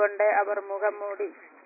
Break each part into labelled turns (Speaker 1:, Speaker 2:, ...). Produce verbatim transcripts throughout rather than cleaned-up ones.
Speaker 1: കൊണ്ട് അവർ മുഖം മൂടി,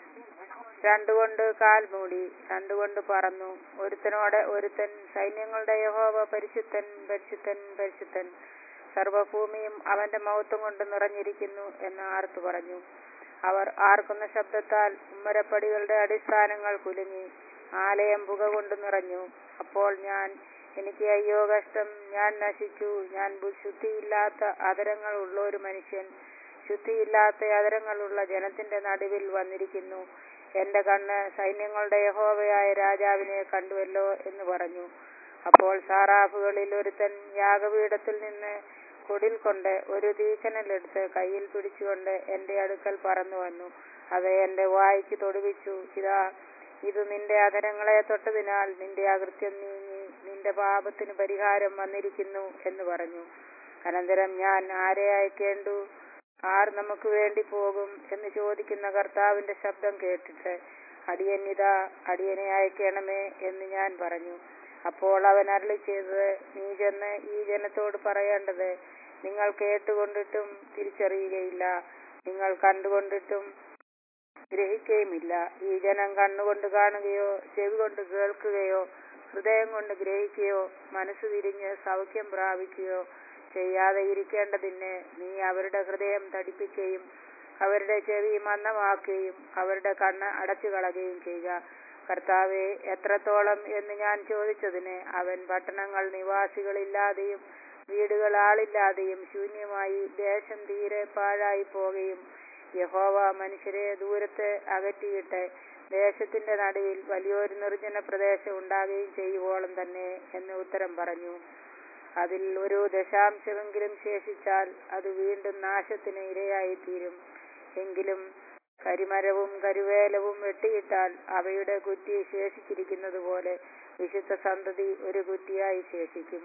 Speaker 1: രണ്ടുകൊണ്ട് കാൽ മൂടി, രണ്ടുകൊണ്ട് പറന്നു. ഒരുത്തനോട് ഒരുത്തൻ, സൈന്യങ്ങളുടെ യഹോവ പരിശുദ്ധൻ, പരിശുദ്ധൻ, പരിശുദ്ധൻ, സർവഭൂമിയും അവന്റെ മഹത്വം കൊണ്ട് നിറഞ്ഞിരിക്കുന്നു എന്ന് ആർത്തു പറഞ്ഞു. അവർ ആർക്കുന്ന ശബ്ദത്താൽ ഉമ്മരപ്പടികളുടെ അടിസ്ഥാനങ്ങൾ കുലുങ്ങി, ആലയം പുക കൊണ്ട് നിറഞ്ഞു. അപ്പോൾ ഞാൻ, എനിക്ക് അയ്യോ കഷ്ടം, ഞാൻ നശിച്ചു, ഞാൻ ശുദ്ധിയില്ലാത്ത അധരങ്ങൾ ഉള്ള ഒരു മനുഷ്യൻ, ശുദ്ധിയില്ലാത്ത അധരങ്ങളുള്ള ജനത്തിന്റെ നടുവിൽ വന്നിരിക്കുന്നു. എന്റെ കണ്ണ് സൈന്യങ്ങളുടെ യഹോവയായ രാജാവിനെ കണ്ടുവല്ലോ എന്ന് പറഞ്ഞു. അപ്പോൾ സാറാഫുകളിൽ ഒരുത്തൻ യാഗപീഠത്തിൽ നിന്ന് കൊടിൽ കൊണ്ട് ഒരു തീക്കനലെടുത്ത് കയ്യിൽ പിടിച്ചുകൊണ്ട് എന്റെ അടുക്കൽ പറന്നു വന്നു. അത് എന്റെ വായ്ക്ക് തൊടുവിച്ചു. ഇതാ, ഇത് നിന്റെ അധരങ്ങളെ തൊട്ടതിനാൽ നിന്റെ അകൃത്യം നീങ്ങി, നിന്റെ പാപത്തിന് പരിഹാരം വന്നിരിക്കുന്നു എന്ന് പറഞ്ഞു. അനന്തരം ഞാൻ, ആരെ അയക്കേണ്ടു, ആർ നമുക്ക് വേണ്ടി പോകും എന്ന് ചോദിക്കുന്ന കർത്താവിന്റെ ശബ്ദം കേട്ടിട്ട്, അടിയനിതാ, അടിയനെ അയക്കണമേ എന്ന് ഞാൻ പറഞ്ഞു. അപ്പോൾ അവൻ അരുളി ചെയ്തത്, നീ ചെന്ന് ഈ ജനത്തോട് പറയേണ്ടത്, നിങ്ങൾ കേട്ടുകൊണ്ടിട്ടും തിരിച്ചറിയുകയില്ല, നിങ്ങൾ കണ്ടുകൊണ്ടിട്ടും ഗ്രഹിക്കുകയുമില്ല. ഈ ജനം കണ്ണുകൊണ്ട് കാണുകയോ ചെവി കൊണ്ട് കേൾക്കുകയോ ഹൃദയം കൊണ്ട് ഗ്രഹിക്കുകയോ മനസ്സ് തിരിഞ്ഞ് സൗഖ്യം പ്രാപിക്കുകയോ ചെയ്യാതെ ഇരിക്കേണ്ടതിന് നീ അവരുടെ ഹൃദയം തടിപ്പിക്കുകയും അവരുടെ ചെവി മന്ദമാക്കുകയും അവരുടെ കണ്ണ് അടച്ചു കളയുകയും ചെയ്യുക. കർത്താവേ, എത്രത്തോളം എന്ന് ഞാൻ ചോദിച്ചതിന് അവൻ, പട്ടണങ്ങൾ നിവാസികളില്ലാതെയും വീടുകൾ ആളില്ലാതെയും ശൂന്യമായി ദേശം തീരെ പാഴായി പോകുകയും യഹോവ മനുഷ്യരെ ദൂരത്ത് അകറ്റിയിട്ട് ദേശത്തിന്റെ നടുവിൽ വലിയൊരു നിർജ്ജന പ്രദേശം ഉണ്ടാകുകയും ചെയ്യുവോളം തന്നെ എന്ന് ഉത്തരം പറഞ്ഞു. അതിൽ ഒരു ദശാംശമെങ്കിലും ശേഷിച്ചാൽ അത് വീണ്ടും നാശത്തിന് ഇരയായിത്തീരും. എങ്കിലും കരിമരവും കരുവേലവും വെട്ടിയിട്ടാൽ അവയുടെ കുറ്റി ശേഷിച്ചിരിക്കുന്നത് പോലെ വിശുദ്ധ സന്തതി ഒരു കുറ്റിയായി ശേഷിക്കും.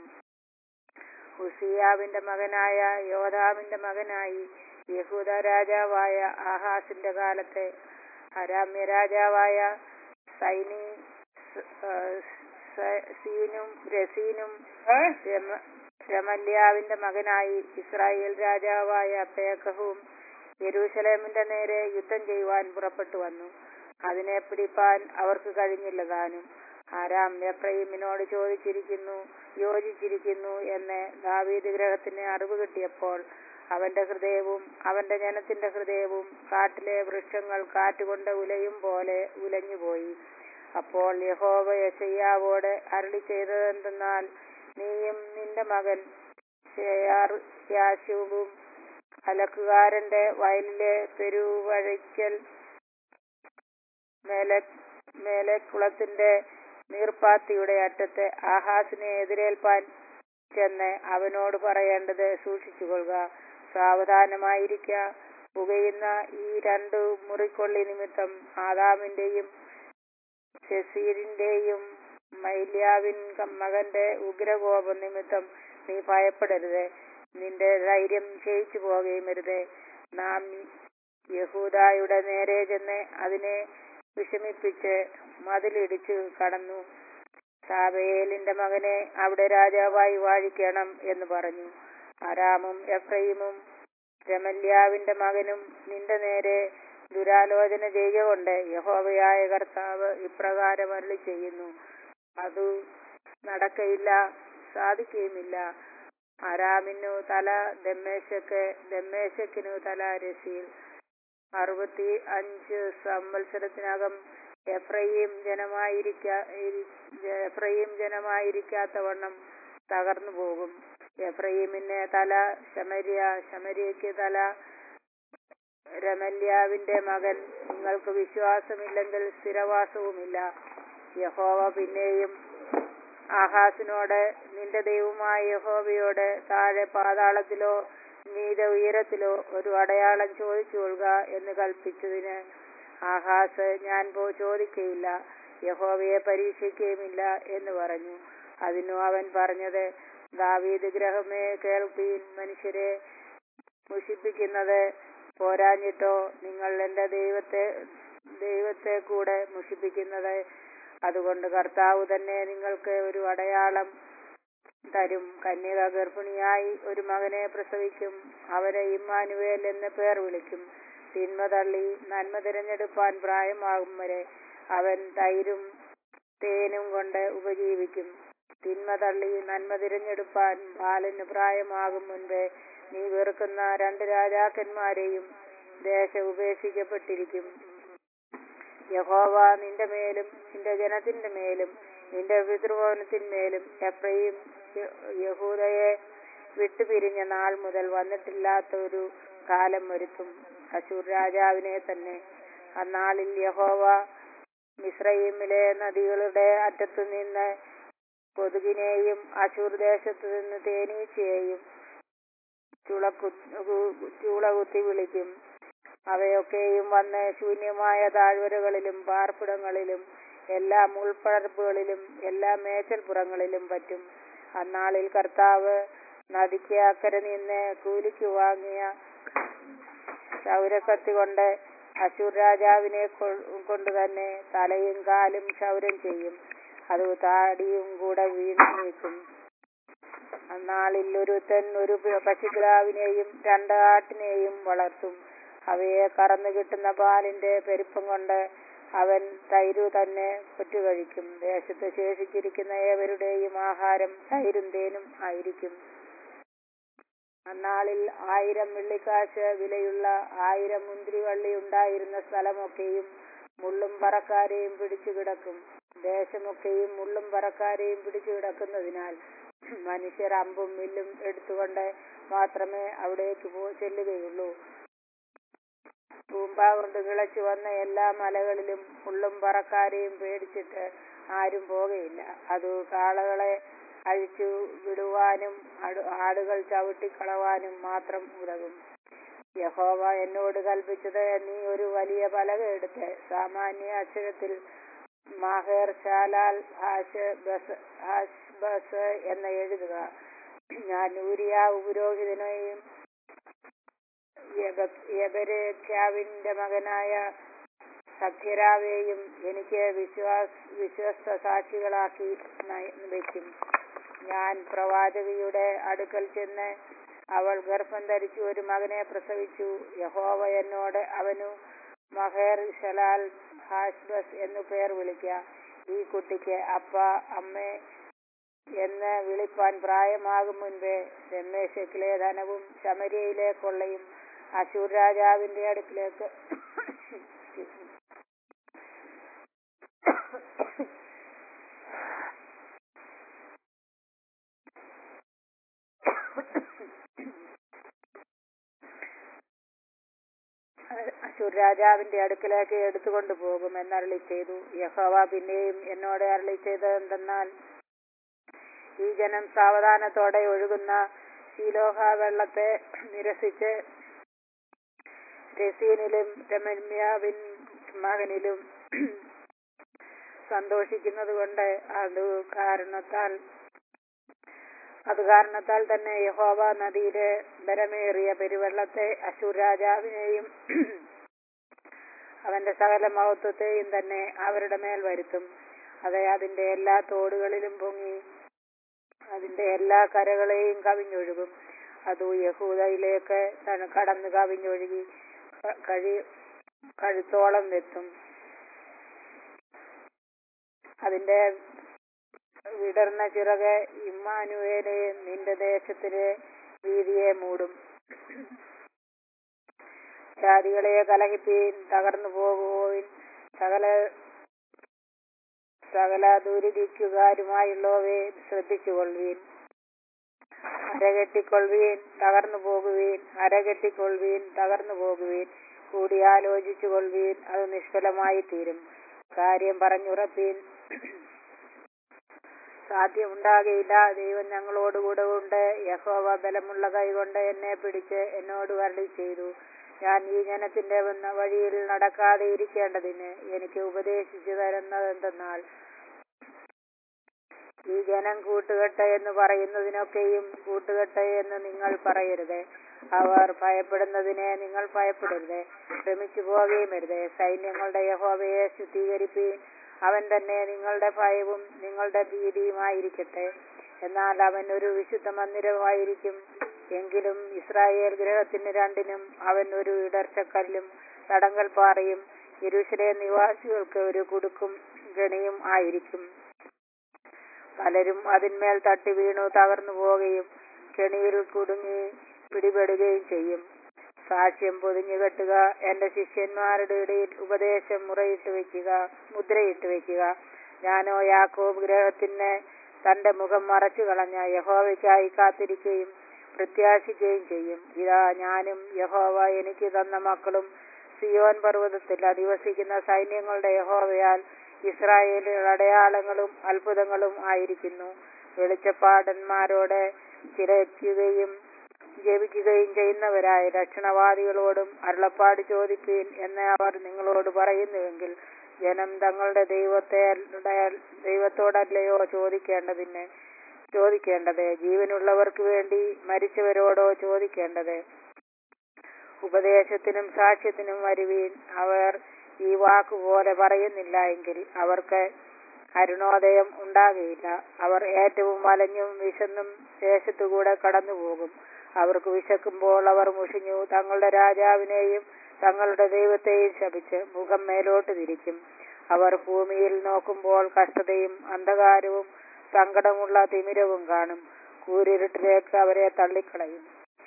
Speaker 1: ഉസിയാവിന്റെ മകനായ യോഥാമിന്റെ മകനായി യഹൂദ രാജാവായ ആഹാസിന്റെ കാലത്തെ അരാമ്യ രാജാവായ സൈനി സീനും രസീനും രമല്യാവിന്റെ മകനായി ഇസ്രായേൽ രാജാവായ പേക്കഹും യെരൂശലേമിന്റെ നേരെ യുദ്ധം ചെയ്യുവാൻ പുറപ്പെട്ടു വന്നു. അതിനെ പിടിപ്പാൻ അവർക്ക് കഴിഞ്ഞില്ല താനും. ആരാം എഫ്രയീമിനോട് ചോദിച്ചിരിക്കുന്നു യോജിച്ചിരിക്കുന്നു എന്ന് ദാവീദ് ഗൃഹത്തിന് അറിവ് കിട്ടിയപ്പോൾ അവന്റെ ഹൃദയവും അവന്റെ ജനത്തിന്റെ ഹൃദയവും കാട്ടിലെ വൃക്ഷങ്ങൾ കാറ്റുകൊണ്ട് ഉലയും പോലെ ഉലഞ്ഞുപോയി. അപ്പോൾ യഹോവ യെശയ്യാവോട് അരുളി ചെയ്തതെന്തെന്നാൽ, നീയും നിന്റെ മകൻ യാശൂബും അലക്കുകാരന്റെ വയലിലെ പെരുവഴിക്കൽ മേലെ മേലെക്കുളത്തിന്റെ നീർപ്പാത്തിയുടെ അറ്റത്ത് ആഹാസിനെ എതിരേൽപ്പാൻ ചെന്ന് അവനോട് പറയേണ്ടത് സൂക്ഷിച്ചുകൊള്ളുക, സാവധാനമായിരിക്ക. പുകയുന്ന ഈ രണ്ടു മുറിക്കൊള്ളി നിമിത്തം ആദാമിന്റെയും ശെസീരിന്റെയും മൈല്യാവിൻ മകന്റെ ഉഗ്രകോപം നിമിത്തം നീ ഭയപ്പെടരുത്, നിന്റെ ധൈര്യം ക്ഷയിച്ചു പോകുകയും അരുത്. നാം യഹൂദായുടെ നേരെ ചെന്ന് അതിനെ വിഷമിപ്പിച്ച് മതിലിടിച്ചു കടന്നു സാബയേലിന്റെ മകനെ അവിടെ രാജാവായി വാഴിക്കണം എന്ന് പറഞ്ഞു. അരാമും എഫ്രയീമും രമല്യാവിന്റെ മകനും നിന്റെ നേരെ ദുരാലോചന ചെയ്യുകൊണ്ട് യഹോവയായ കർത്താവ് ഇപ്രകാരം അരുളി ചെയ്യുന്നു, അതു നടക്കയില്ല, സാധിക്കുകയുമില്ല. അരാമിനു തല ദമ്മേശക്ക്, ദമ്മേശക്കിനു തല രസീൽ. അറുപത്തി അഞ്ച് സംവത്സരത്തിനകം എഫ്രയീം ജനമായിരിക്ക എഫ്രയീം ജനമായിരിക്കാത്തവണ്ണം തകർന്നു പോകും. എഫ്രയീമിന് തല ശമര്യ, ശമര്യയ്ക്ക് തല രമല്യാവിന്റെ മകൻ. നിങ്ങൾക്ക് വിശ്വാസമില്ലെങ്കിൽ സ്ഥിരവാസവുമില്ല. യഹോവ പിന്നെയും ആഹാസിനോട്, നിന്റെ ദൈവമായ യഹോവയോട് താഴെ പാതാളത്തിലോ മീതെ ഉയരത്തിലോ ഒരു അടയാളം ചോദിച്ചുകൊള്ളുക എന്ന് കൽപ്പിച്ചതിന് ആഹാസ്, ഞാൻ പോ ചോദിക്കയില്ല, യഹോവയെ പരീക്ഷിക്കുകയുമില്ല എന്ന് പറഞ്ഞു. അതിനു അവൻ പറഞ്ഞത്, ദാവീദ് ഗൃഹമേ കേൾപ്പീൻ, മനുഷ്യരെ മുഷിപ്പിക്കുന്നത് പോരാഞ്ഞിട്ടോ നിങ്ങൾ എന്റെ ദൈവത്തെ ദൈവത്തെ കൂടെ മുഷിപ്പിക്കുന്നത്? അതുകൊണ്ട് കർത്താവ് തന്നെ നിങ്ങൾക്ക് ഒരു അടയാളം തരും. കന്യക ഗർഭിണിയായി ഒരു മകനെ പ്രസവിക്കും, അവനെ ഇമ്മാനുവേൽ എന്ന് പേർ വിളിക്കും. തിന്മ തള്ളി നന്മ തിരഞ്ഞെടുപ്പാൻ പ്രായമാകും വരെ അവൻ തൈരും തേനും കൊണ്ട് ഉപജീവിക്കും. തിന്മ തള്ളി നന്മ തിരഞ്ഞെടുപ്പാൻ ബാലന് പ്രായമാകും മുൻപേ നീ വെറുക്കുന്ന രണ്ട് രാജാക്കന്മാരെയും ദേശം ഉപേക്ഷിക്കപ്പെട്ടിരിക്കും. യഹോവ നിന്റെ മേലും നിന്റെ ജനത്തിന്റെ മേലും നിന്റെ പിതൃഭവനത്തിന്മേലും എഫ്രയീം യഹൂദയെ വിട്ടുപിരിഞ്ഞ നാൾ മുതൽ വന്നിട്ടില്ലാത്ത ഒരു കാലം വരുത്തും, അശൂർ രാജാവിനെ തന്നെ. അന്നാളിൽ യഹോവ മിസ്രയീമിലെ നദികളുടെ അറ്റത്തു നിന്ന് കൊതുകിനെയും അശൂർ ദേശത്തു നിന്ന് തേനീച്ചയെയും ചൂള കുത്തി വിളിക്കും. അവയൊക്കെയും വന്ന് ശൂന്യമായ താഴ്വരകളിലും പാർപ്പിടങ്ങളിലും എല്ലാ മുൾപ്പടർപ്പുകളിലും എല്ലാ മേച്ചൽപ്പുറങ്ങളിലും പറ്റും. അന്നാളിൽ കർത്താവ് നദിക്ക് അക്കരെ നിന്ന് കൂലിക്ക് വാങ്ങിയ ക്ഷൗരക്കത്തി കൊണ്ട് അശൂർ രാജാവിനെ കൊണ്ട് തന്നെ തലയും കാലും ക്ഷൗരം ചെയ്യും, അത് താടിയും കൂടെ വീണു നീക്കും. അന്നാളിൽ ഒരുത്തൻ ഒരു പശുക്കിടാവിനെയും രണ്ട് ആട്ടിനെയും വളർത്തും. അവയെ കറന്നു കിട്ടുന്ന പാലിന്റെ പെരുപ്പം കൊണ്ട് അവൻ തൈരു തന്നെ പൊറ്റുകഴിക്കും. ദേശത്ത് ശേഷിച്ചിരിക്കുന്ന ഏവരുടെയും ആഹാരം തൈരും തേനും ആയിരിക്കും. അന്നാളിൽ ആയിരം വെള്ളിക്കാശ് വിലയുള്ള ആയിരം മുന്തിരിവള്ളി ഉണ്ടായിരുന്ന സ്ഥലമൊക്കെയും മുള്ളും പറക്കാരെയും പിടിച്ചു കിടക്കും. ദേശമൊക്കെയും മുള്ളും പറക്കാരെയും പിടിച്ചു കിടക്കുന്നതിനാൽ മനുഷ്യർ അമ്പും വില്ലും എടുത്തുകൊണ്ട് മാത്രമേ അവിടേക്ക് പോ ചെല്ലുകയുള്ളൂ. തൂമ്പ കൊണ്ട് കിളച്ചു വന്ന എല്ലാ മലകളിലും മുള്ളും പറക്കാരെയും പേടിച്ചിട്ട് ആരും പോകയില്ല. അത് കാളകളെ അഴിച്ചു വിടുവാനും ആടുകൾ ചവിട്ടിക്കളവാനും മാത്രം ഉതകും. യഹോവ എന്നോട് കൽപ്പിച്ചത്, നീ ഒരു വലിയ പലക എടുത്ത് സാമാന്യ അക്ഷരത്തിൽ മാഹേർ ശാലാൽ ഹാഷ് ബസ് എന്ന് എഴുതുക. ഞാൻ ഊരിയാവ് പുരോഹിതനെയും യെബെരെഖ്യാവിന്റെ മകനായ സഖ്യരാവേയും എനിക്ക് വിശ്വാസ വിശ്വസ്ത സാക്ഷികളാക്കി വയ്ക്കും. ഞാൻ പ്രവാചകിയുടെ അടുക്കൽ ചെന്ന് അവൾ ഗർഭം ധരിച്ചു ഒരു മകനെ പ്രസവിച്ചു. യഹോവ എന്നോട്, അവനു മഹേർ ശലാൽ ഹാഷ്ബസ് എന്നു പേർ വിളിക്ക. ഈ കുട്ടിക്ക് അപ്പ അമ്മേ എന്ന് വിളിപ്പാൻ പ്രായമാകും മുൻപേ ദമ്മേശെക്കിലെ ധനവും ശമര്യയിലെ കൊള്ളയും അശൂർ രാജാവിന്റെ അടുക്കിലേക്ക് അശൂർ രാജാവിന്റെ അടുക്കിലേക്ക് എടുത്തുകൊണ്ടു പോകും എന്നരുളി ചെയ്തു. യഹോവ പിന്നെയും എന്നോട് അരുളി ചെയ്തത് എന്തെന്നാൽ, ഈ ജനം സാവധാനത്തോടെ ഒഴുകുന്ന ശീലോഹ വെള്ളത്തെ നിരസിച്ച് രസീനിലും രമന്യാവിൻ മകനിലും സന്തോഷിക്കുന്നത് കൊണ്ട് അത് കാരണത്താൽ അത് കാരണത്താൽ തന്നെ യഹോവ നദിയിലെ ബലമേറിയ പെരുവെള്ളത്തെ അശൂർ രാജാവിനെയും അവന്റെ സകല മഹത്വത്തെയും തന്നെ അവരുടെ മേൽ വരുത്തും. അത് അതിന്റെ എല്ലാ തോടുകളിലും പൊങ്ങി അതിന്റെ എല്ലാ കരകളെയും കവിഞ്ഞൊഴുകും. അത് യഹൂദയിലേക്ക് കടന്ന് കവിഞ്ഞൊഴുകി കഴി കഴുത്തോളം എത്തും. അതിന്റെ വിടർന്ന ചിറക് ഇമ്മാനുവേലെ നിന്റെ ദേശത്തിലെ വീതിയെ മൂടും. ജാതികളെ കലഹിപ്പീൻ, തകർന്നു പോകുവോൻ, സകല സകല ദുരിതിക്കുകാരുമായുള്ളവയെ ശ്രദ്ധിച്ചുകൊള്ളുവീൻ. അരകെട്ടിക്കൊള്ളുവീൻ, തകർന്നു പോകുവീൻ, അരകെട്ടിക്കൊള്ളുവീൻ, തകർന്നു പോകുവീൻ. കൂടിയാലോചിച്ചു കൊള്ളുവീൻ, അത് നിഷ്ഫലമായി തീരും. കാര്യം പറഞ്ഞുറപ്പീൻ, സാധ്യമുണ്ടാകയില്ല. ദൈവം ഞങ്ങളോടുകൂടെ ഉണ്ട്. യഹോവ ബലമുള്ള കൈകൊണ്ട് എന്നെ പിടിച്ച് എന്നോട് അരുളി ചെയ്തു, ഞാൻ ഈ ജനത്തിന്റെ വഴിയിൽ നടക്കാതെ ഇരിക്കേണ്ടതിന് എനിക്ക് ഉപദേശിച്ചു തരുന്നതെന്തെന്നാൽ, ഈ ജനം കൂട്ടുകെട്ട് എന്ന് പറയുന്നതിനൊക്കെയും കൂട്ടുകെട്ട് എന്ന് നിങ്ങൾ പറയരുത്. അവർ ഭയപ്പെടുന്നതിനെ നിങ്ങൾ ഭയപ്പെടരുത്, ഭ്രമിച്ചു പോവുകയും അരുത്. സൈന്യങ്ങളുടെ യഹോവയെ ശുദ്ധീകരിപ്പീൻ, അവൻ തന്നെ നിങ്ങളുടെ ഭയവും നിങ്ങളുടെ ഭീതിയുമായിരിക്കട്ടെ. എന്നാൽ അവൻ ഒരു വിശുദ്ധ മന്ദിരമായിരിക്കും. എങ്കിലും ഇസ്രായേൽ ഗൃഹത്തിന് രണ്ടിനും അവൻ ഒരു ഇടർച്ചക്കല്ലും തടങ്കൽ പാറയും യെരൂശലേം നിവാസികൾക്ക് ഒരു കുടുക്കും ഗണിയും ആയിരിക്കും. പലരും അതിന്മേൽ തട്ടി വീണു തകർന്നു പോവുകയും കെണിയിൽ കുടുങ്ങി പിടിപെടുകയും ചെയ്യും. സാക്ഷ്യം പൊതിഞ്ഞു കെട്ടുക, എന്റെ ശിഷ്യന്മാരുടെ ഇടയിൽ ഉപദേശം മുറയിട്ട് വയ്ക്കുക മുദ്രയിട്ട് വയ്ക്കുക. ഞാനോ യാക്കോബ് ഗൃഹത്തിന് തന്റെ മുഖം മറച്ചു കളഞ്ഞ യഹോവയ്ക്കായി കാത്തിരിക്കുകയും പ്രത്യാശിക്കുകയും ചെയ്യും. ഇതാ ഞാനും യഹോവ എനിക്ക് തന്ന മക്കളും സിയോൻ പർവ്വതത്തിൽ അധിവസിക്കുന്ന സൈന്യങ്ങളുടെ യഹോവയാൽ ഇസ്രായേലിൽ അടയാളങ്ങളും അത്ഭുതങ്ങളും ആയിരിക്കുന്നു. വെളിച്ചപ്പാടന്മാരോടെ ചിലയ്ക്കുകയും ജപിക്കുകയും ചെയ്യുന്നവരായ രക്ഷണവാദികളോടും അരുളപ്പാട് ചോദിപ്പീൻ എന്ന് അവർ നിങ്ങളോട് പറയുന്നുവെങ്കിൽ ജനം തങ്ങളുടെ ദൈവത്തെ ദൈവത്തോടല്ലയോ ചോദിക്കേണ്ടതിന് ചോദിക്കേണ്ടത് ജീവനുള്ളവർക്ക് വേണ്ടി മരിച്ചവരോടോ ചോദിക്കേണ്ടത്? ഉപദേശത്തിനും സാക്ഷ്യത്തിനും വരുവീൻ. അവർ ഈ വാക്കുപോലെ പറയുന്നില്ല എങ്കിൽ അവർക്ക് അരുണോദയം ഉണ്ടാകുകയില്ല. അവർ ഏറ്റവും വലഞ്ഞും വിശന്നും ദേശത്തുകൂടെ കടന്നുപോകും. അവർക്ക് വിശക്കുമ്പോൾ അവർ മുഷിഞ്ഞു തങ്ങളുടെ രാജാവിനെയും തങ്ങളുടെ ദൈവത്തെയും ശപിച്ച് മുഖം മേലോട്ട് തിരിക്കും. അവർ ഭൂമിയിൽ നോക്കുമ്പോൾ കഷ്ടതയും അന്ധകാരവും സങ്കടമുള്ള തിമിരവും കാണും. കൂരിരുട്ടിലേക്ക് അവരെ തള്ളിക്കളയും.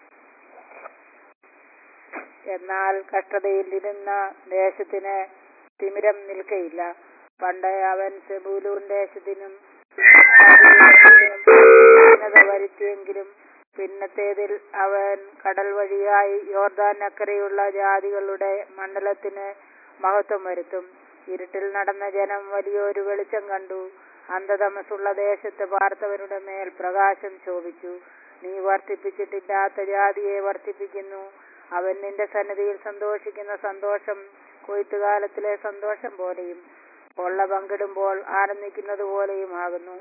Speaker 1: എന്നാൽ കഷ്ടതയിൽ ഇരുന്ന ദേശത്തിന് തിമിരം നിൽക്കയില്ല. പണ്ട് അവൻ സെബൂലൂൻ ദേശത്തിനും വരുത്തിയെങ്കിലും പിന്നത്തേതിൽ അവൻ കടൽ വഴിയായി യോർദാൻ അക്കരെയുള്ള ജാതികളുടെ മണ്ഡലത്തിന് മഹത്വം വരുത്തും. ഇരുട്ടിൽ നടന്ന ജനം വലിയൊരു വെളിച്ചം കണ്ടു. അന്ധതമസുള്ള ദേശത്ത് പാർത്തവരുടെ മേൽ പ്രകാശം ശോഭിച്ചു. നീ വർദ്ധിപ്പിച്ചിട്ടില്ലാത്ത ജാതിയെ വർദ്ധിപ്പിക്കുന്നു. അവൻ നിന്റെ സന്നിധിയിൽ സന്തോഷിക്കുന്ന സന്തോഷം കൊയ്ത്തുകാലത്തിലെ സന്തോഷം പോലെയും കൊള്ള പങ്കിടുമ്പോൾ ആനന്ദിക്കുന്നത് പോലെയും ആകുന്നു.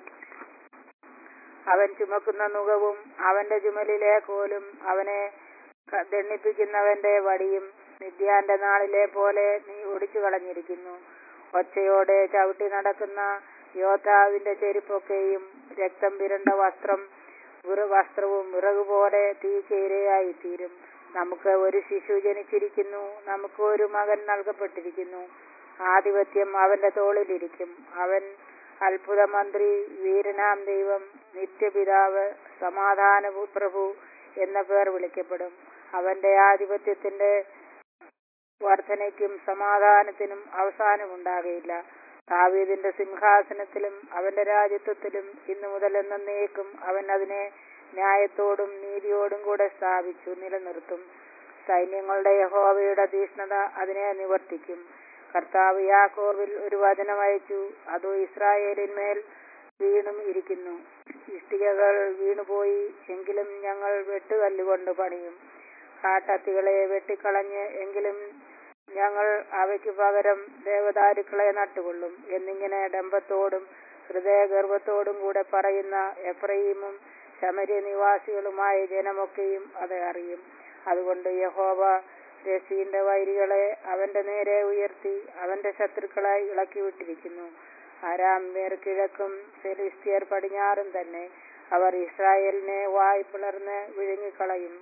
Speaker 1: അവൻ ചുമക്കുന്ന നുകവും അവന്റെ ചുമലിലെ കോലും അവനെ ദണ്ഡിപ്പിക്കുന്നവന്റെ വടിയും മിദ്യാന്റെ നാളിലെ പോലെ നീ ഒടിച്ചു കളഞ്ഞിരിക്കുന്നു. ഒച്ചയോടെ ചവിട്ടി നടക്കുന്ന യോദ്ധാവിന്റെ ചെരുപ്പൊക്കെയും രക്തം പിരണ്ട വസ്ത്രം വസ്ത്രവും വിറകുപോലെ തീക്ക് ഇരയായി തീരും. നമുക്ക് ഒരു ശിശു ജനിച്ചിരിക്കുന്നു, നമുക്ക് ഒരു മകൻ നൽകപ്പെട്ടിരിക്കുന്നു. ആധിപത്യം അവന്റെ തോളിലിരിക്കും. അവൻ അത്ഭുത മന്ത്രി, വീരനാം ദൈവം, നിത്യപിതാവ്, സമാധാന പ്രഭു എന്ന പേർ വിളിക്കപ്പെടും. അവന്റെ ആധിപത്യത്തിന്റെ വർധനയ്ക്കും സമാധാനത്തിനും അവസാനമുണ്ടാകയില്ല. ദാവീദിന്റെ സിംഹാസനത്തിലും അവന്റെ രാജ്യത്വത്തിലും ഇന്നു മുതൽ എന്നേക്കും അവൻ അതിനെ ന്യായത്തോടും നീതിയോടും കൂടെ സ്ഥാപിച്ചു നിലനിർത്തും. സൈന്യങ്ങളുടെ യഹോവയുടെ തീഷ്ണത അതിനെ നിവർത്തിക്കും. കർത്താവ് യാക്കോബിൽ ഒരു വചനം അയച്ചു, അതോ ഇസ്രായേലിന്മേൽ വീണും ഇരിക്കുന്നു. ഇഷ്ടികകൾ വീണുപോയി, എങ്കിലും ഞങ്ങൾ വെട്ടുകല്ലുകൊണ്ട് പണിയും. കാട്ടത്തികളെ വെട്ടിക്കളഞ്ഞ് എങ്കിലും ഞങ്ങൾ അവയ്ക്ക് പകരം ദേവദാരുക്കളെ നട്ടുകൊള്ളും എന്നിങ്ങനെ ഡംഭത്തോടും ഹൃദയഗർവത്തോടും കൂടെ പറയുന്ന എഫ്രയീമും ശമര്യ നിവാസികളുമായ ജനമൊക്കെയും അത് അറിയും. അതുകൊണ്ട് യഹോവ രസീന്റെ വൈരികളെ അവന്റെ നേരെ ഉയർത്തി അവന്റെ ശത്രുക്കളെ ഇളക്കി വിട്ടിരിക്കുന്നു. അരാമ്യർ കിഴക്കും ഫെലിസ്ത്യർ പടിഞ്ഞാറും തന്നെ. അവർ ഇസ്രായേലിനെ വായ് പിളർന്ന് വിഴുങ്ങിക്കളയും.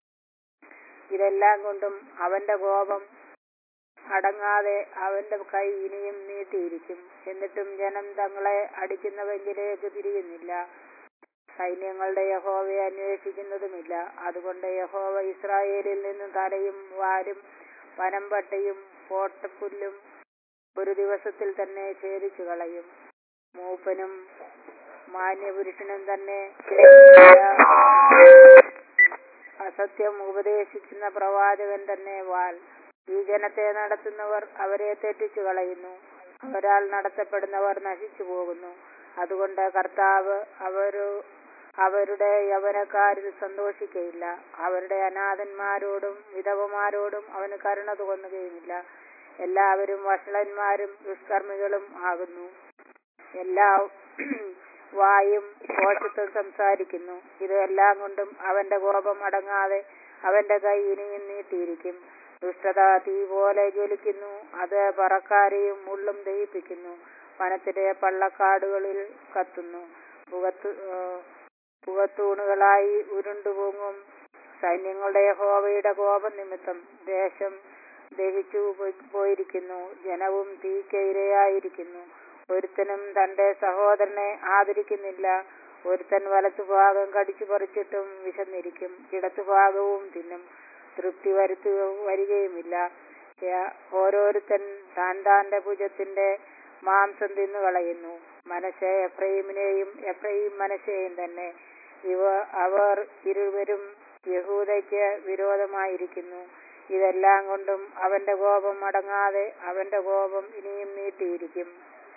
Speaker 1: ഇതെല്ലാം കൊണ്ടും അവന്റെ കോപം അടങ്ങാതെ അവന്റെ കൈ ഇനിയും നീട്ടിയിരിക്കും. എന്നിട്ടും ജനം തങ്ങളെ അടിക്കുന്നവെങ്കിലേക്ക് തിരിയുന്നില്ല, സൈന്യങ്ങളുടെ യഹോവയെ അന്വേഷിക്കുന്നതുമില്ല. അതുകൊണ്ട് യഹോവ ഇസ്രായേലിൽ നിന്ന് തലയും വാലും വനംപട്ടയും പോട്ടപ്പുല്ലും ഒരു ദിവസത്തിൽ തന്നെ ഛേദിച്ചു കളയും. മൂപ്പനും മാന്യപുരുഷനും തന്നെ അസത്യം ഉപദേശിക്കുന്ന പ്രവാചകൻ തന്നെ വാൾ. ഈ ജനത്തെ നടത്തുന്നവർ അവരെ തെറ്റിച്ചു കളയുന്നു. അവരാൽ നടത്തപ്പെടുന്നവർ നശിച്ചു പോകുന്നു. അതുകൊണ്ട് കർത്താവ് അവരു അവരുടെ യൗവനക്കാരിൽ സന്തോഷിക്കയില്ല. അവരുടെ അനാഥന്മാരോടും വിധവമാരോടും അവന് കരുണ തോന്നുകയുമില്ല. എല്ലാവരും വഷളന്മാരും ദുഷ്കർമ്മികളും ആകുന്നു. എല്ലാ വായും ദോഷത്വം സംസാരിക്കുന്നു. ഇതെല്ലാം കൊണ്ടും അവന്റെ കോപം അടങ്ങാതെ അവന്റെ കൈ ഇനിയും നീട്ടിയിരിക്കും. ദുഷ്ടത തീ പോലെ ജ്വലിക്കുന്നു, അത് പറക്കാരെയും മുള്ളും ദഹിപ്പിക്കുന്നു. വനത്തിലെ പള്ളക്കാടുകളിൽ കത്തുന്നു. പുകത്തു പുകത്തൂണുകളായി ഉരുണ്ടുപൊങ്ങും സൈന്യങ്ങളുടെ യഹോവയുടെ കോപം നിമിത്തം ദേശം ദഹിച്ചു പോയിരിക്കുന്നു, ജനവും തീക്ക് ഇരയായിരിക്കുന്നു. ഒരുത്തനും തന്റെ സഹോദരനെ ആദരിക്കുന്നില്ല. ഒരുത്തൻ വലത്തുഭാഗം കടിച്ചു പറിച്ചിട്ടും വിശന്നിരിക്കും, ഇടത്തുഭാഗവും തിന്നും, തൃപ്തി വരുത്തു വരികയുമില്ല. ഓരോരുത്തൻ താൻ താന്റെ ഭുജത്തിന്റെ മാംസം തിന്നു കളയുന്നു. മനശ്ശെ എഫ്രയീമിനെയും എഫ്രയീം മനശ്ശെയും തന്നെ. ഇവ അവർ ഇരുവരും യഹൂദയ്ക്ക് വിരോധമായിരിക്കുന്നു. ഇതെല്ലാം കൊണ്ടും അവന്റെ കോപം അടങ്ങാതെ അവന്റെ കോപം ഇനിയും നീട്ടിയിരിക്കും.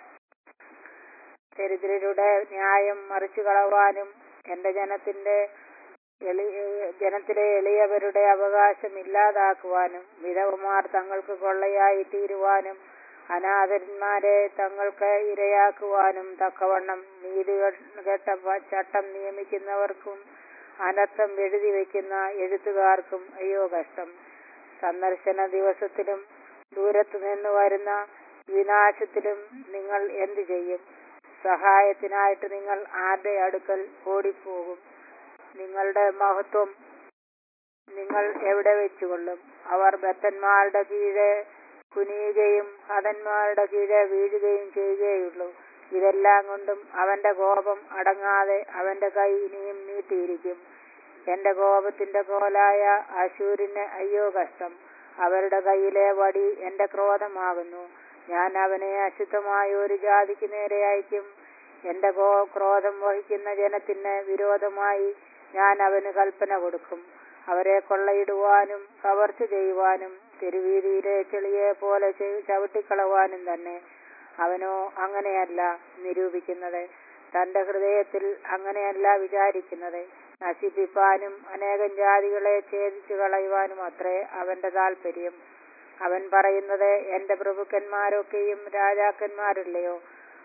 Speaker 1: ദരിദ്രരുടെ ന്യായം മറിച്ചു കളവാനും എന്റെ ജനത്തിന്റെ ജനത്തിലെ എളിയവരുടെ അവകാശം ഇല്ലാതാക്കുവാനും വിധവമാർ തങ്ങൾക്ക് കൊള്ളയായി തീരുവാനും അനാഥന്മാരെ തങ്ങൾക്ക് ഇരയാക്കുവാനും തക്കവണ്ണം നീതികെട്ട ചട്ടം നിയമിക്കുന്നവർക്കും അനർത്ഥം എഴുതി വയ്ക്കുന്ന എഴുത്തുകാർക്കും അയ്യോ കഷ്ടം. സന്ദർശന ദിവസത്തിലും ദൂരത്തു നിന്ന് വരുന്ന വിനാശത്തിലും നിങ്ങൾ എന്തു ചെയ്യും? സഹായത്തിനായിട്ട് നിങ്ങൾ ആരുടെ അടുക്കൽ ഓടിപ്പോകും? നിങ്ങളുടെ മഹത്വം നിങ്ങൾ എവിടെ വെച്ചുകൊള്ളും? അവർ ബദ്ധന്മാരുടെ കീഴെ കുനിയുകയും ഹതന്മാരുടെ കീഴെ വീഴുകയും ചെയ്യുകയുള്ളൂ. ഇതെല്ലാം കൊണ്ടും അവന്റെ കോപം അടങ്ങാതെ അവന്റെ കൈ ഇനിയും നീട്ടിയിരിക്കും. എന്റെ കോപത്തിന്റെ കോലായ അശൂരിന് അയ്യോ കഷ്ടം. അവരുടെ കയ്യിലെ വടി എന്റെ ക്രോധമാകുന്നു. ഞാൻ അവനെ അശുദ്ധമായ ഒരു ജാതിക്ക് നേരെ അയക്കും. എന്റെ ക്രോധം വഹിക്കുന്ന ജനത്തിന് വിരോധമായി ഞാൻ അവന് കൽപ്പന കൊടുക്കും. അവരെ കൊള്ളയിടുവാനും കവർച്ച ചെയ്യുവാനും തെരുവീതിയിലെ ചെളിയെ പോലെ ചവിട്ടിക്കളവാനും തന്നെ. അവനോ അങ്ങനെയല്ല നിരൂപിക്കുന്നത്, തന്റെ ഹൃദയത്തിൽ അങ്ങനെയല്ല വിചാരിക്കുന്നത്. നശിപ്പിപ്പാനും അനേകം ജാതികളെ ഛേദിച്ചു കളയുവാനും അത്രേ അവന്റെ താല്പര്യം. അവൻ പറയുന്നത്, എന്റെ പ്രഭുക്കന്മാരൊക്കെയും രാജാക്കന്മാരല്ലയോ?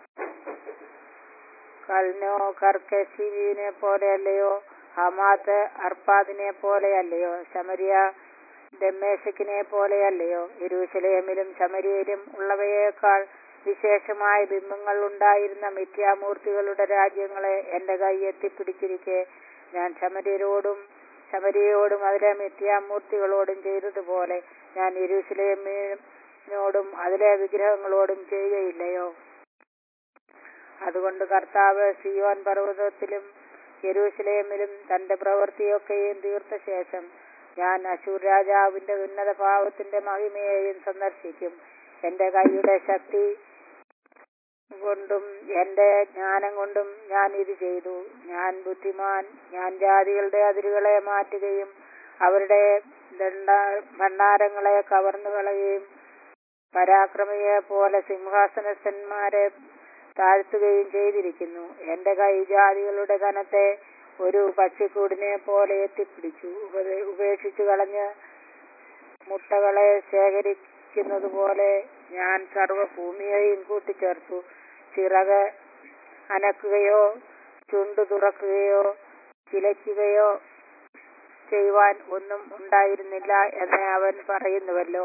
Speaker 1: കൽനോ കർക്കശിനെ പോലെയല്ലയോ? ഹമാത്ത് അർപ്പാദിനെ പോലെയല്ലയോ? ശമരിയ ദമ്മേശക്കിനെ പോലെയല്ലയോ? യെരൂശലേമിലും ശമര്യയിലും ഉള്ളവയേക്കാൾ വിശേഷമായ ബിംബങ്ങൾ ഉണ്ടായിരുന്ന മിഥ്യാമൂർത്തികളുടെ രാജ്യങ്ങളെ എന്റെ കൈ എത്തിപ്പിടിച്ചിരിക്കെ ഞാൻ ശമര്യരോടും ശമര്യയോടും അതിലെ മിഥ്യാമൂർത്തികളോടും ചെയ്തതുപോലെ ഞാൻ യെരൂശലേമിനോടും അതിലെ വിഗ്രഹങ്ങളോടും ചെയ്യുകയില്ലയോ? അതുകൊണ്ട് കർത്താവ് സിയോൻ പർവ്വതത്തിലും യെരൂശലേമിലും തന്റെ പ്രവൃത്തിയൊക്കെയും തീർത്ത ശേഷം ഞാൻ അശൂർ രാജാവിന്റെ ഉന്നത ഭാവത്തിന്റെ മഹിമയെയും സന്ദർശിക്കും. എന്റെ കൈയുടെ ശക്തി കൊണ്ടും എന്റെ ജ്ഞാനം കൊണ്ടും ഞാൻ ഇത് ചെയ്തു. ഞാൻ ബുദ്ധിമാൻ. ഞാൻ ജാതികളുടെ അതിരുകളെ മാറ്റുകയും അവരുടെ ഭണ്ഡാരങ്ങളെ കവർന്നു കളയുകയും പരാക്രമിയെ പോലെ സിംഹാസനസ്ഥന്മാരെ താഴ്ത്തുകയും ചെയ്തിരിക്കുന്നു. എന്റെ കൈ ജാതികളുടെ ധനത്തെ ഒരു പക്ഷിക്കൂടിനെ പോലെ എത്തിപ്പിടിച്ചു. ഉപേക്ഷിച്ചു കളഞ്ഞ് മുട്ടകളെ ശേഖരിക്കുന്നത് പോലെ ഞാൻ സർവ്വഭൂമിയെയും കൂട്ടിച്ചേർത്തു. ചിറക് അനക്കുകയോ ചുണ്ടു തുറക്കുകയോ ചിലയ്ക്കുകയോ ചെയ്യുവാൻ ഒന്നും ഉണ്ടായിരുന്നില്ല എന്ന് അവൻ പറയുന്നുവല്ലോ.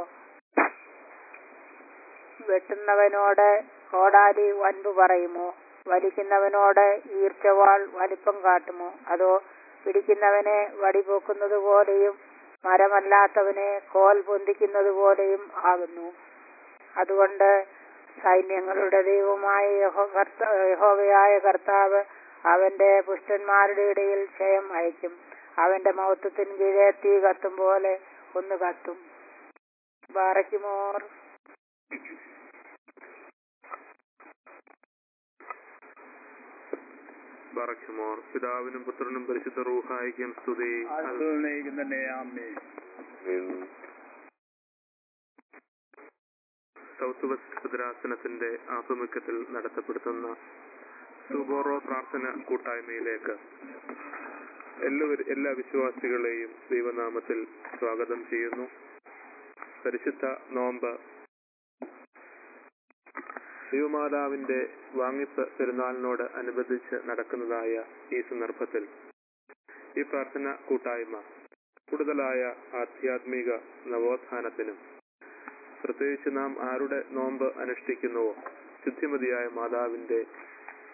Speaker 1: വെട്ടുന്നവനോട് കോടാലി വൻപ് പറയുമോ? വലിക്കുന്നവനോട് ഈർച്ചവാൾ വലിപ്പം കാട്ടുമോ? അതോ പിടിക്കുന്നവനെ വടിപോക്കുന്നത് പോലെയും മരമല്ലാത്തവനെ കോൽ പൊന്തിക്കുന്നത് പോലെയും ആകുന്നു. അതുകൊണ്ട് സൈന്യങ്ങളുടെ ദൈവമായ യഹോവയായ കർത്താവ് അവന്റെ പുഷ്ടന്മാരുടെ ഇടയിൽ ക്ഷയം അയക്കും. അവന്റെ മഹത്വത്തിന് കീഴെ തീ കത്തും പോലെ ഒന്ന് കത്തും. ബാറയ്ക്കുമോർ.
Speaker 2: ബാറയ്ക്കുമോർ. പിതാവിനും പുത്രനും പരിശുദ്ധ റൂഹായിക്കും സ്തുതി. സൗത്ത് വെസ്റ്റ് ഭദ്രാസനത്തിന്റെ ആഭിമുഖ്യത്തിൽ നടത്തപ്പെടുത്തുന്ന സുബോറോ പ്രാർത്ഥന കൂട്ടായ്മയിലേക്ക് എല്ലാവരും എല്ലാ വിശ്വാസികളെയും ദൈവനാമത്തിൽ സ്വാഗതം ചെയ്യുന്നു. പരിശുദ്ധ നോമ്പ് ദൈവമാതാവിന്റെ വാങ്ങിപ്പ് പെരുന്നാളിനോട് അനുബന്ധിച്ച് നടക്കുന്നതായ ഈ സന്ദർഭത്തിൽ ഈ പ്രാർത്ഥന കൂട്ടായ്മ കൂടുതലായ ആധ്യാത്മിക നവോത്ഥാനത്തിനും പ്രത്യേകിച്ച് നാം ആരുടെ നോമ്പ് അനുഷ്ഠിക്കുന്നുവോ ശുദ്ധിമതിയായ മാതാവിന്റെ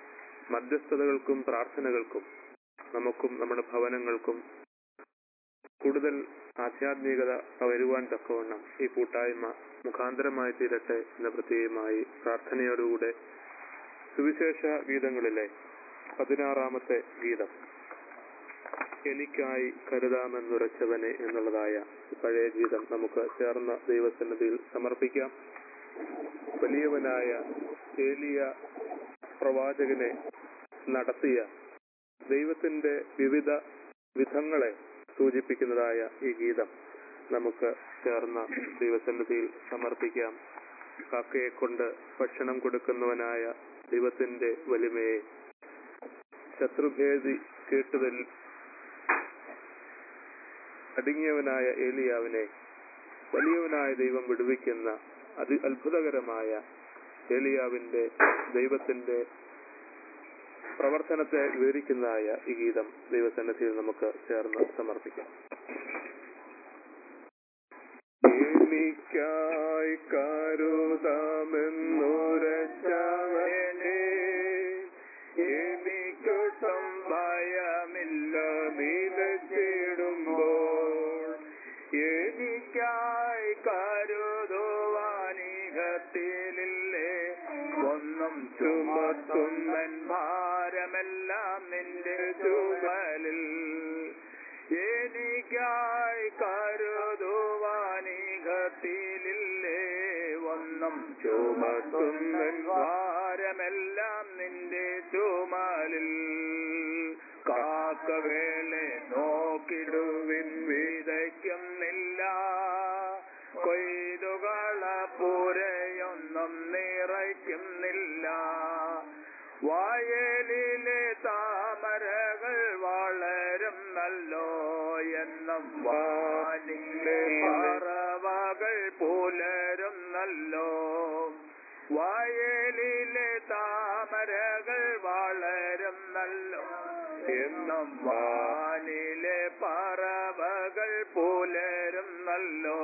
Speaker 2: മധ്യസ്ഥതകൾക്കും പ്രാർത്ഥനകൾക്കും നമുക്കും നമ്മുടെ ഭവനങ്ങൾക്കും കൂടുതൽ ആധ്യാത്മികത വരുവാൻ തക്കവണ്ണം ഈ കൂട്ടായ്മ മുഖാന്തരമായി തീരട്ടെ എന്ന പ്രത്യേകമായി പ്രാർത്ഥനയോടുകൂടെ സുവിശേഷ ഗീതങ്ങളിലെ പതിനാറാമത്തെ ഗീതം എനിക്കായി കരുതാമെന്നുറച്ചവനെ എന്നുള്ളതായ പഴയ ഗീതം നമുക്ക് ചേർന്ന ദൈവസന്നിധിയിൽ സമർപ്പിക്കാം. വലിയവനായ ഏലിയ പ്രവാചകനെ നടത്തിയ ദൈവത്തിന്റെ വിവിധ വിധങ്ങളെ സൂചിപ്പിക്കുന്നതായ ഈ ഗീതം നമുക്ക് ചേർന്ന ദൈവസന്നിധിയിൽ സമർപ്പിക്കാം. കാക്കയെ കൊണ്ട് ഭക്ഷണം കൊടുക്കുന്നവനായ ദൈവത്തിന്റെ വലിമയെ, ശത്രുഭേദി കേട്ടുതൽ അടങ്ങിയവനായ ഏലിയാവിനെ വലിയവനായ ദൈവം വിടുവിക്കുന്ന അതി അത്ഭുതകരമായ ഏലിയാവിന്റെ ദൈവത്തിന്റെ പ്രവർത്തനത്തെ വിവരിക്കുന്നതായ ഈ ഗീതം ദൈവസന്നിധിയിൽ നമുക്ക് ചേർന്ന് സമർപ്പിക്കാം. എനിക്കായി കരുതാമെന്നുറച്ചവനെ എനിക്കൊട്ടും ഭയമില്ല നിലച്ചിടുമ്പോൾ, എനിക്കായി കരുതുവാനികത്തിലില്ലേ ഒന്നും ചുമത്തുന്നൻ ഭാരമെല്ലാം നിന്റെ ചുമലിൽ, എനിക്കായി കരുതുവാനികത്തിലില്ലേ ഒന്നും ചുമത്തുന്നൻ ഭാരമെല്ലാം നിന്റെ ചുമലിൽ. കാക്കകളെ നോക്കിടുവിൻ വിതയ്ക്കുന്നില്ല, കൊയ്തുകള പുരയൊന്നും നിറയ്ക്കുന്നില്ല, വയലിലെ താമരകൾ വളരും നല്ലോ എന്നും വാനിലെ പറവകൾ പുലരും നല്ലോ, വയലിലെ താമരകൾ വളരും നല്ലോ എന്നും വാനിലെ പറവകൾ പുലരും നല്ലോ.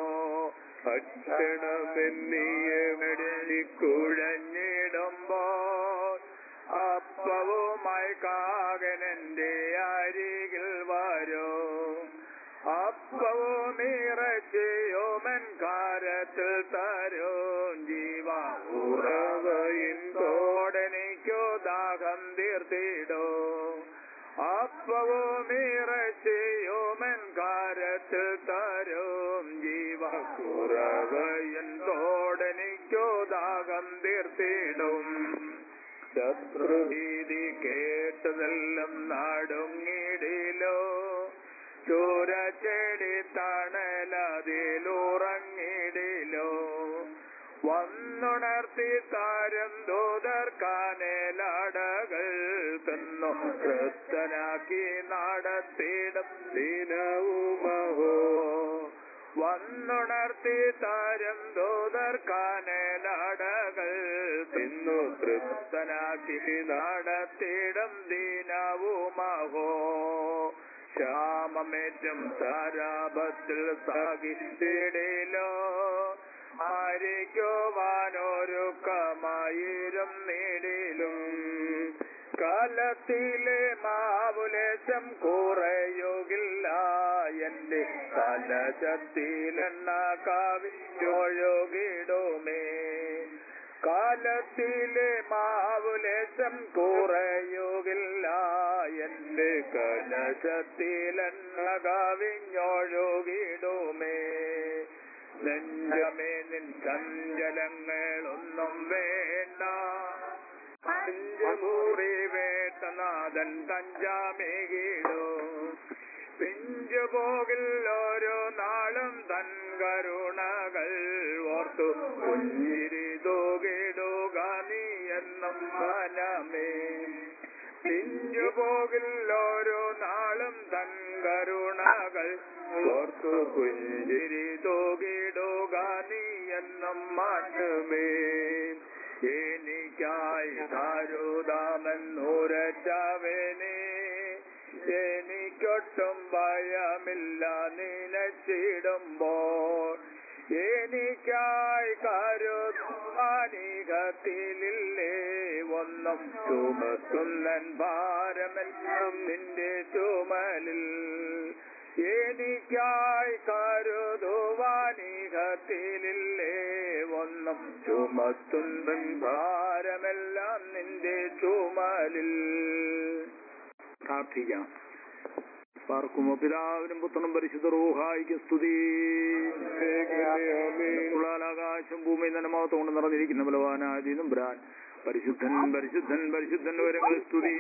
Speaker 2: ഭക്ഷണമെന്നിയെ കുഴഞ്ഞിടുമ്പോൾ അപ്പവുമായി കാകനെന്റെ അരികിൽ വരും, അപ്പവും ഇറച്ചിയുമൻ കാരത്തിൽ തരും, ജീവ ഉറവയിൻ തോടെനിക്കു ദാഹം തീർത്തിടും, അപ്പവും ഇറച്ചിയുമൻ കാരത്തിൽ തരും, ജീവ ഉറവയിൻ തോടെനിക്കു ദാഹം തീർത്തിടും. ശത്രുഭീതി കേട്ടതെല്ലാം നടുങ്ങിടിലോ, ചൂരച്ചെടി തണലതിലുറങ്ങിടിലോ, വന്നുണർത്തി താരം ദൂതർക്കാനേലടകൾ തന്നു തൃപ്തനാക്കി നടത്തിടും ദിനവുമഹോ, വന്നുണർത്തി താരം ദൂതർക്കാനേലടകൾ തിന്നു തൃപ്തനാക്കി നടത്തിടും ദിനവുമഹോ. ക്ഷാമമേറ്റും താരാപത്തിൽ സഹിച്ചിടിലോ, മരിക്കുവാനൊരുക്കമായിരുന്നിടിലും, കാലത്തിലെ മാവുലേശം കുറയുകില്ല, എന്റെ കലശത്തിലെണ്ണ കവിഞ്ഞൊഴുകിടുമേ, കാലത്തിലെ മാവുലേശം കുറയുകില്ല, എന്റെ കലശത്തിലെണ്ണ കവിഞ്ഞൊഴുകിടുമേ. നെഞ്ചമേ നിൻ ചഞ്ചലങ്ങളൊന്നും വേണ്ട, അഞ്ചുമുറി വേട്ടനാഥൻ തഞ്ചാമേകിടും, പിഞ്ചുപോകിൽ ഓരോ നാളും തൻ കരുണകൾ ഓർത്തു പുഞ്ചിരി തൂകിടുക നീ എന്നും മനമേ, പിഞ്ചുപോകിൽ ഓരോ നാളും തൻ കരുണകൾ ഓർത്തു പുഞ്ചിരി തൂകിടുക നീ എന്നും മനമേ. എനിക്കായി കരുതാമെന്നുറച്ചവനെ എനിക്കൊട്ടും ഭയമില്ല നിലച്ചിടുമ്പോൾ, എനിക്കായി കരുതാനികത്തിലില്ലേ ഒന്നും ചുമത്തുന്നൻ ഭാരമെല്ലാം നിന്റെ ചുമലിൽ,
Speaker 3: എനിക്കായി കരുതുവാനികത്തിലില്ലേ ഒന്നും ചുമത്തുന്നൻ ഭാരമെല്ലാം നിന്റെ ചുമലിൽ. പ്രാർത്ഥിക്കാം. പാർക്കുമോ പിതാവിനും പുത്രനും പരിശുദ്ധ റൂഹായിക്ക് സ്തുതി. ആകാശം ഭൂമി തന്നെ മഹത്വം നിറഞ്ഞിരിക്കുന്ന ബലവാനായ നമ്പുരാൻ പരിശുദ്ധൻ പരിശുദ്ധൻ പരിശുദ്ധൻ വരങ്ങൾ സ്തുതി.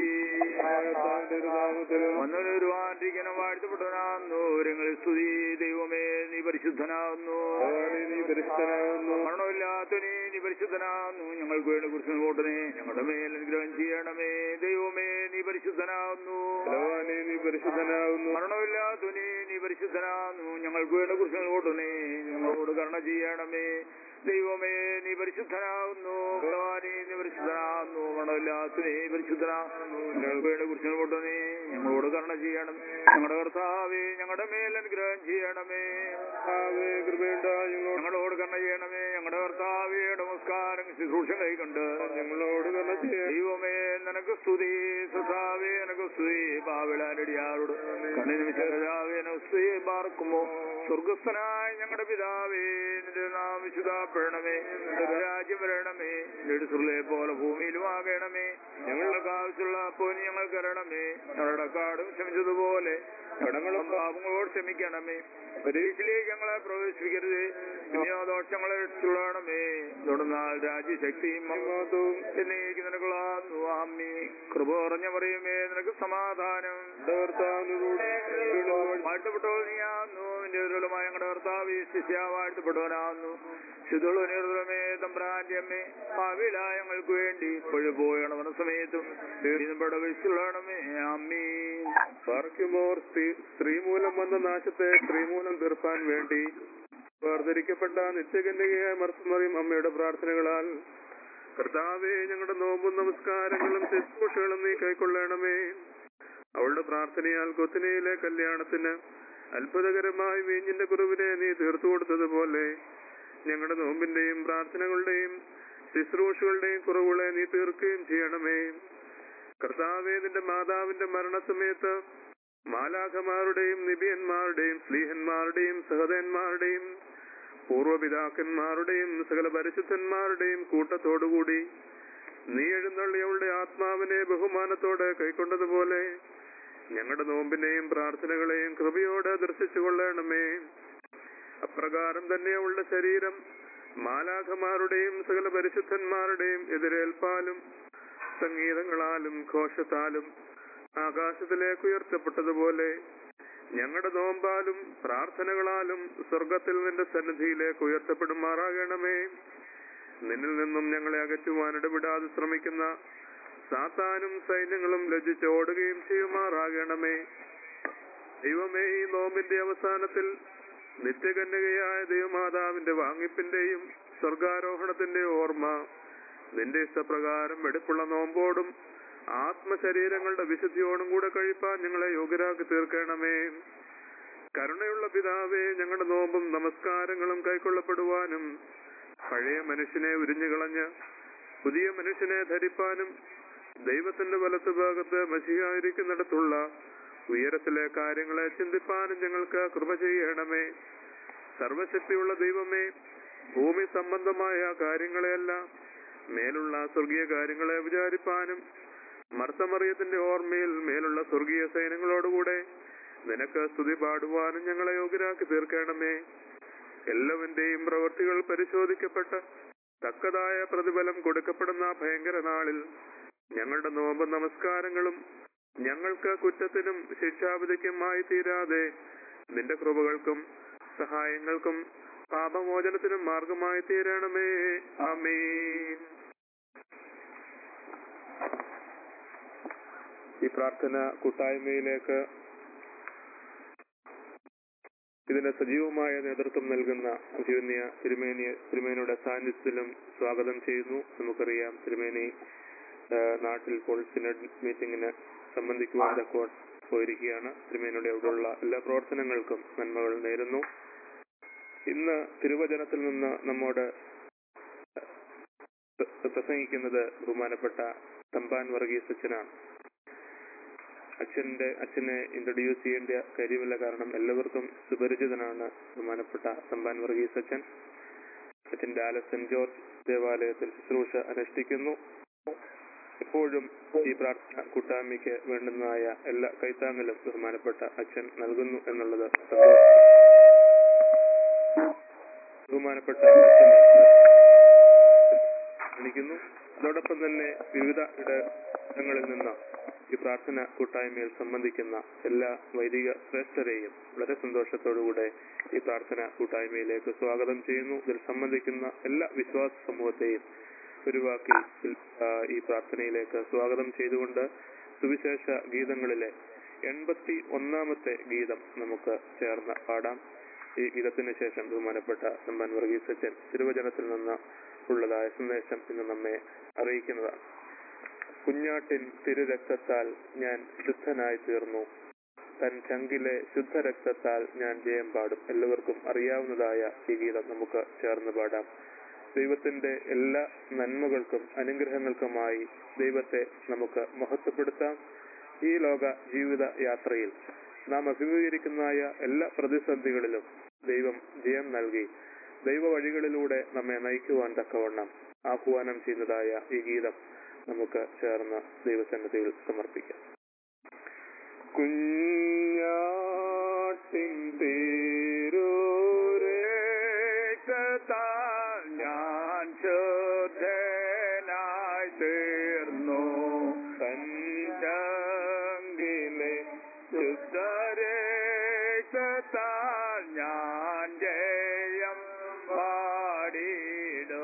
Speaker 3: വന്നൊരുവാണ്ടിരിക്കണം വാഴ്ത്തപ്പെട്ടവനാകുന്നു വരങ്ങളിൽ സ്തുതി. ദൈവമേ നീ പരിശുദ്ധനാകുന്നു, മരണമില്ലാത്തവനെ നീ പരിശുദ്ധനാകുന്നു. ഞങ്ങൾക്ക് വേണ്ടി കുറിച്ച് നോട്ടനെ ഞങ്ങളുടെ മേൽ അനുഗ്രഹം ചെയ്യണമേ. ദൈവമേ നീ പരിശുദ്ധനാകുന്നു, നീ പരിശുദ്ധനാകുന്നു. മരണമില്ലാത്തവനെ നീ പരിശുദ്ധനാകുന്നു. ഞങ്ങൾക്ക് വേണ്ടി കുറിച്ച് നോട്ടനെ ഞങ്ങളോട് കരുണ ചെയ്യണമേ. ദൈവമേ നീ പരിശുദ്ധനാകുന്നു, ഭഗവാനേ നീ പരിശുദ്ധനാകുന്നു. മരണമില്ലാത്തവനെ പരിശുദ്ധനാകുന്നു. ഞങ്ങൾക്ക് വേണ്ടി കുറിച്ച് നോട്ടനെ ഞങ്ങളോട് കരുണ ചെയ്യണം. ഞങ്ങളുടെ കർത്താവേ ഞങ്ങളുടെ മേൽ അനുഗ്രഹം ചെയ്യണമേ. ഞങ്ങളോട് കരുണ ചെയ്യണമേ. ഞങ്ങളുടെ കർത്താവേ നമസ്കാരം ശുശ്രൂഷ കൈകൊണ്ട് ഞങ്ങളോട് കരുണ ചെയ്യണം. ദൈവമേ നിനക്ക് സ്തുതി, സഖാവേ നിനക്ക് സ്തുതി. പാവിളാനടിയാരോട് കണ്ണിനിമിഷാവേ സ്തുതി പാർക്കുമോ. സ്വർഗസ്ഥനായ ഞങ്ങളുടെ പിതാവേ നിന്റെ നാം വിശുദ്ധപ്പെടണമേ. രാജ്യം വരണമേ. നെടുസുള്ളെ പോലെ ഭൂമിയിലും ആകണമേ. ഞങ്ങൾക്ക് ആവശ്യമുള്ള അപ്പോൾ ഞങ്ങൾക്ക് തരണമേ. ഞങ്ങളുടെ കാടും ക്ഷമിച്ചതുപോലെ കടങ്ങളും പാപങ്ങളോട് ക്ഷമിക്കണമേ. പരീക്ഷയിലേക്ക് ഞങ്ങളെ പ്രവേശിപ്പിക്കരുത്, പിന്നെയോ ദോഷങ്ങളെ ചുള്ളണമേ. തുടർന്നാൽ രാജ്യശക്തിയും മഹത്വവും എന്നേക്ക് നിനക്കുള്ളാന്നു. ആമീൻ. കൃപ കുറഞ്ഞ പറയുമേ നിനക്ക് സമാധാനം. വാഴ്ത്തപ്പെട്ടവൾ നീയാന്നു. നിന്റെ ദുർബലമായ ഞങ്ങളുടെ കർത്താവ് ശിഷ്യ വാഴ്ത്തപ്പെട്ടവനാകുന്നു. ശുദ്ധമേ തമ്പ്രാന്റെ അമ്മേ പാവിലായ ഞങ്ങൾക്ക് വേണ്ടി ഇപ്പോഴും പോയണവന സമയത്തും വിളിച്ചുള്ളണമേ. അമ്മീൻ.
Speaker 2: പാർക്കുമോർ സ്ത്രീ മൂലം വന്ന നാശത്തെ സ്ത്രീ മൂലം തീർപ്പാൻ വേണ്ടി വേർതിരിക്കപ്പെട്ട നിത്യകന്യകയായ മർത്തമറിയും അമ്മയുടെ പ്രാർത്ഥനകളാൽ കർത്താവേ ഞങ്ങളുടെ നോമ്പും നമസ്കാരങ്ങളും ശുശ്രൂഷകളും നീ കൈക്കൊള്ളണമേ. അവളുടെ പ്രാർത്ഥനയാൽ കൊത്തിനയിലെ കല്യാണത്തിന് അത്ഭുതകരമായി വീഞ്ഞിന്റെ കുറവിനെ നീ തീർത്തു കൊടുത്തതുപോലെ ഞങ്ങളുടെ നോമ്പിന്റെയും പ്രാർത്ഥനകളുടെയും ശുശ്രൂഷകളുടെയും കുറവുകളെ നീ തീർക്കുകയും ചെയ്യണമേ. കർത്താവേ നിന്റെ മാതാവിന്റെ മരണസമയത്ത് മാലാഖമാരുടെയും നിബിയന്മാരുടെയും സ്ലീഹന്മാരുടെയും സഹോദരന്മാരുടെയും പൂർവ്വപിതാക്കന്മാരുടെയും സകല പരിശുദ്ധന്മാരുടെയും കൂട്ടത്തോടുകൂടി നീ എഴുന്നള്ളിയവളുടെ ആത്മാവിനെ ബഹുമാനത്തോടെ കൈക്കൊണ്ടതുപോലെ ഞങ്ങളുടെ നോമ്പിനെയും പ്രാർത്ഥനകളെയും കൃപയോടെ ദർശിച്ചു കൊള്ളണമേ. അപ്രകാരം തന്നെ അവളുടെ ശരീരം മാലാഖമാരുടെയും സകല പരിശുദ്ധന്മാരുടെയും എതിരേൽപ്പാലും സംഗീതങ്ങളാലും ഘോഷത്താലും ആകാശത്തിലേക്ക് ഉയർത്തപ്പെട്ടതുപോലെ ഞങ്ങളുടെ നോമ്പാലും പ്രാർത്ഥനകളാലും സ്വർഗത്തിൽ നിന്റെ സന്നിധിയിലേക്ക് ഉയർത്തപ്പെടുമാറാകണമേ. നിന്നിൽ നിന്നും ഞങ്ങളെ അകറ്റുവാൻ ഇടപെടാതെ ശ്രമിക്കുന്ന സാത്താനും സൈന്യങ്ങളും ലജ്ജിച്ചോടുകയും ചെയ്യുമാറാകണമേ. ദൈവമേ ഈ നോമ്പിന്റെ അവസാനത്തിൽ നിത്യകന്യകയായ ദൈവമാതാവിന്റെ വാങ്ങിപ്പിന്റെയും സ്വർഗാരോഹണത്തിന്റെ ഓർമ്മ നിന്റെ ഇഷ്ടപ്രകാരം എടുപ്പുള്ള നോമ്പോടും ആത്മശരീരങ്ങളുടെ വിശുദ്ധിയോടും കൂടെ കഴിപ്പാൻ ഞങ്ങളെ യോഗ്യരാക്കി തീർക്കണമേ. കരുണയുള്ള പിതാവേ ഞങ്ങളുടെ നോമ്പും നമസ്കാരങ്ങളും കൈക്കൊള്ളപ്പെടുവാനും പഴയ മനുഷ്യനെ ഉരിഞ്ഞുകളഞ്ഞ് പുതിയ മനുഷ്യനെ ധരിപ്പാനും ദൈവത്തിന്റെ വലത്തുഭാഗത്ത് മശിയായിരിക്കുന്നിടത്തുള്ള ഉയരത്തിലെ കാര്യങ്ങളെ ചിന്തിപ്പാനും ഞങ്ങൾക്ക് കൃപ ചെയ്യണമേ. സർവശക്തിയുള്ള ദൈവമേ, ഭൂമി സംബന്ധമായ കാര്യങ്ങളെയല്ല മേലുള്ള സ്വർഗീയ കാര്യങ്ങളെ വിചാരിപ്പാനും മർത്തമറിയത്തിന്റെ ഓർമ്മയിൽ മേലുള്ള സ്വർഗീയ സൈന്യങ്ങളോടുകൂടെ നിനക്ക് സ്തുതി പാടുവാനും ഞങ്ങളെ യോഗ്യരാക്കി തീർക്കണമേ. എല്ലാവന്റെയും പ്രവൃത്തികൾ പരിശോധിക്കപ്പെട്ട തക്കതായ പ്രതിഫലം കൊടുക്കപ്പെടുന്ന ഭയങ്കര നാളിൽ ഞങ്ങളുടെ നോമ്പ് നമസ്കാരങ്ങളും ഞങ്ങൾക്ക് കുറ്റത്തിനും ശിക്ഷാവിധിക്കുമായി തീരാതെ നിന്റെ കൃപകൾക്കും സഹായങ്ങൾക്കും പാപമോചനത്തിനും മാർഗമായി തീരണമേ. ആമേൻ. ഈ പ്രാർത്ഥന കൂട്ടായ്മയിലേക്ക് ഇതിന് സജീവമായ നേതൃത്വം നൽകുന്ന അഭിമന്യ തിരുമേനി തിരുമേനിയുടെ സാന്നിധ്യത്തിലും സ്വാഗതം ചെയ്യുന്നു. നമുക്കറിയാം തിരുമേനി നാട്ടിൽ ഇപ്പോൾ സിനഡ് മീറ്റിംഗിന് സംബന്ധിക്കുവാൻ തക്കോൺ പോയിരിക്കുകയാണ്. തിരുമേനിയുടെ അവിടെയുള്ള എല്ലാ പ്രവർത്തനങ്ങൾക്കും നന്മകൾ നേരുന്നു. ഇന്ന് തിരുവചനത്തിൽ നിന്ന് നമ്മോട് പ്രസംഗിക്കുന്നത് ബഹുമാനപ്പെട്ട തമ്പാൻ വർഗീസ് അച്ഛനാണ്. അച്ഛന്റെ അച്ഛനെ ഇൻട്രൊഡ്യൂസ് ചെയ്യേണ്ട കാര്യമില്ല, കാരണം എല്ലാവർക്കും സുപരിചിതനാണ് ബഹുമാനപ്പെട്ട തമ്പാൻ വർഗീസ് അച്ഛൻ. അച്ഛൻ ഡാലസ് സെന്റ് ജോർജ് ദേവാലയത്തിൽ ശുശ്രൂഷ അനുഷ്ഠിക്കുന്നു. എപ്പോഴും ഈ പ്രാർത്ഥന കൂട്ടായ്മയ്ക്ക് വേണ്ടുന്നതായ എല്ലാ കൈത്താങ്ങലും ബഹുമാനപ്പെട്ട അച്ഛൻ നൽകുന്നു എന്നുള്ളത് സന്തോഷം. ബഹുമാനപ്പെട്ട അച്ഛനെ ക്ഷണിക്കുന്നു. അതോടൊപ്പം തന്നെ വിവിധ ഇടങ്ങളിൽ നിന്ന് ഈ പ്രാർത്ഥന കൂട്ടായ്മയിൽ സംബന്ധിക്കുന്ന എല്ലാ വൈദിക ശ്രേഷ്ഠരെയും വളരെ സന്തോഷത്തോടുകൂടെ ഈ പ്രാർത്ഥന കൂട്ടായ്മയിലേക്ക് സ്വാഗതം ചെയ്യുന്നു. ഇതിൽ സംബന്ധിക്കുന്ന എല്ലാ വിശ്വാസ സമൂഹത്തെയും ഒരു വാക്കിൽ ഈ പ്രാർത്ഥനയിലേക്ക് സ്വാഗതം ചെയ്തുകൊണ്ട് സുവിശേഷ ഗീതങ്ങളിലെ എൺപത്തി ഒന്നാമത്തെ ഗീതം നമുക്ക് ചേർന്ന് പാടാം. ഈ ഗീതത്തിന് ശേഷം ബഹുമാനപ്പെട്ട തമ്പാൻ വർഗീസ് അച്ഛൻ തിരുവചനത്തിൽ നിന്ന് ഉള്ളതായ സന്ദേശം ഇന്ന് നമ്മെ അറിയിക്കുന്നതാണ്. കുഞ്ഞാട്ടിൻ തിരുരക്തത്താൽ ഞാൻ ശുദ്ധനായി തീർന്നു, തൻ ചങ്കിലെ ശുദ്ധരക്തത്താൽ ഞാൻ ജയം പാടും. എല്ലാവർക്കും അറിയാവുന്നതായ ഈ ഗീതം നമുക്ക് ചേർന്ന് പാടാം. ദൈവത്തിന്റെ എല്ലാ നന്മകൾക്കും അനുഗ്രഹങ്ങൾക്കുമായി ദൈവത്തെ നമുക്ക് മഹത്വപ്പെടുത്താം. ഈ ലോക ജീവിത യാത്രയിൽ നാം അഭിമുഖീകരിക്കുന്നതായ എല്ലാ പ്രതിസന്ധികളിലും ദൈവം ജയം നൽകി ദൈവ വഴികളിലൂടെ നമ്മെ നയിക്കുവാൻ തക്കവണ്ണം ആഹ്വാനം ചെയ്യുന്നതായ ഈ ഗീതം നമുക്ക് ചേർന്ന് ദൈവസന്നിധിയിൽ സമർപ്പിക്കാം. കുഞ്ഞാട്ടിൻ തിരുരക്തത്താൽ ഞാൻ ശുദ്ധനായി തീർന്നു, തൻ ചങ്കിലെ ശുദ്ധരക്തത്താൽ ഞാൻ ജയം പാടിടോ.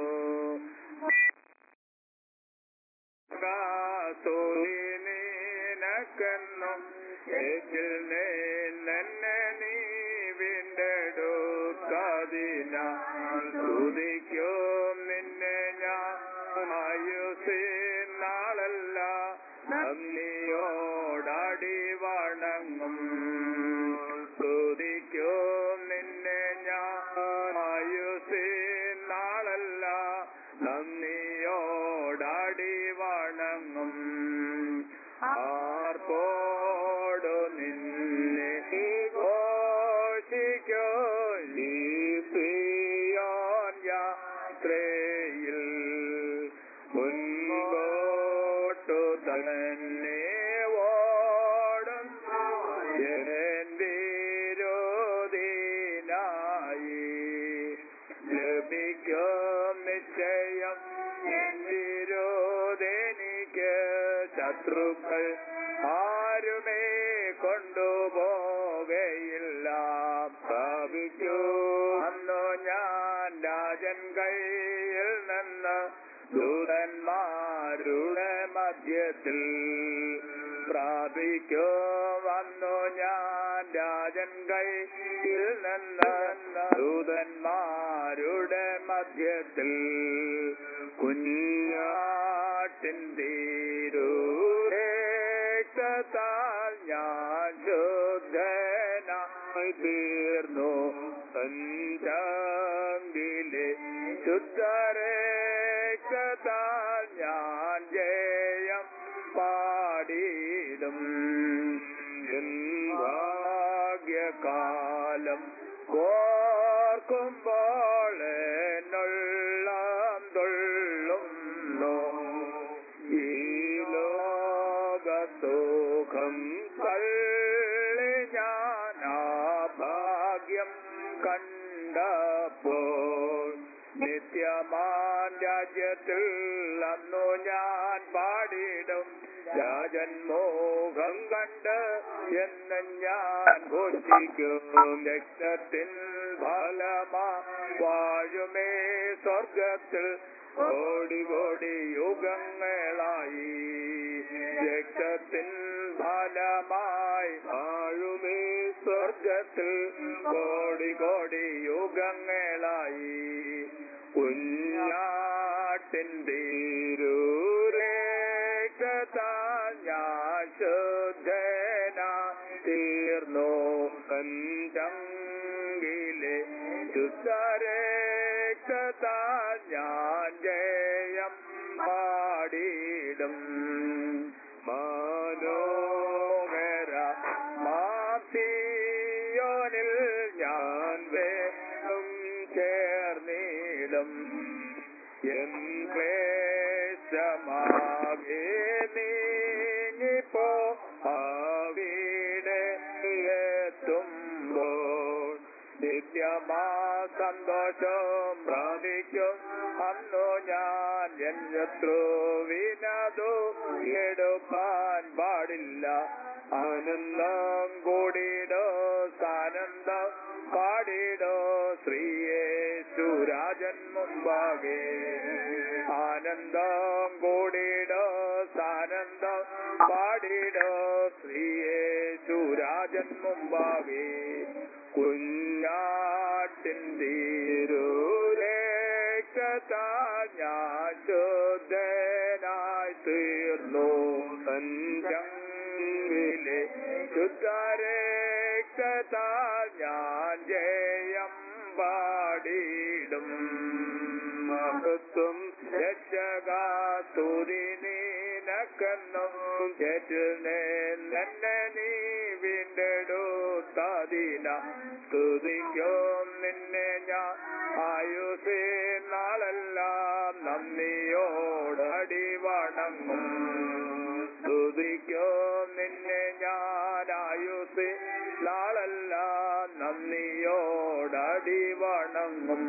Speaker 2: നിനക്കെന്നും ഏറ്റിൽ നിന്നെ നീ വീണ്ടെടുക്കാതിനാൽ സ്തുതിക്കും നിന്നെ ഞാൻ ആയുസ്സിനാളല്ല നന്ദിയോടടി വണങ്ങും. സ്തുതിക്കും നിന്നെ ഞാൻ ആയുസ്സിനാളല്ല നന്ദിയോടടി വണങ്ങും. ആർപ്പോടു നിന്നെ ഘോഷിക്കോ ഈ സിയോൻ യാത്രയിൽ, മുൻപോട്ടു തന്നെ ഓടും എൻ വിരോധിനായി. ലഭിക്കും നിശ്ചയം എൻ വിരോധിനിക്ക് ശത്രുക്കൾ ആരുമേ കൊണ്ടുപോകയില്ല. പ്രാപിക്കൂ അന്നു ഞാൻ രാജൻ കയ്യിൽ നിന്ന് ദൂതന്മാരുടെ മധ്യത്തിൽ. പ്രാപിക്കൂ വന്നു ഞാൻ രാജൻ കയ്യിൽ നിന്ന് ദൂതന്മാരുടെ മധ്യത്തിൽ. കുഞ്ഞാട്ടിൻ തിരുരക്തത്താൽ ഞാൻ ശുദ്ധനായി തീർന്നു, തൻ ചങ്കിലെ ശുദ്ധരക്തത്താൽ ഞാൻ ജയം പാടിടും. എൻ ഭാഗ്യകാലം ഓർക്കുമ്പോൾ എന്നുള്ളം തുള്ളുന്നു. ഈ ലോകസുഖം തള്ളി ഞാൻ ആ ഭാഗ്യം കണ്ടപ്പോൾ നിത്യമാൻ രാജ്യത്തിൽ അന്നു ഞാൻ പാടിടും. രാജൻ മോഹം കണ്ട് എന്ന് ഞാൻ ഘോഷിക്കും. രക്തത്തിൻ ഫലമാ വാഴുമേ സ്വർഗത്തിൽ കോടി കോടി യുഗങ്ങളായി. രക്തത്തിൻ ഫലമായി വാഴുമേ സ്വർഗത്തിൽ കോടി കോടി യുഗങ്ങളായി. കുഞ്ഞാട്ടിൻ തിരുരക്തത്താൽ ഞാൻ ശുദ്ധനായി തീർന്നു, തൻ ചങ്കിലെ ശുദ്ധരക്തത്താൽ ഞാൻ ജയം പാടിടും. മനോഹരമാം
Speaker 3: എൻ ക്ലേശമാകെ നീങ്ങിപ്പോ അവിടെ എത്തുമ്പോൾ നിത്യമാ സന്തോഷം പ്രാപിക്കും അന്നു ഞാൻ എൻ ശത്രുവിനതു എടുപ്പാൻ പാടില്ല. ആനന്ദം കൂടിടോ സാനന്ദം പാടിടോ ശ്രീയേശുരാജൻ മുമ്പാകെ. ആനന്ദം കൂടിടോ സാനന്ദം പാടിടോ ശ്രീയേശുരാജൻ മുമ്പാകെ. കുഞ്ഞാട്ടിൻ തീരുരേക്ഷതാൽ ഞാൻ ശുദ്ധനായി തീർന്നു. തഞ്ചങ്കിലെ ശുദ്ധരേക്ഷതാൽ ഞാൻ ജയം പാടിടും. മഹത്വം രക്ഷകാസ്തുതി നീനക്കെന്നും ചേറ്റുന്നെ നീ വീണ്ടെടുത്തതിന സ്തുതിക്കും നിന്നെ ഞാൻ ആയുസേ നാളെല്ലാം നന്ദിയോടടി വണങ്ങും. സ്തുതിക്കും നിന്നെ ഞാൻ ആയുസേ നാളെല്ലാം നന്ദിയോടടി വണങ്ങും.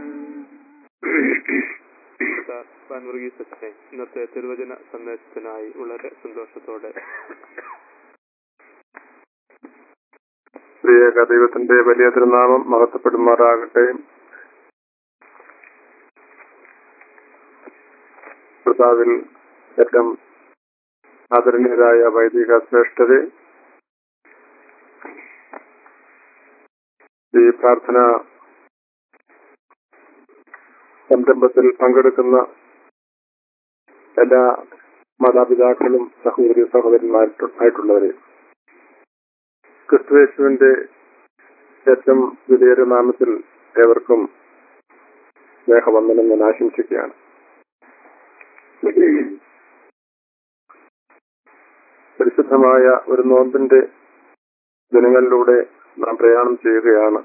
Speaker 2: വർഗീസത്തെ ഇന്നത്തെ തിരുവചന സന്ദേശത്തിനായി വളരെ സന്തോഷത്തോടെ
Speaker 4: പ്രിയേക ദൈവത്തിന്റെ വലിയ തിരുനാമം മഹത്വപ്പെടുമാറാകട്ടെ. കർത്താവിൽ ഏറ്റവും ആദരണീയരായ വൈദിക ശ്രേഷ്ഠരെ, ഈ പ്രാർത്ഥന സംരംഭത്തിൽ പങ്കെടുക്കുന്ന എല്ലാ മാതാപിതാക്കളും സഹോദരി സഹോദരന്മാരായിട്ടുള്ളവരെ, ക്രിസ്തുയേശുവിന്റെ ഏറ്റവും വലിയൊരു നാമത്തിൽ ഏവർക്കും സ്നേഹവന്ദനം ഞാൻ ആശംസിക്കുകയാണ്. പരിശുദ്ധമായ ഒരു നോമ്പിന്റെ ദിനങ്ങളിലൂടെ നാം പ്രയാണം ചെയ്യുകയാണ്.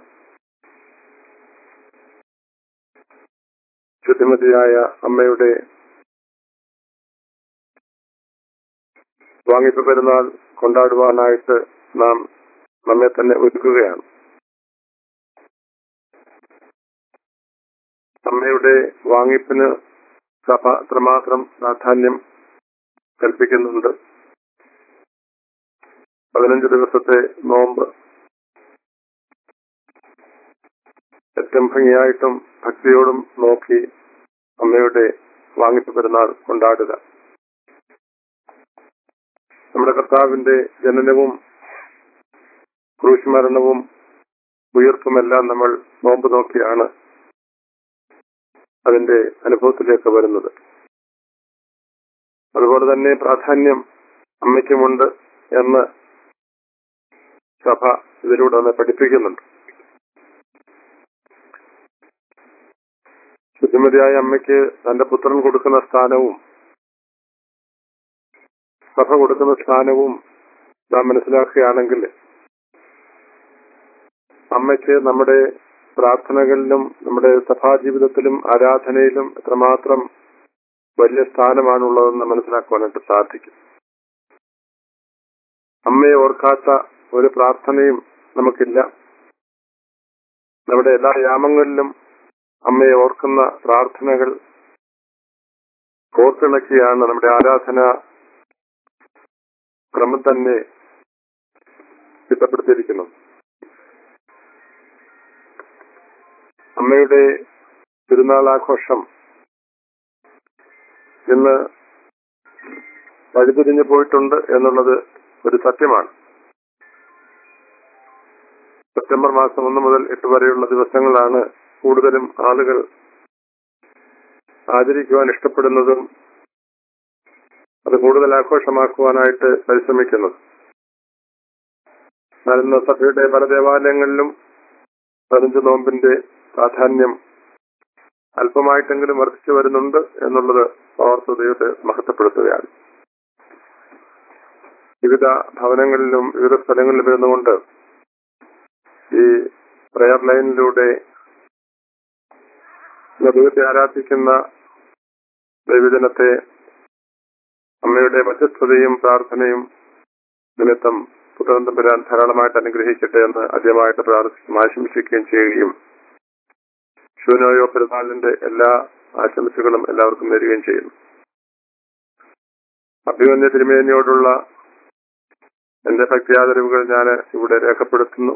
Speaker 4: ശുദ്ധിമതിയായ അമ്മയുടെ വാങ്ങിപ്പ് പെരുന്നാൾ കൊണ്ടാടുവാനായിട്ട് നാം നമ്മെ തന്നെ ഒരുക്കുകയാണ്. അമ്മയുടെ വാങ്ങിപ്പിന് സഭ അത്രമാത്രം പ്രാധാന്യം കൽപ്പിക്കുന്നുണ്ട്. പതിനഞ്ച് ദിവസത്തെ നോമ്പ് ഏറ്റവും ഭംഗിയായിട്ടും ഭക്തിയോടും നോക്കി അമ്മയുടെ വാങ്ങിപ്പ് പെരുന്നാൾ കൊണ്ടാടുക. നമ്മുടെ കർത്താവിന്റെ ജനനവും ക്രൂശുമരണവും ഉയർപ്പുമെല്ലാം നമ്മൾ നോമ്പ് നോക്കിയാണ് അതിന്റെ അനുഭവത്തിലേക്ക് വരുന്നത്. അതുപോലെ തന്നെ പ്രാധാന്യം അമ്മയ്ക്കുമുണ്ട് എന്ന് സഭ ഇതിലൂടെ ഒന്ന് പഠിപ്പിക്കുന്നുണ്ട്. ശുദ്ധിമതിയായ അമ്മയ്ക്ക് തന്റെ പുത്രൻ കൊടുക്കുന്ന സ്ഥാനവും സഭ കൊടുക്കുന്ന സ്ഥാനവും നാം മനസ്സിലാക്കുകയാണെങ്കിൽ അമ്മയ്ക്ക് നമ്മുടെ പ്രാർത്ഥനകളിലും നമ്മുടെ സഭാജീവിതത്തിലും ആരാധനയിലും എത്രമാത്രം വലിയ സ്ഥാനമാണുള്ളതെന്ന് മനസ്സിലാക്കുവാനായിട്ട് സാധിക്കും. അമ്മയെ ഓർക്കാത്ത ഒരു പ്രാർത്ഥനയും നമുക്കില്ല. നമ്മുടെ എല്ലാ യാമങ്ങളിലും അമ്മയെ ഓർക്കുന്ന പ്രാർത്ഥനകൾ ഓർത്തിണക്കിയാണ് നമ്മുടെ ആരാധന ക്രമം തന്നെ ചിട്ടപ്പെടുത്തിയിരിക്കുന്നത്. അമ്മയുടെ തിരുനാളാഘോഷം ഇന്ന് വഴിതിരിഞ്ഞു പോയിട്ടുണ്ട് എന്നുള്ളത് ഒരു സത്യമാണ്. സെപ്റ്റംബർ മാസം ഒന്ന് മുതൽ എട്ട് വരെയുള്ള ദിവസങ്ങളാണ് കൂടുതലും ആളുകൾ ആചരിക്കുവാൻ ഇഷ്ടപ്പെടുന്നതും അത് കൂടുതൽ ആഘോഷമാക്കുവാനായിട്ട് പരിശ്രമിക്കുന്നത്. എന്നാൽ ഇന്ന് സഭയുടെ പല ദേവാലയങ്ങളിലും പതിനഞ്ച് നോമ്പിന്റെ പ്രാധാന്യം അല്പമായിട്ടെങ്കിലും വർദ്ധിച്ചു വരുന്നുണ്ട് എന്നുള്ളത് ഓർത്ത് ദൈവത്തെ മഹത്വപ്പെടുത്തുകയാണ്. വിവിധ ഭവനങ്ങളിലും വിവിധ സ്ഥലങ്ങളിലും ഇരുന്നുകൊണ്ട് ഈ പ്രയർ ലൈനിലൂടെ ദൈവത്തെ ആരാധിക്കുന്ന ദൈവജനത്തെ അമ്മയുടെ മധ്യസ്ഥതയും പ്രാർത്ഥനയും നിമിത്തം പുത്രൻ തമ്പുരാൻ ധാരാളമായിട്ട് അനുഗ്രഹിക്കട്ടെ എന്ന് ആദ്യമായിട്ട് പ്രാർത്ഥിക്കും ആശംസിക്കുകയും ചെയ്യുകയും ശൂനോയോ പെരുന്നാളിന്റെ എല്ലാ ആശംസകളും എല്ലാവർക്കും നേരുകയും ചെയ്യുന്നു. അഭിമന്യ തിരുമേനിയോടുള്ള എന്റെ ഭക്തിയാദരവുകൾ ഞാൻ ഇവിടെ രേഖപ്പെടുത്തുന്നു.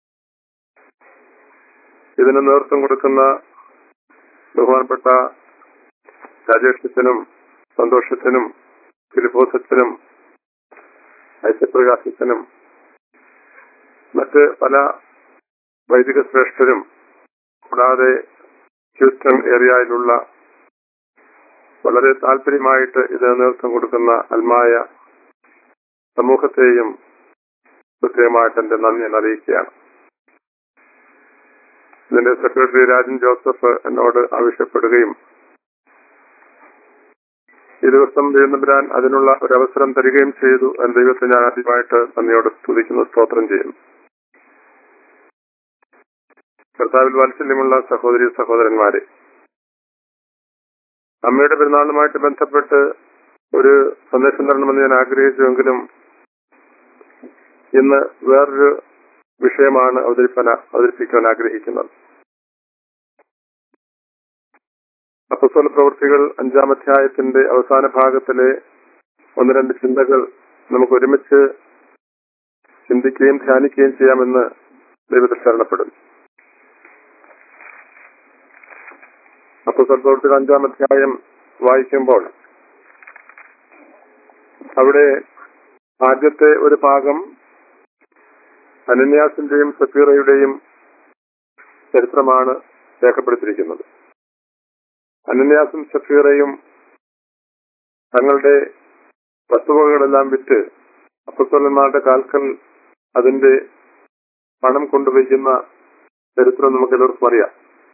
Speaker 4: ഇതിന് നേതൃത്വം കൊടുക്കുന്ന ബഹുമാനപ്പെട്ട രാജേഷത്തിനും സന്തോഷത്തിനും ഫിലിപ്പോസത്തിനും ഐശ്വപ്രകാശത്തിനും മറ്റ് പല വൈദിക ശ്രേഷ്ഠരും കൂടാതെ ഹ്യൂസ്റ്റൺ ഏരിയയിലുള്ള വളരെ താല്പര്യമായിട്ട് ഇതിന് നേതൃത്വം കൊടുക്കുന്ന അൽമായ സമൂഹത്തെയും പ്രത്യേകമായിട്ട് എന്റെ നന്ദി അറിയിക്കുകയാണ്. ഇതിന്റെ സെക്രട്ടറി രാജൻ ജോസഫ് എന്നോട് ആവശ്യപ്പെടുകയും ഈ ദിവസം ദൈവം അതിനുള്ള ഒരു അവസരം തരികയും ചെയ്തു. എന്ന ദൈവത്തെ ഞാൻ ആദ്യമായിട്ട് നന്ദിയോട് സ്തുതിക്കുന്നു, സ്തോത്രം ചെയ്യുന്നു. കർത്താവിൽ വാത്സല്യമുള്ള സഹോദരി സഹോദരന്മാരെ, അമ്മയുടെ പെരുന്നാളുമായിട്ട് ബന്ധപ്പെട്ട് ഒരു സന്ദേശം തരണമെന്ന് ഞാൻ ആഗ്രഹിച്ചുവെങ്കിലും ഇന്ന് വേറൊരു വിഷയമാണ് അവതരിപ്പന അവതരിപ്പിക്കാൻ ആഗ്രഹിക്കുന്നത്. അപ്പോസ്തല പ്രവൃത്തികൾ അഞ്ചാം അധ്യായത്തിന്റെ അവസാന ഭാഗത്തിലെ ഒന്ന് രണ്ട് ചിന്തകൾ നമുക്ക് ഒരുമിച്ച് ചിന്തിക്കുകയും ധ്യാനിക്കുകയും ചെയ്യാമെന്ന് ദൈവത്തിൽ ശരണപ്പെടും. അപ്പോസ്തല പ്രവൃത്തികൾ അഞ്ചാം അധ്യായം വായിക്കുമ്പോൾ അവിടെ ആദ്യത്തെ ഒരു ഭാഗം അനന്യാസിന്റെയും സഫീറയുടെയും ചരിത്രമാണ് രേഖപ്പെടുത്തിയിരിക്കുന്നത്. അനന്യാസും സഫീറയും തങ്ങളുടെ വസ്തുവകകളെല്ലാം വിറ്റ് അപ്പോസ്തലന്മാരുടെ കാൽക്കൽ അതിന്റെ പണം കൊണ്ടുവയ്ക്കുന്ന ചരിത്രം നമുക്ക് എല്ലാവർക്കും അറിയാം.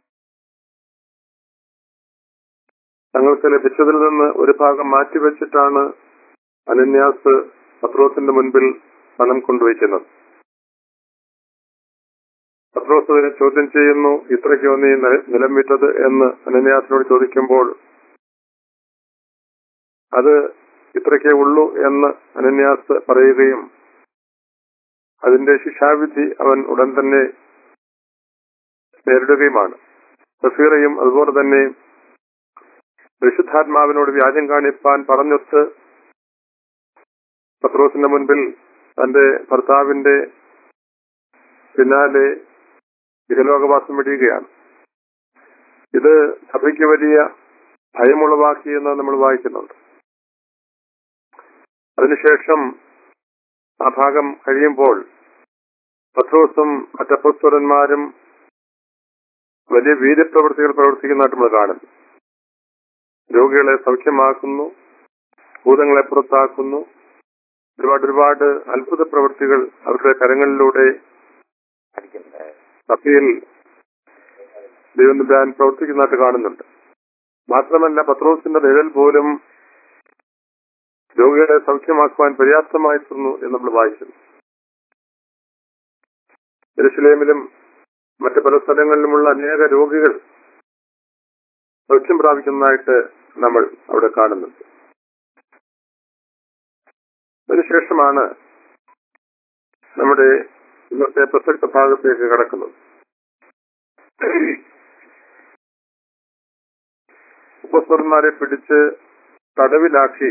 Speaker 4: തങ്ങൾക്ക് ലഭിച്ചതിൽ നിന്ന് ഒരു ഭാഗം മാറ്റിവെച്ചിട്ടാണ് അനന്യാസ് പത്രോസിന്റെ മുൻപിൽ പണം കൊണ്ടുവയ്ക്കുന്നത്. പത്രോസ് അതിനെ ചോദ്യം ചെയ്യുന്നു, ഇത്രയ്ക്കോ നീ നിലം വിറ്റത് എന്ന് അനന്യാസിനോട് ചോദിക്കുമ്പോൾ അത് ഇത്രയ്ക്കേ ഉള്ളൂ എന്ന് അനന്യാസ് പറയുകയും അതിന്റെ ശിക്ഷാവിധി അവൻ ഉടൻ തന്നെ നേരിടുകയുമാണ്. സഫീറയും അതുപോലെ തന്നെ പരിശുദ്ധാത്മാവിനോട് വ്യാജം കാണിപ്പാൻ പറഞ്ഞൊത്ത് പത്രോസിന്റെ മുൻപിൽ തന്റെ ഭർത്താവിന്റെ പിന്നാലെ ഇഹലോകവാസം വെടിയുകയാണ്. ഇത് സഭയ്ക്ക് വലിയ ഭയമുളവാക്കിയെന്ന് നമ്മൾ വായിക്കുന്നുണ്ട്. അതിനുശേഷം ആ ഭാഗം കഴിയുമ്പോൾ പത്രോസും മറ്റപ്പോസ്തലന്മാരും വലിയ വീര്യപ്രവൃത്തികൾ പ്രവർത്തിക്കുന്നതായിട്ട് നമ്മൾ കാണുന്നു. രോഗികളെ സൗഖ്യമാക്കുന്നു, ഭൂതങ്ങളെ പുറത്താക്കുന്നു, ഒരുപാട് ഒരുപാട് അത്ഭുത പ്രവൃത്തികൾ അവരുടെ കരങ്ങളിലൂടെ സഭയിൽ ദൈവം പ്രവർത്തിക്കുന്നതായിട്ട് കാണുന്നുണ്ട്. മാത്രമല്ല പത്രോസിന്റെ നിഴൽ പോലും രോഗികളെ സൗഖ്യമാക്കുവാൻ പര്യാപ്തമായി തീർന്നു എന്ന് നമ്മൾ വായിക്കുന്നു. യെരുശലേമിലും മറ്റ് പല സ്ഥലങ്ങളിലുമുള്ള അനേക രോഗികൾ സൗഖ്യം പ്രാപിക്കുന്നതായിട്ട് നമ്മൾ അവിടെ കാണുന്നുണ്ട്. അതിനുശേഷമാണ് നമ്മുടെ ഇന്നത്തെ പ്രസക്ത ഭാഗത്തേക്ക് കടക്കുന്നത്. അപ്പോസ്തലന്മാരെ പിടിച്ച് തടവിലാക്കി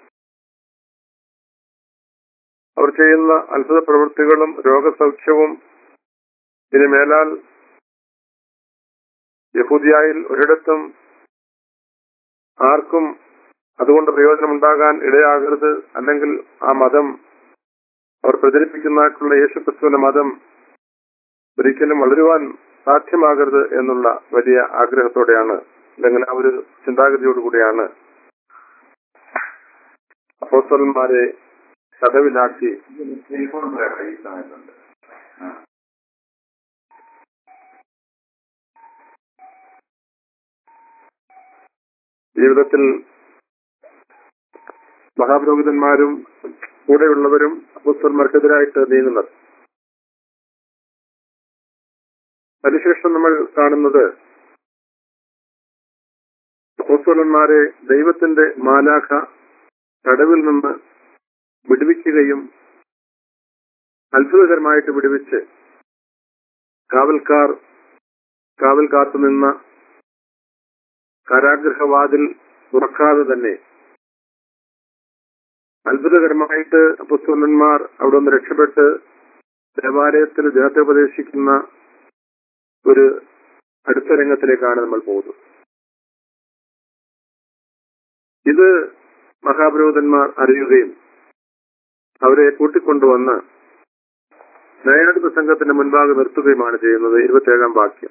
Speaker 4: അവർ ചെയ്യുന്ന അത്ഭുത പ്രവൃത്തികളും രോഗസൗഖ്യവും ഇനി മേലാൽ യഹൂദിയായിൽ ഒരിടത്തും ആർക്കും അതുകൊണ്ട് പ്രയോജനമുണ്ടാകാൻ ഇടയാകരുത്, അല്ലെങ്കിൽ ആ മതം അവർ പ്രചരിപ്പിക്കുന്നതായിട്ടുള്ള യേശുക്രിസ്തുവിന്റെ മതം ഒരിക്കലും വളരുവാൻ സാധ്യമാകരുത് എന്നുള്ള വലിയ ആഗ്രഹത്തോടെയാണ്, അല്ലെങ്കിൽ ആ ഒരു ചിന്താഗതിയോടുകൂടിയാണ് അപ്പോസ്തലന്മാരെ തടവിലാക്കി ജീവിതത്തിൽ മഹാപുരോഹിതന്മാരും കൂടെയുള്ളവരും അപ്പോസ്തലന്മാർക്കെതിരായിട്ട് നീങ്ങുന്നത്. അതിനുശേഷം നമ്മൾ കാണുന്നത് അപ്പോസ്തലന്മാരെ ദൈവത്തിന്റെ മാലാഖ തടവിൽ നിന്ന് വിടുവിക്കുകയും അത്ഭുതകരമായിട്ട് വിടുവിച്ച് കാവൽക്കാർ കാവൽ കാത്തുനിന്ന കാരാഗൃഹവാതിൽ തുറക്കാതെ തന്നെ അത്ഭുതകരമായിട്ട് അപ്പോസ്തലന്മാർ അവിടെ നിന്ന് രക്ഷപ്പെട്ട് ദേവാലയത്തിൽ ജനത്തെ ഉപദേശിക്കുന്ന ഒരു അടുത്ത രംഗത്തിലേക്കാണ് നമ്മൾ പോകുന്നത്. ഇത് മഹാപുരോഹിതന്മാർ അറിയുകയും അവരെ കൂട്ടിക്കൊണ്ടുവന്ന് ന്യായാധിപ സംഘത്തിന്റെ മുൻപാകെ നിർത്തുകയുമാണ് ചെയ്യുന്നത്. ഇരുപത്തിയേഴാം വാക്യം.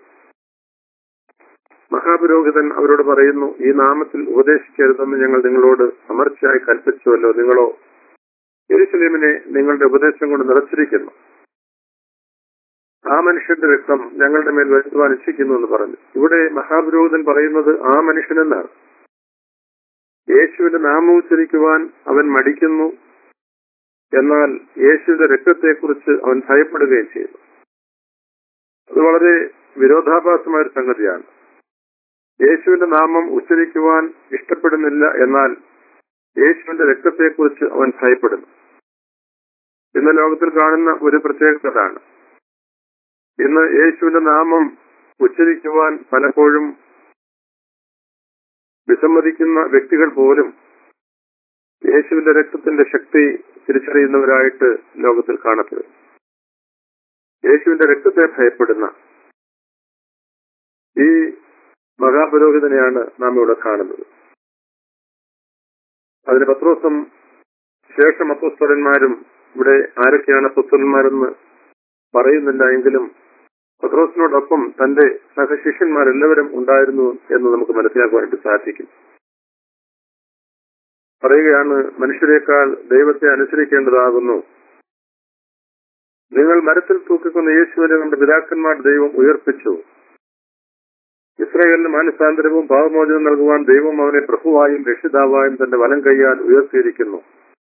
Speaker 4: മഹാപുരോഹിതൻ അവരോട് പറയുന്നു, ഈ നാമത്തിൽ ഉപദേശിക്കരുതെന്ന് ഞങ്ങൾ നിങ്ങളോട് അമർച്ചയായി കൽപ്പിച്ചുവല്ലോ. നിങ്ങളോ യെരൂശലേമിനെ നിങ്ങളുടെ ഉപദേശം കൊണ്ട് നിറച്ചിരിക്കുന്നു. ആ മനുഷ്യന്റെ രക്തം ഞങ്ങളുടെ മേൽ വരുത്തുവാൻ ഇച്ഛിക്കുന്നു എന്ന് പറഞ്ഞു. ഇവിടെ മഹാപുരോഹിതൻ പറയുന്നത് ആ മനുഷ്യനെന്നാണ്. യേശുവിന്റെ നാമം ഉച്ചരിക്കുവാൻ അവൻ മടിക്കുന്നു, എന്നാൽ യേശുവിന്റെ രക്തത്തെക്കുറിച്ച് അവൻ ഭയപ്പെടുകയും ചെയ്യുന്നു. അത് വളരെ വിരോധാഭാസമായ ഒരു സംഗതിയാണ്. യേശുവിന്റെ നാമം ഉച്ചരിക്കുവാൻ ഇഷ്ടപ്പെടുന്നില്ല, എന്നാൽ യേശുവിന്റെ രക്തത്തെക്കുറിച്ച് അവൻ ഭയപ്പെടുന്നു. ഇന്ന് ലോകത്തിൽ കാണുന്ന ഒരു പ്രത്യേകതയാണ്, ഇന്ന് യേശുവിന്റെ നാമം ഉച്ചരിക്കുവാൻ പലപ്പോഴും വിസമ്മതിക്കുന്ന വ്യക്തികൾ പോലും യേശുവിന്റെ രക്തത്തിന്റെ ശക്തി തിരിച്ചറിയുന്നവരായിട്ട് ലോകത്തിൽ കാണപ്പെടും. യേശുവിന്റെ രക്തത്തെ ഭയപ്പെടുന്ന ഈ മഹാപുരോഹിതനെയാണ് നാം ഇവിടെ കാണുന്നത്. അതിന് പത്രോസും ശേഷം അപ്പോസ്തലന്മാരും ഇവിടെ ആരൊക്കെയാണ് അപ്പോസ്തലന്മാരെന്ന് പറയുന്നില്ല, എങ്കിലും പത്രോസിനോടൊപ്പം തന്റെ സഹശിഷ്യന്മാരെല്ലാവരും ഉണ്ടായിരുന്നു എന്ന് നമുക്ക് മനസ്സിലാക്കുവാനായിട്ട് സാധിക്കും. പറയുകയാണ്, മനുഷ്യരെക്കാൾ ദൈവത്തെ അനുസരിക്കേണ്ടതാകുന്നു. നിങ്ങൾ മരത്തിൽ തൂക്കിക്കൊന്ന യേശുവിനെ നമ്മുടെ പിതാക്കന്മാർ ദൈവം ഉയർപ്പിച്ചു. ഇസ്രായേലിന് മാനസാന്തരവും പാപമോചനം നൽകുവാൻ ദൈവം അവനെ പ്രഭുവായും രക്ഷിതാവായും തന്റെ വലം കൈയാൽ ഉയർത്തിയിരിക്കുന്നു.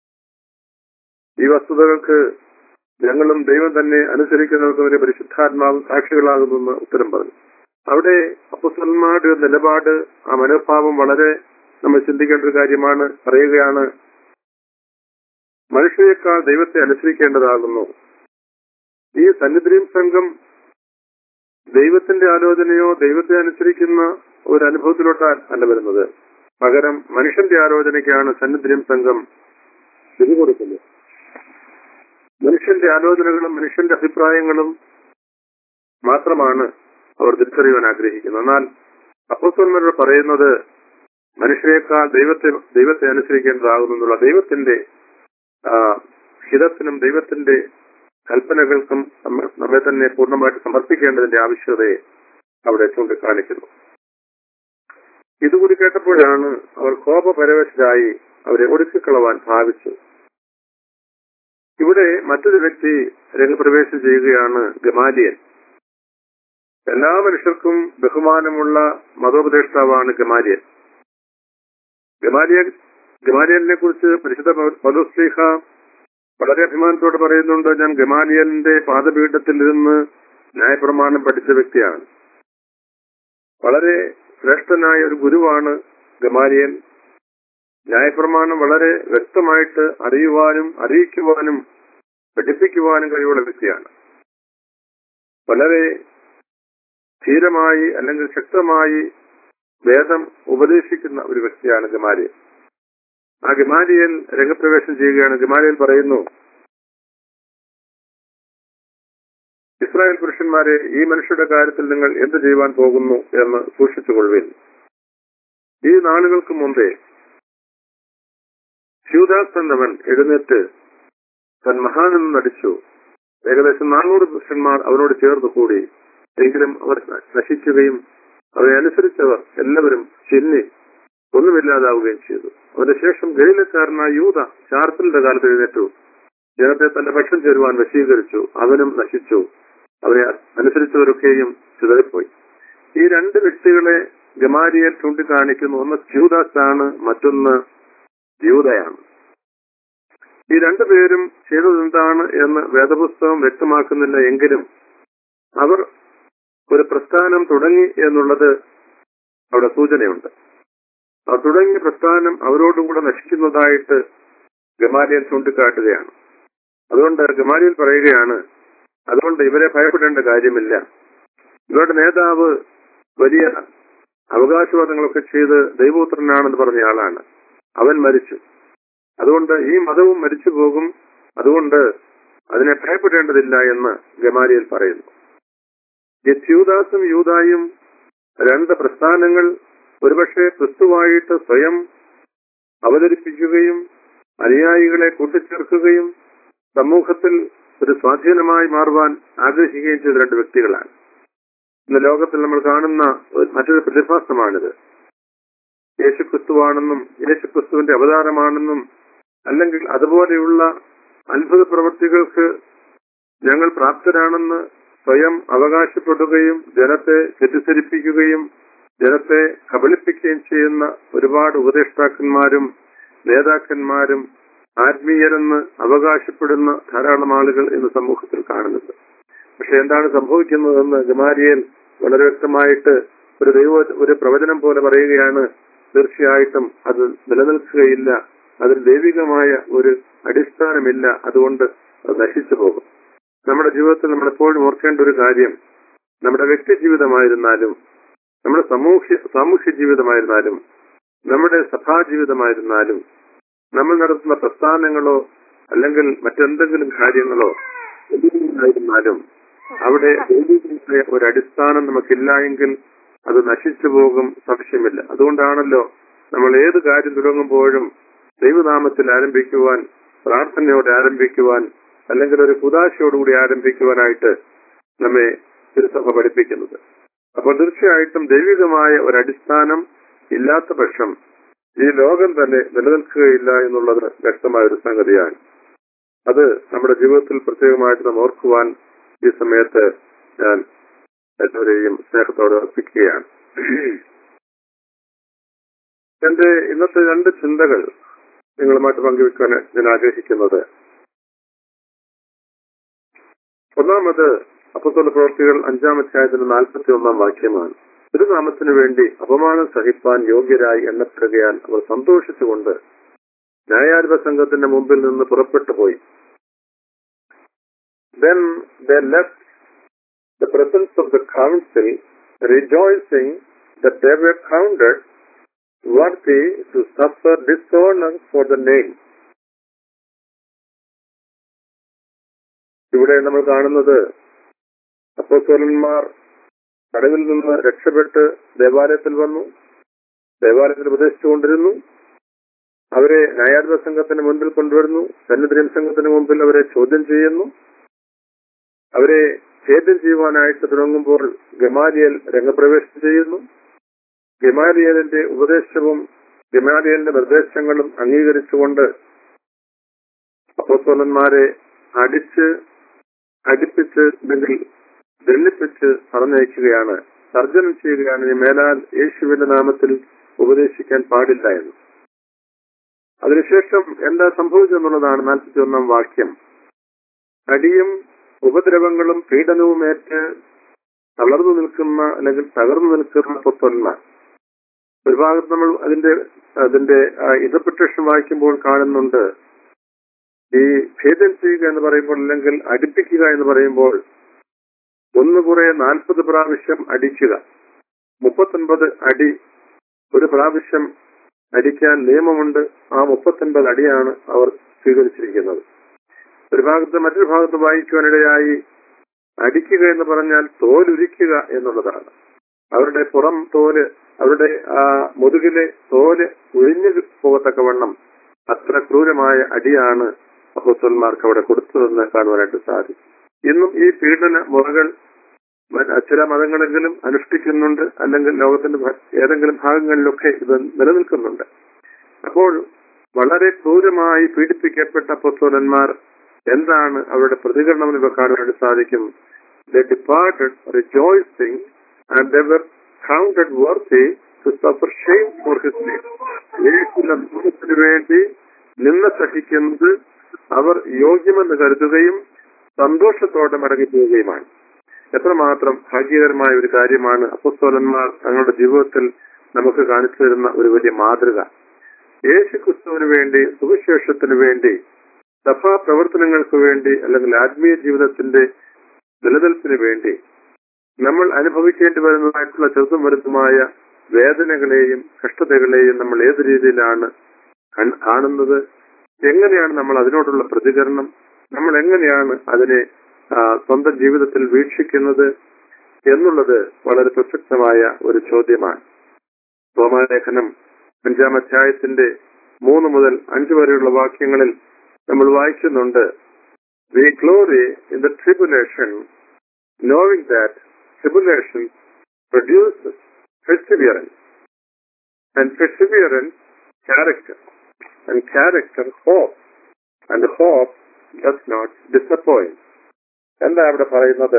Speaker 4: ഈ വസ്തുതകൾക്ക് ഞങ്ങളും ദൈവം തന്നെ അനുസരിക്കുന്നവർക്ക് പരിശുദ്ധാത്മാവ് സാക്ഷികളാകുമെന്ന് ഉത്തരം പറഞ്ഞു. അവിടെ അപ്പോസ്തലന്മാരുടെ ഒരു നിലപാട്, ആ മനോഭാവം വളരെ നമ്മൾ ചിന്തിക്കേണ്ട ഒരു കാര്യമാണ്. പറയുകയാണ്, മനുഷ്യരെക്കാൾ ദൈവത്തെ അനുസരിക്കേണ്ടതാകുന്നു. ഈ സന്നിധിയും സംഘം ദൈവത്തിന്റെ ആലോചനയോ ദൈവത്തെ അനുസരിക്കുന്ന ഒരു അനുഭവത്തിലോട്ട് അല്ല വരുന്നത്, പകരം മനുഷ്യന്റെ ആലോചനയ്ക്കാണ് സന്നിധിയും സംഘം പിടികൊടുക്കുന്നത്. മനുഷ്യന്റെ ആലോചനകളും മനുഷ്യന്റെ അഭിപ്രായങ്ങളും മാത്രമാണ് അവർ തിരിച്ചറിയാൻ ആഗ്രഹിക്കുന്നത്. എന്നാൽ അപ്പോസ്തലന്മാരോട് പറയുന്നത് മനുഷ്യരെക്കാൾ ദൈവത്തെ ദൈവത്തെ അനുസരിക്കേണ്ടതാകുന്നു എന്നുള്ള ദൈവത്തിന്റെ ഹിതത്തിനും ദൈവത്തിന്റെ കൽപ്പനകൾക്കും നമ്മെ തന്നെ പൂർണ്ണമായിട്ട് സമർപ്പിക്കേണ്ടതിന്റെ ആവശ്യകതയെ അവിടെ ചൂണ്ടിക്കാണിക്കുന്നു. ഇതുകൂടി കേട്ടപ്പോഴാണ് അവർ കോപപരവശരായി അവരെ ഒടുക്കിക്കളവാൻ ഭാവിച്ചു. ഇവിടെ മറ്റൊരു വ്യക്തി രംഗപ്രവേശം ചെയ്യുകയാണ്, ഗമാലിയൽ. എല്ലാ മനുഷ്യർക്കും ബഹുമാനമുള്ള മതോപദേഷ്ടാവാണ് ഗമാലിയൽ. ഗമാലിയൽ ഗമാലിയലിനെ കുറിച്ച് പരിശുദ്ധ പൗലോസ്ലീഹ വളരെ അഭിമാനത്തോട് പറയുന്നുണ്ട്, ഞാൻ ഗമാലിയലിന്റെ പാദപീഠത്തിൽ ഇരുന്ന് ന്യായപ്രമാണം പഠിച്ച വ്യക്തിയാണ്. വളരെ ശ്രേഷ്ഠനായ ഒരു ഗുരുവാണ് ഗമാലിയൽ. ന്യായപ്രമാണം വളരെ വ്യക്തമായിട്ട് അറിയുവാനും അറിയിക്കുവാനും പഠിപ്പിക്കുവാനും കഴിവുള്ള വ്യക്തിയാണ്. വളരെ ധീരമായി അല്ലെങ്കിൽ ശക്തമായി വേദം ഉപദേശിക്കുന്ന ഒരു വ്യക്തിയാണ് ഗമാലിയൽ. ആ ഗമാലിയൽ രംഗപ്രവേശം ചെയ്യുകയാണ്. ഗമാലിയൽ പറയുന്നു, ഇസ്രായേൽ പുരുഷന്മാരെ, ഈ മനുഷ്യരുടെ കാര്യത്തിൽ നിങ്ങൾ എന്ത് ചെയ്യുവാൻ പോകുന്നു എന്ന് സൂക്ഷിച്ചുകൊള്ളുവിൻ. ഈ നാളുകൾക്ക് മുമ്പേ യൂദാസ് എന്നവൻ എഴുന്നേറ്റ് തൻ മഹാനെന്ന് നടിച്ചു. ഏകദേശം നാനൂറ് പുരുഷന്മാർ അവരോട് ചേർന്ന് കൂടി. എങ്കിലും അവർ നശിക്കുകയും അവരെ അനുസരിച്ചവർ എല്ലാവരും ചിന്നി ഒന്നുമില്ലാതാവുകയും ചെയ്തു. അവരുടെ ശേഷം ഗലീലക്കാരനായ യൂദ ചാർത്തലിന്റെ കാലത്ത് എഴുന്നേറ്റു. ജനത്തെ തന്റെ പക്ഷം ചേരുവാൻ വശീകരിച്ചു. അവനും നശിച്ചു. അവരെ അനുസരിച്ചവരൊക്കെയും ചിതറിപ്പോയി. ഈ രണ്ട് വ്യക്തികളെ ഗമാലിയൽ ചൂണ്ടിക്കാണിക്കുന്നു. ഒന്ന് യൂദാസ് ആണ്, മറ്റൊന്ന് യൂദയാണ്. ഈ രണ്ടുപേരും ചെയ്തതെന്താണ് എന്ന് വേദപുസ്തകം വ്യക്തമാക്കുന്നില്ല, എങ്കിലും അവർ ഒരു പ്രസ്ഥാനം തുടങ്ങി എന്നുള്ളത് അവിടെ സൂചനയുണ്ട്. ആ തുടങ്ങിയ പ്രസ്ഥാനം അവരോടുകൂടെ നശിക്കുന്നതായിട്ട് ഗമാലിയൽ ചൂണ്ടിക്കാട്ടുകയാണ്. അതുകൊണ്ട് ഗമാലിയൽ പറയുകയാണ്, അതുകൊണ്ട് ഇവരെ ഭയപ്പെടേണ്ട കാര്യമില്ല. ഇവരുടെ നേതാവ് വലിയ അവകാശവാദങ്ങളൊക്കെ ചെയ്ത് ദൈവപുത്രനാണെന്ന് പറഞ്ഞ ആളാണ്. അവൻ മരിച്ചു. അതുകൊണ്ട് ഈ മതവും മരിച്ചു പോകും. അതുകൊണ്ട് അതിനെ ഭയപ്പെടേണ്ടതില്ല എന്ന് ഗമാലിയൽ പറയുന്നു. യൂദാസും യൂദായും രണ്ട് പ്രസ്ഥാനങ്ങൾ ഒരുപക്ഷെ ക്രിസ്തുവായിട്ട് സ്വയം അവതരിപ്പിക്കുകയും അനുയായികളെ കൂട്ടിച്ചേർക്കുകയും സമൂഹത്തിൽ ഒരു സ്വാധീനമായി മാറുവാൻ ആഗ്രഹിക്കുകയും ചെയ്ത രണ്ട് വ്യക്തികളാണ്. ഇന്ന് ലോകത്തിൽ നമ്മൾ കാണുന്ന മറ്റൊരു പ്രതിഭാസമാണിത്. യേശുക്രിസ്തുവാണെന്നും യേശുക്രിസ്തുവിന്റെ അവതാരമാണെന്നും അല്ലെങ്കിൽ അതുപോലെയുള്ള അത്ഭുത പ്രവൃത്തികൾക്ക് ഞങ്ങൾ പ്രാപ്തരാണെന്ന് സ്വയം അവകാശപ്പെടുകയും ജനത്തെ തെറ്റിദ്ധരിപ്പിക്കുകയും ജനത്തെ കബളിപ്പിക്കുകയും ചെയ്യുന്ന ഒരുപാട് ഉപദേഷ്ടാക്കന്മാരും നേതാക്കന്മാരും ആത്മീയരെന്ന് അവകാശപ്പെടുന്ന ധാരാളം ആളുകൾ ഇന്ന് സമൂഹത്തിൽ കാണുന്നുണ്ട്. പക്ഷെ എന്താണ് സംഭവിക്കുന്നതെന്ന് ഗമാലിയേൽ വളരെ വ്യക്തമായിട്ട് ഒരു ദൈവ ഒരു പ്രവചനം പോലെ പറയുകയാണ്. തീർച്ചയായിട്ടും അത് നിലനിൽക്കുകയില്ല. അതിന് ദൈവികമായ ഒരു അടിസ്ഥാനമില്ല. അതുകൊണ്ട് അത് നശിച്ചു പോകും. നമ്മുടെ ജീവിതത്തിൽ നമ്മൾ എപ്പോഴും ഓർക്കേണ്ട ഒരു കാര്യം, നമ്മുടെ വ്യക്തി ജീവിതമായിരുന്നാലും നമ്മുടെ സാമൂഹ്യ സാമൂഹ്യ ജീവിതമായിരുന്നാലും നമ്മുടെ സഭാ ജീവിതമായിരുന്നാലും നമ്മൾ നടത്തുന്ന പ്രസ്ഥാനങ്ങളോ അല്ലെങ്കിൽ മറ്റെന്തെങ്കിലും കാര്യങ്ങളോ ആയിരുന്നാലും അവിടെ ദൈവികമായ ഒരു അടിസ്ഥാനം നമുക്കില്ല എങ്കിൽ അത് നശിച്ചു പോകും, സംശയമില്ല. അതുകൊണ്ടാണല്ലോ നമ്മൾ ഏത് കാര്യം തുടങ്ങുമ്പോഴും ദൈവനാമത്തിൽ ആരംഭിക്കുവാൻ, പ്രാർത്ഥനയോടെ ആരംഭിക്കുവാൻ, അല്ലെങ്കിൽ ഒരു കുദാശയോടുകൂടി ആരംഭിക്കുവാനായിട്ട് നമ്മെ തിരുസഭ പഠിപ്പിക്കുന്നത്. അപ്പോൾ തീർച്ചയായിട്ടും ദൈവികമായ ഒരു അടിസ്ഥാനം ഇല്ലാത്ത പക്ഷം ഈ ലോകം തന്നെ നിലനിൽക്കുകയില്ല എന്നുള്ളത് വ്യക്തമായ ഒരു സംഗതിയാണ്. അത് നമ്മുടെ ജീവിതത്തിൽ പ്രത്യേകമായിട്ട് നാം ഓർക്കുവാൻ ഈ സമയത്ത് ഞാൻ എല്ലാവരെയും സ്നേഹത്തോടെ അർപ്പിക്കുകയാണ്. എന്റെ ഇന്നത്തെ രണ്ട് ചിന്തകൾ നിങ്ങളുമായിട്ട് പങ്കുവെക്കാൻ ഞാൻ ആഗ്രഹിക്കുന്നത്, ഒന്നാമത് അപ്പോസ്തല പ്രവൃത്തികൾ അഞ്ചാം അധ്യായത്തിന്റെ നാൽപ്പത്തി ഒന്നാം വാക്യമാണ്. ഒരു നാമത്തിനു വേണ്ടി അപമാനം സഹിപ്പാൻ യോഗ്യരായി എണ്ണപ്പെടുകയാൽ അവർ സന്തോഷിച്ചുകൊണ്ട് ന്യായാധിപ സംഘത്തിന്റെ മുമ്പിൽ നിന്ന് പുറപ്പെട്ടു പോയി. Then they left the presence of the council, rejoicing that they were counted worthy to suffer dishonor for the name. ഇവിടെ നമ്മൾ കാണുന്നത് അപ്പോസ്തലന്മാർ കടവിൽ നിന്ന് രക്ഷപ്പെട്ട് ദേവാലയത്തിൽ വന്നു, ദേവാലയത്തിൽ ഉപദേശിച്ചുകൊണ്ടിരുന്നു. അവരെ ന്യായാധിപ സംഘത്തിന് മുൻപിൽ കൊണ്ടുവരുന്നു. സന്നിധിൻ സംഘത്തിന് മുമ്പിൽ അവരെ ചോദ്യം ചെയ്യുന്നു. അവരെ ചോദ്യം ചെയ്യുവാനായിട്ട് തുടങ്ങുമ്പോൾ ഗമാലിയേൽ രംഗപ്രവേശം ചെയ്യുന്നു. ഗമാലിയേലിന്റെ ഉപദേശവും ഗമാലിയേലിന്റെ നിർദ്ദേശങ്ങളും അംഗീകരിച്ചുകൊണ്ട് അപ്പോസ്തലന്മാരെ അടിച്ച് അടിപ്പിച്ച് അല്ലെങ്കിൽ ദണ്ഡിപ്പിച്ച് പറഞ്ഞയക്കുകയാണ്, തർജ്ജനം ചെയ്യുകയാണ്. ഈ മേലാൽ യേശുവിന്റെ നാമത്തിൽ ഉപദേശിക്കാൻ പാടില്ല എന്ന്. അതിനുശേഷം എന്താ സംഭവിച്ചെന്നുള്ളതാണ് നാൽപ്പത്തി ഒന്നാം വാക്യം. അടിയും ഉപദ്രവങ്ങളും പീഡനവും ഏറ്റ് തളർന്നു നിൽക്കുന്ന അല്ലെങ്കിൽ തകർന്നു നിൽക്കുന്ന അപ്പോസ്തലന്മാർ. ഒരു ഭാഗത്ത് നമ്മൾ അതിന്റെ അതിന്റെ ഇന്റർപ്രിട്ടേഷൻ വായിക്കുമ്പോൾ കാണുന്നുണ്ട്, ഈ ഭേദം ചെയ്യുക എന്ന് പറയുമ്പോൾ അല്ലെങ്കിൽ അടിപ്പിക്കുക എന്ന് പറയുമ്പോൾ ഒന്ന് കുറെ നാൽപ്പത് പ്രാവശ്യം അടിക്കുക, മുപ്പത്തൊൻപത് അടി ഒരു പ്രാവശ്യം അടിക്കാൻ നിയമമുണ്ട്. ആ മുപ്പത്തൊൻപത് അടിയാണ് അവർ സ്വീകരിച്ചിരിക്കുന്നത്. ഒരു ഭാഗത്ത് മറ്റൊരു ഭാഗത്ത് വായിക്കുവാനിടയായി അടിക്കുക എന്ന് പറഞ്ഞാൽ തോലുരിക്കുക എന്നുള്ളതാണ്. അവരുടെ പുറം തോല്, അവരുടെ ആ മുതുകിലെ തോല് ഒഴിഞ്ഞു പോകത്തക്കവണ്ണം അത്ര ക്രൂരമായ അടിയാണ് അപ്പോസ്തലന്മാർക്ക് അവിടെ കൊടുത്തതെന്ന് കാണുവാനായിട്ട് സാധിക്കും. ഇന്നും ഈ പീഡന മുറകൾ ചില മതങ്ങളെങ്കിലും അനുഷ്ഠിക്കുന്നുണ്ട്, അല്ലെങ്കിൽ ലോകത്തിന്റെ ഏതെങ്കിലും ഭാഗങ്ങളിലൊക്കെ ഇത് നിലനിൽക്കുന്നുണ്ട്. അപ്പോൾ വളരെ ക്രൂരമായി പീഡിപ്പിക്കപ്പെട്ട അപ്പോസ്തലന്മാർ എന്താണ് അവരുടെ പ്രതികരണം എന്ന് കാണുവാനായിട്ട് സാധിക്കും. They departed rejoicing and they were counted worthy to suffer shame for his name. യേശുവിന്റെ നാമത്തിന് വേണ്ടി നിന്ന സഹിക്കുന്നത് അവർ യോഗ്യമെന്ന് കരുതുകയും സന്തോഷത്തോടെ മടങ്ങിപ്പോവുകയുമാണ്. എത്രമാത്രം ഭാഗ്യകരമായ ഒരു കാര്യമാണ് അപ്പോസ്തലന്മാർ തങ്ങളുടെ ജീവിതത്തിൽ നമുക്ക് കാണിച്ചു തരുന്ന ഒരു വലിയ മാതൃക. യേശു ക്രിസ്തുവിന് വേണ്ടി, സുവിശേഷത്തിന് വേണ്ടി, സഭാ പ്രവർത്തനങ്ങൾക്ക് വേണ്ടി, അല്ലെങ്കിൽ ആത്മീയ ജീവിതത്തിന്റെ നിലനിൽപ്പിന് വേണ്ടി നമ്മൾ അനുഭവിക്കേണ്ടി വരുന്നതായിട്ടുള്ള ചെറുതും വലുതുമായ വേദനകളെയും കഷ്ടതകളെയും നമ്മൾ ഏത് രീതിയിലാണ് കാണുന്നത്, എങ്ങനെയാണ് നമ്മൾ അതിനോടുള്ള പ്രതികരണം, നമ്മൾ എങ്ങനെയാണ് അതിനെ സ്വന്തം ജീവിതത്തിൽ വീക്ഷിക്കുന്നത് എന്നുള്ളത് വളരെ പ്രസക്തമായ ഒരു ചോദ്യമാണ്. റോമാലേഖനം അഞ്ചാം അധ്യായത്തിന്റെ മൂന്ന് മുതൽ അഞ്ച് വരെയുള്ള വാക്യങ്ങളിൽ നമ്മൾ വായിക്കുന്നുണ്ട്, We glory in the tribulation, knowing that tribulation produces perseverance, and perseverance character, and character hope, and hope does not disappoint. എന്താ അവിടെ പറയുന്നത്?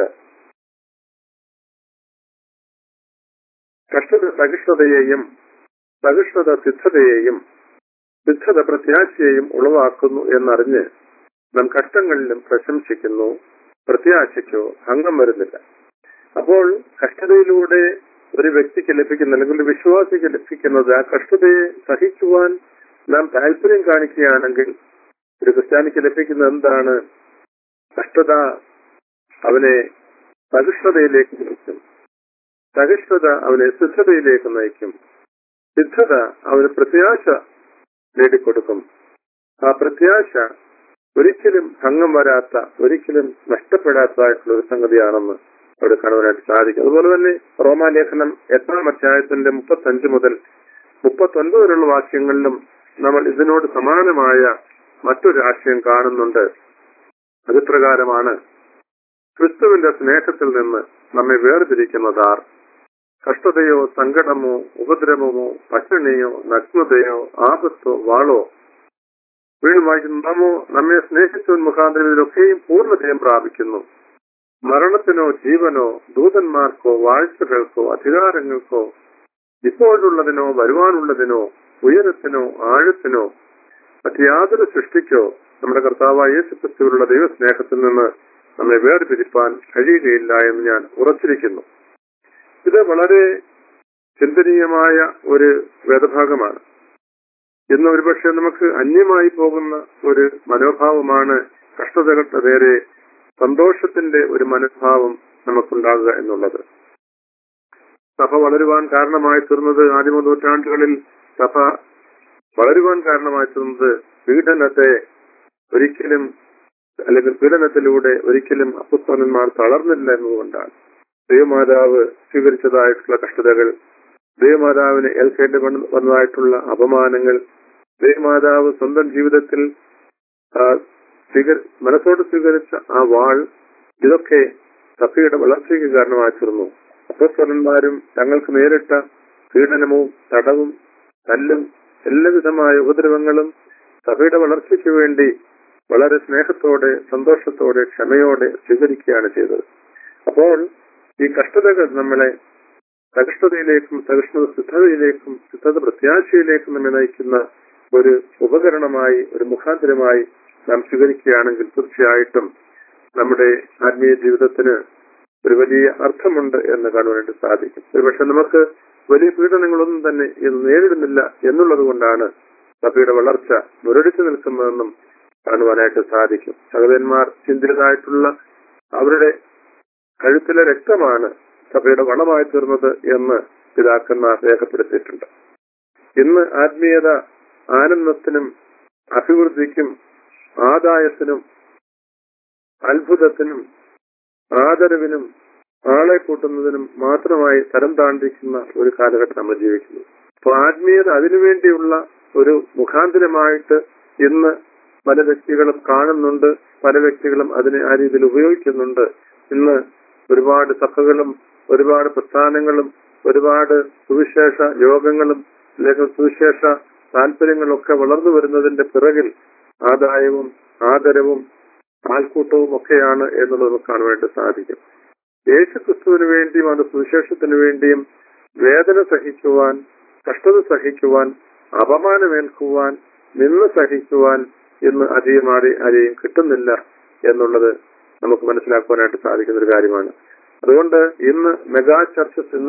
Speaker 4: കഷ്ടത സഹിഷ്ണുതയെയും സഹിഷ്ണുത സിദ്ധതയെയും സിദ്ധത പ്രത്യാശയെയും ഉളവാക്കുന്നു എന്നറിഞ്ഞ് നാം കഷ്ടങ്ങളിലും പ്രശംസിക്കുന്നു, പ്രത്യാശയ്ക്കോ ഭംഗം വരുന്നില്ല. അപ്പോൾ കഷ്ടതയിലൂടെ ഒരു വ്യക്തിക്ക് ലഭിക്കുന്ന, അല്ലെങ്കിൽ ഒരു വിശ്വാസിക്ക് ലഭിക്കുന്നത്, ആ കഷ്ടതയെ സഹിക്കുവാൻ നാം താല്പര്യം കാണിക്കുകയാണെങ്കിൽ ഒരു ക്രിസ്ത്യാനിക്ക് ലഭിക്കുന്ന എന്താണ്? കഷ്ടത അവനെ സഹിഷ്ണുതയിലേക്ക് നയിക്കും, സഹിഷ്ണുത അവനെ സിദ്ധതയിലേക്ക് നയിക്കും, സിദ്ധത അവന് പ്രത്യാശ നേടിക്കൊടുക്കും. ആ പ്രത്യാശ ഒരിക്കലും ഭംഗം വരാത്ത, ഒരിക്കലും നഷ്ടപ്പെടാത്തതായിട്ടുള്ള ഒരു സംഗതിയാണെന്ന് അവിടെ കാണുവാനായിട്ട് സാധിക്കും. അതുപോലെ തന്നെ റോമാലേഖനം എട്ടാം അധ്യായത്തിന്റെ മുപ്പത്തി അഞ്ച് മുതൽ മുപ്പത്തി ഒൻപത് വരെയുള്ള വാക്യങ്ങളിലും നമ്മൾ ഇതിനോട് സമാനമായ മറ്റൊരു ആശയം കാണുന്നുണ്ട്. അതിപ്രകാരമാണ്, ക്രിസ്തുവിന്റെ സ്നേഹത്തിൽ നിന്ന് നമ്മെ വേർതിരിക്കുന്നതാർ? കഷ്ടതയോ സങ്കടമോ ഉപദ്രവമോ പട്ടിണിയോ നഗ്നതയോ ആപത്തോ വാളോ? വീണ്ടും വായിക്കുന്നു, നാമോ നമ്മെ സ്നേഹിച്ചവൻ മുഖാന്തരം ഇതിലൊക്കെയും പൂർണ്ണതയും പ്രാപിക്കുന്നു. മരണത്തിനോ ജീവനോ ദൂതന്മാർക്കോ വാഴ്ചകൾക്കോ അധികാരങ്ങൾക്കോ ഇപ്പോഴുള്ളതിനോ വരുവാനുള്ളതിനോ ഉയരത്തിനോ ആഴത്തിനോ മറ്റ് യാതൊരു സൃഷ്ടിക്കോ നമ്മുടെ കർത്താവായ യേശുക്രിസ്തുവിലുള്ള ദൈവസ്നേഹത്തിൽ നിന്ന് നമ്മെ വേർപിരിപ്പാൻ കഴിയുകയില്ല എന്ന് ഞാൻ ഉറച്ചിരിക്കുന്നു. ഇത് വളരെ ചിന്തനീയമായ ഒരു വേദഭാഗമാണ്. ഇന്ന് ഒരുപക്ഷെ നമുക്ക് അന്യമായി പോകുന്ന ഒരു മനോഭാവമാണ് കഷ്ടതകളുടെ നേരെ സന്തോഷത്തിന്റെ ഒരു മനോഭാവം നമുക്കുണ്ടാകുക എന്നുള്ളത്. സഭ വളരുവാൻ കാരണമായി തീർന്നത്, ആദിമ നൂറ്റാണ്ടുകളിൽ സഭ വളരുവാൻ കാരണമായി തീർന്നത് പീഡനത്തെ ഒരിക്കലും, അല്ലെങ്കിൽ പീഡനത്തിലൂടെ ഒരിക്കലും അപ്പസ്തലന്മാർ തളർന്നില്ല എന്നതുകൊണ്ടാണ്. ദൈവമാതാവ് സ്വീകരിച്ചതായിട്ടുള്ള കഷ്ടതകൾ, ദൈവമാതാവിന് ഏൽക്കേണ്ടി വന്നതായിട്ടുള്ള അപമാനങ്ങൾ, ദൈവമാതാവ് സ്വന്തം ജീവിതത്തിൽ സ്വീകരി മനസ്സോട് സ്വീകരിച്ച ആ വാൾ, ഇതൊക്കെ സഭയുടെ വളർച്ചയ്ക്ക് കാരണമായി തീർന്നു. അപ്പസ്തലന്മാരും തങ്ങൾക്ക് നേരിട്ട പീഡനവും തടവും തല്ലും എല്ലാവിധമായ ഉപദ്രവങ്ങളും സഭയുടെ വളർച്ചയ്ക്ക് വേണ്ടി വളരെ സ്നേഹത്തോടെ സന്തോഷത്തോടെ ക്ഷമയോടെ സ്വീകരിക്കുകയാണ് ചെയ്തത്. അപ്പോൾ ഈ കഷ്ടതകൾ നമ്മളെ സഹിഷ്ണുതയിലേക്കും സഹിഷ്ണുത സിദ്ധതയിലേക്കും സിദ്ധത പ്രത്യാശയിലേക്കും നമ്മെ നയിക്കുന്ന ഒരു ഉപകരണമായി, ഒരു മുഖാന്തരമായി നാം സ്വീകരിക്കുകയാണെങ്കിൽ തീർച്ചയായിട്ടും നമ്മുടെ ആത്മീയ ജീവിതത്തിന് ഒരു വലിയ അർത്ഥമുണ്ട് എന്ന് കാണുവാനായിട്ട് സാധിക്കും. ഒരുപക്ഷെ നമുക്ക് വലിയ പീഡനങ്ങളൊന്നും തന്നെ ഇത് നേരിടുന്നില്ല എന്നുള്ളത് കൊണ്ടാണ് സഭയുടെ വളർച്ച മുരടിച്ചു നിൽക്കുന്നതെന്നും കാണുവാനായിട്ട് സാധിക്കും. സഹോദരന്മാർ ചിന്തിതരായിട്ടുള്ള അവരുടെ കഴുത്തിലെ രക്തമാണ് സഭയുടെ വളമായി തീർന്നത് എന്ന് പിതാക്കന്മാർ രേഖപ്പെടുത്തിയിട്ടുണ്ട്. ഇന്ന് ആത്മീയത ആനന്ദത്തിനും അഭിവൃദ്ധിക്കും ആദായത്തിനും അത്ഭുതത്തിനും ആദരവിനും ആളെ കൂട്ടുന്നതിനും മാത്രമായി തരം താണ്ടിക്കുന്ന ഒരു കാലഘട്ടം നമ്മൾ ജീവിക്കുന്നു. അപ്പൊ ആത്മീയത അതിനുവേണ്ടിയുള്ള ഒരു മുഖാന്തരമായിട്ട് ഇന്ന് പല വ്യക്തികളും കാണുന്നുണ്ട്, പല വ്യക്തികളും അതിനെ ആ രീതിയിൽ ഉപയോഗിക്കുന്നുണ്ട്. ഇന്ന് ഒരുപാട് സഭകളും ഒരുപാട് പ്രസ്ഥാനങ്ങളും ഒരുപാട് സുവിശേഷ യോഗങ്ങളും അല്ലെങ്കിൽ സുവിശേഷ താല്പര്യങ്ങളൊക്കെ വളർന്നു വരുന്നതിന്റെ പിറകിൽ ആദായവും ആദരവും ആൾക്കൂട്ടവും ഒക്കെയാണ് എന്നുള്ളത് നമുക്ക് കാണുവാനായിട്ട് സാധിക്കും. യേശു ക്രിസ്തുവിന് വേണ്ടിയും അത് സുവിശേഷത്തിന് വേണ്ടിയും വേദന സഹിക്കുവാൻ, കഷ്ടത സഹിക്കുവാൻ, അപമാനമേൽക്കുവാൻ, നിന്ന് സഹിക്കുവാൻ ഇന്ന് അധികം ആരെ ആരെയും കിട്ടുന്നില്ല എന്നുള്ളത് നമുക്ക് മനസ്സിലാക്കുവാനായിട്ട് സാധിക്കുന്ന ഒരു കാര്യമാണ്. അതുകൊണ്ട് ഇന്ന് മെഗാ ചർച്ചസ്, ഇന്ന്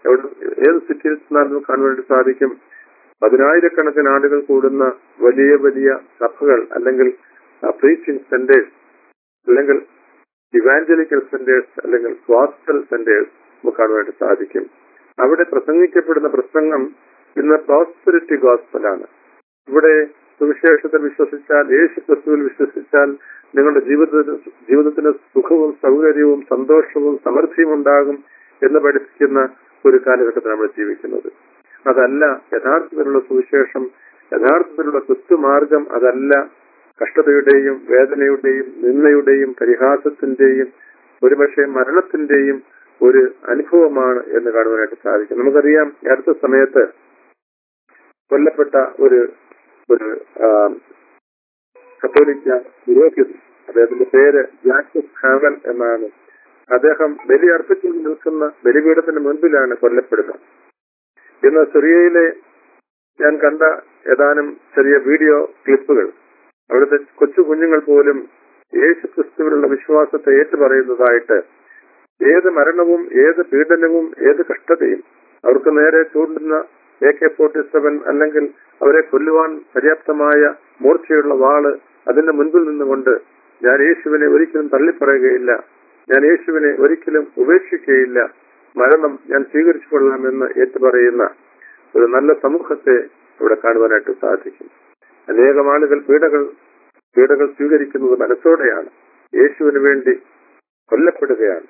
Speaker 4: എവിടെ ഏത് സിറ്റിയിൽ ചെന്നാൽ നമുക്ക് കാണാൻ വേണ്ടി സാധിക്കും. പതിനായിരക്കണക്കിന് ആളുകൾ കൂടുന്ന വലിയ വലിയ സഭകൾ, അല്ലെങ്കിൽ പ്രീച്ചിങ് സെന്റേഴ്സ്, അല്ലെങ്കിൽ ഇവാഞ്ചലിക്കൽ സെന്റേഴ്സ്, അല്ലെങ്കിൽ ഗോസ്പൽ സെന്റേഴ്സ് നമുക്ക് കാണാൻ വേണ്ടി സാധിക്കും. അവിടെ പ്രസംഗിക്കപ്പെടുന്ന പ്രസംഗം ഇന്ന് പ്രോസ്പെരിറ്റി ഗോസ്പലാണ്. ഇവിടെ സുവിശേഷത്തിൽ വിശ്വസിച്ചാൽ, യേശു ക്രിസ്തുവിൽ വിശ്വസിച്ചാൽ നിങ്ങളുടെ ജീവിതത്തിന് ജീവിതത്തിന് സുഖവും സൗകര്യവും സന്തോഷവും സമൃദ്ധിയും ഉണ്ടാകും എന്ന് പഠിപ്പിക്കുന്ന ഒരു കാലഘട്ടത്തിൽ നമ്മൾ ജീവിക്കുന്നത്. അതല്ല യഥാർത്ഥത്തിലുള്ള സുവിശേഷം, യഥാർത്ഥത്തിലുള്ള ക്രിസ്തുമാർഗം. അതല്ല കഷ്ടതയുടെയും വേദനയുടെയും നിന്ദയുടെയും പരിഹാസത്തിന്റെയും ഒരുപക്ഷെ മരണത്തിന്റെയും ഒരു അനുഭവമാണ് എന്ന് കാണുവാനായിട്ട് സാധിക്കും. നമുക്കറിയാം, അടുത്ത സമയത്ത് കൊല്ലപ്പെട്ട ഒരു ഒരു കത്തോലിക്ക പുരോഹിതൻ, അദ്ദേഹത്തിന്റെ പേര് ജാക്കബ് ഹാവൽ എന്നാണ്. അദ്ദേഹം ബലി അർപ്പിച്ചു നിൽക്കുന്ന ബലിപീഠത്തിന് മുൻപിലാണ് കൊല്ലപ്പെടുന്നത്. ഇന്ന് സിറിയയിലെ ഞാൻ കണ്ട ഏതാനും ചെറിയ വീഡിയോ ക്ലിപ്പുകൾ, അവിടുത്തെ കൊച്ചു കുഞ്ഞുങ്ങൾ പോലും യേശു ക്രിസ്തുവിനുള്ള വിശ്വാസത്തെ ഏറ്റുപറയുന്നതായിട്ട്, ഏത് മരണവും ഏത് പീഡനവും ഏത് കഷ്ടതയും അവർക്ക് നേരെ ചൂണ്ടുന്ന എ കെ ഫോർട്ടി സെവൻ അല്ലെങ്കിൽ അവരെ കൊല്ലുവാൻ പര്യാപ്തമായ മൂർച്ചയുള്ള വാള് അതിന്റെ മുൻപിൽ നിന്നുകൊണ്ട് ഞാൻ യേശുവിനെ ഒരിക്കലും തള്ളിപ്പറയുകയില്ല, ഞാൻ യേശുവിനെ ഒരിക്കലും ഉപേക്ഷിക്കുകയില്ല, മരണം ഞാൻ സ്വീകരിച്ചു കൊള്ളാമെന്ന് ഏറ്റുപറയുന്ന ഒരു നല്ല സമൂഹത്തെ ഇവിടെ കാണുവാനായിട്ട് സാധിക്കും. അനേകം ആളുകൾ പീഡകൾ പീഡകൾ സ്വീകരിക്കുന്നത് മനസ്സോടെയാണ്, യേശുവിന് വേണ്ടി കൊല്ലപ്പെടുകയാണ്.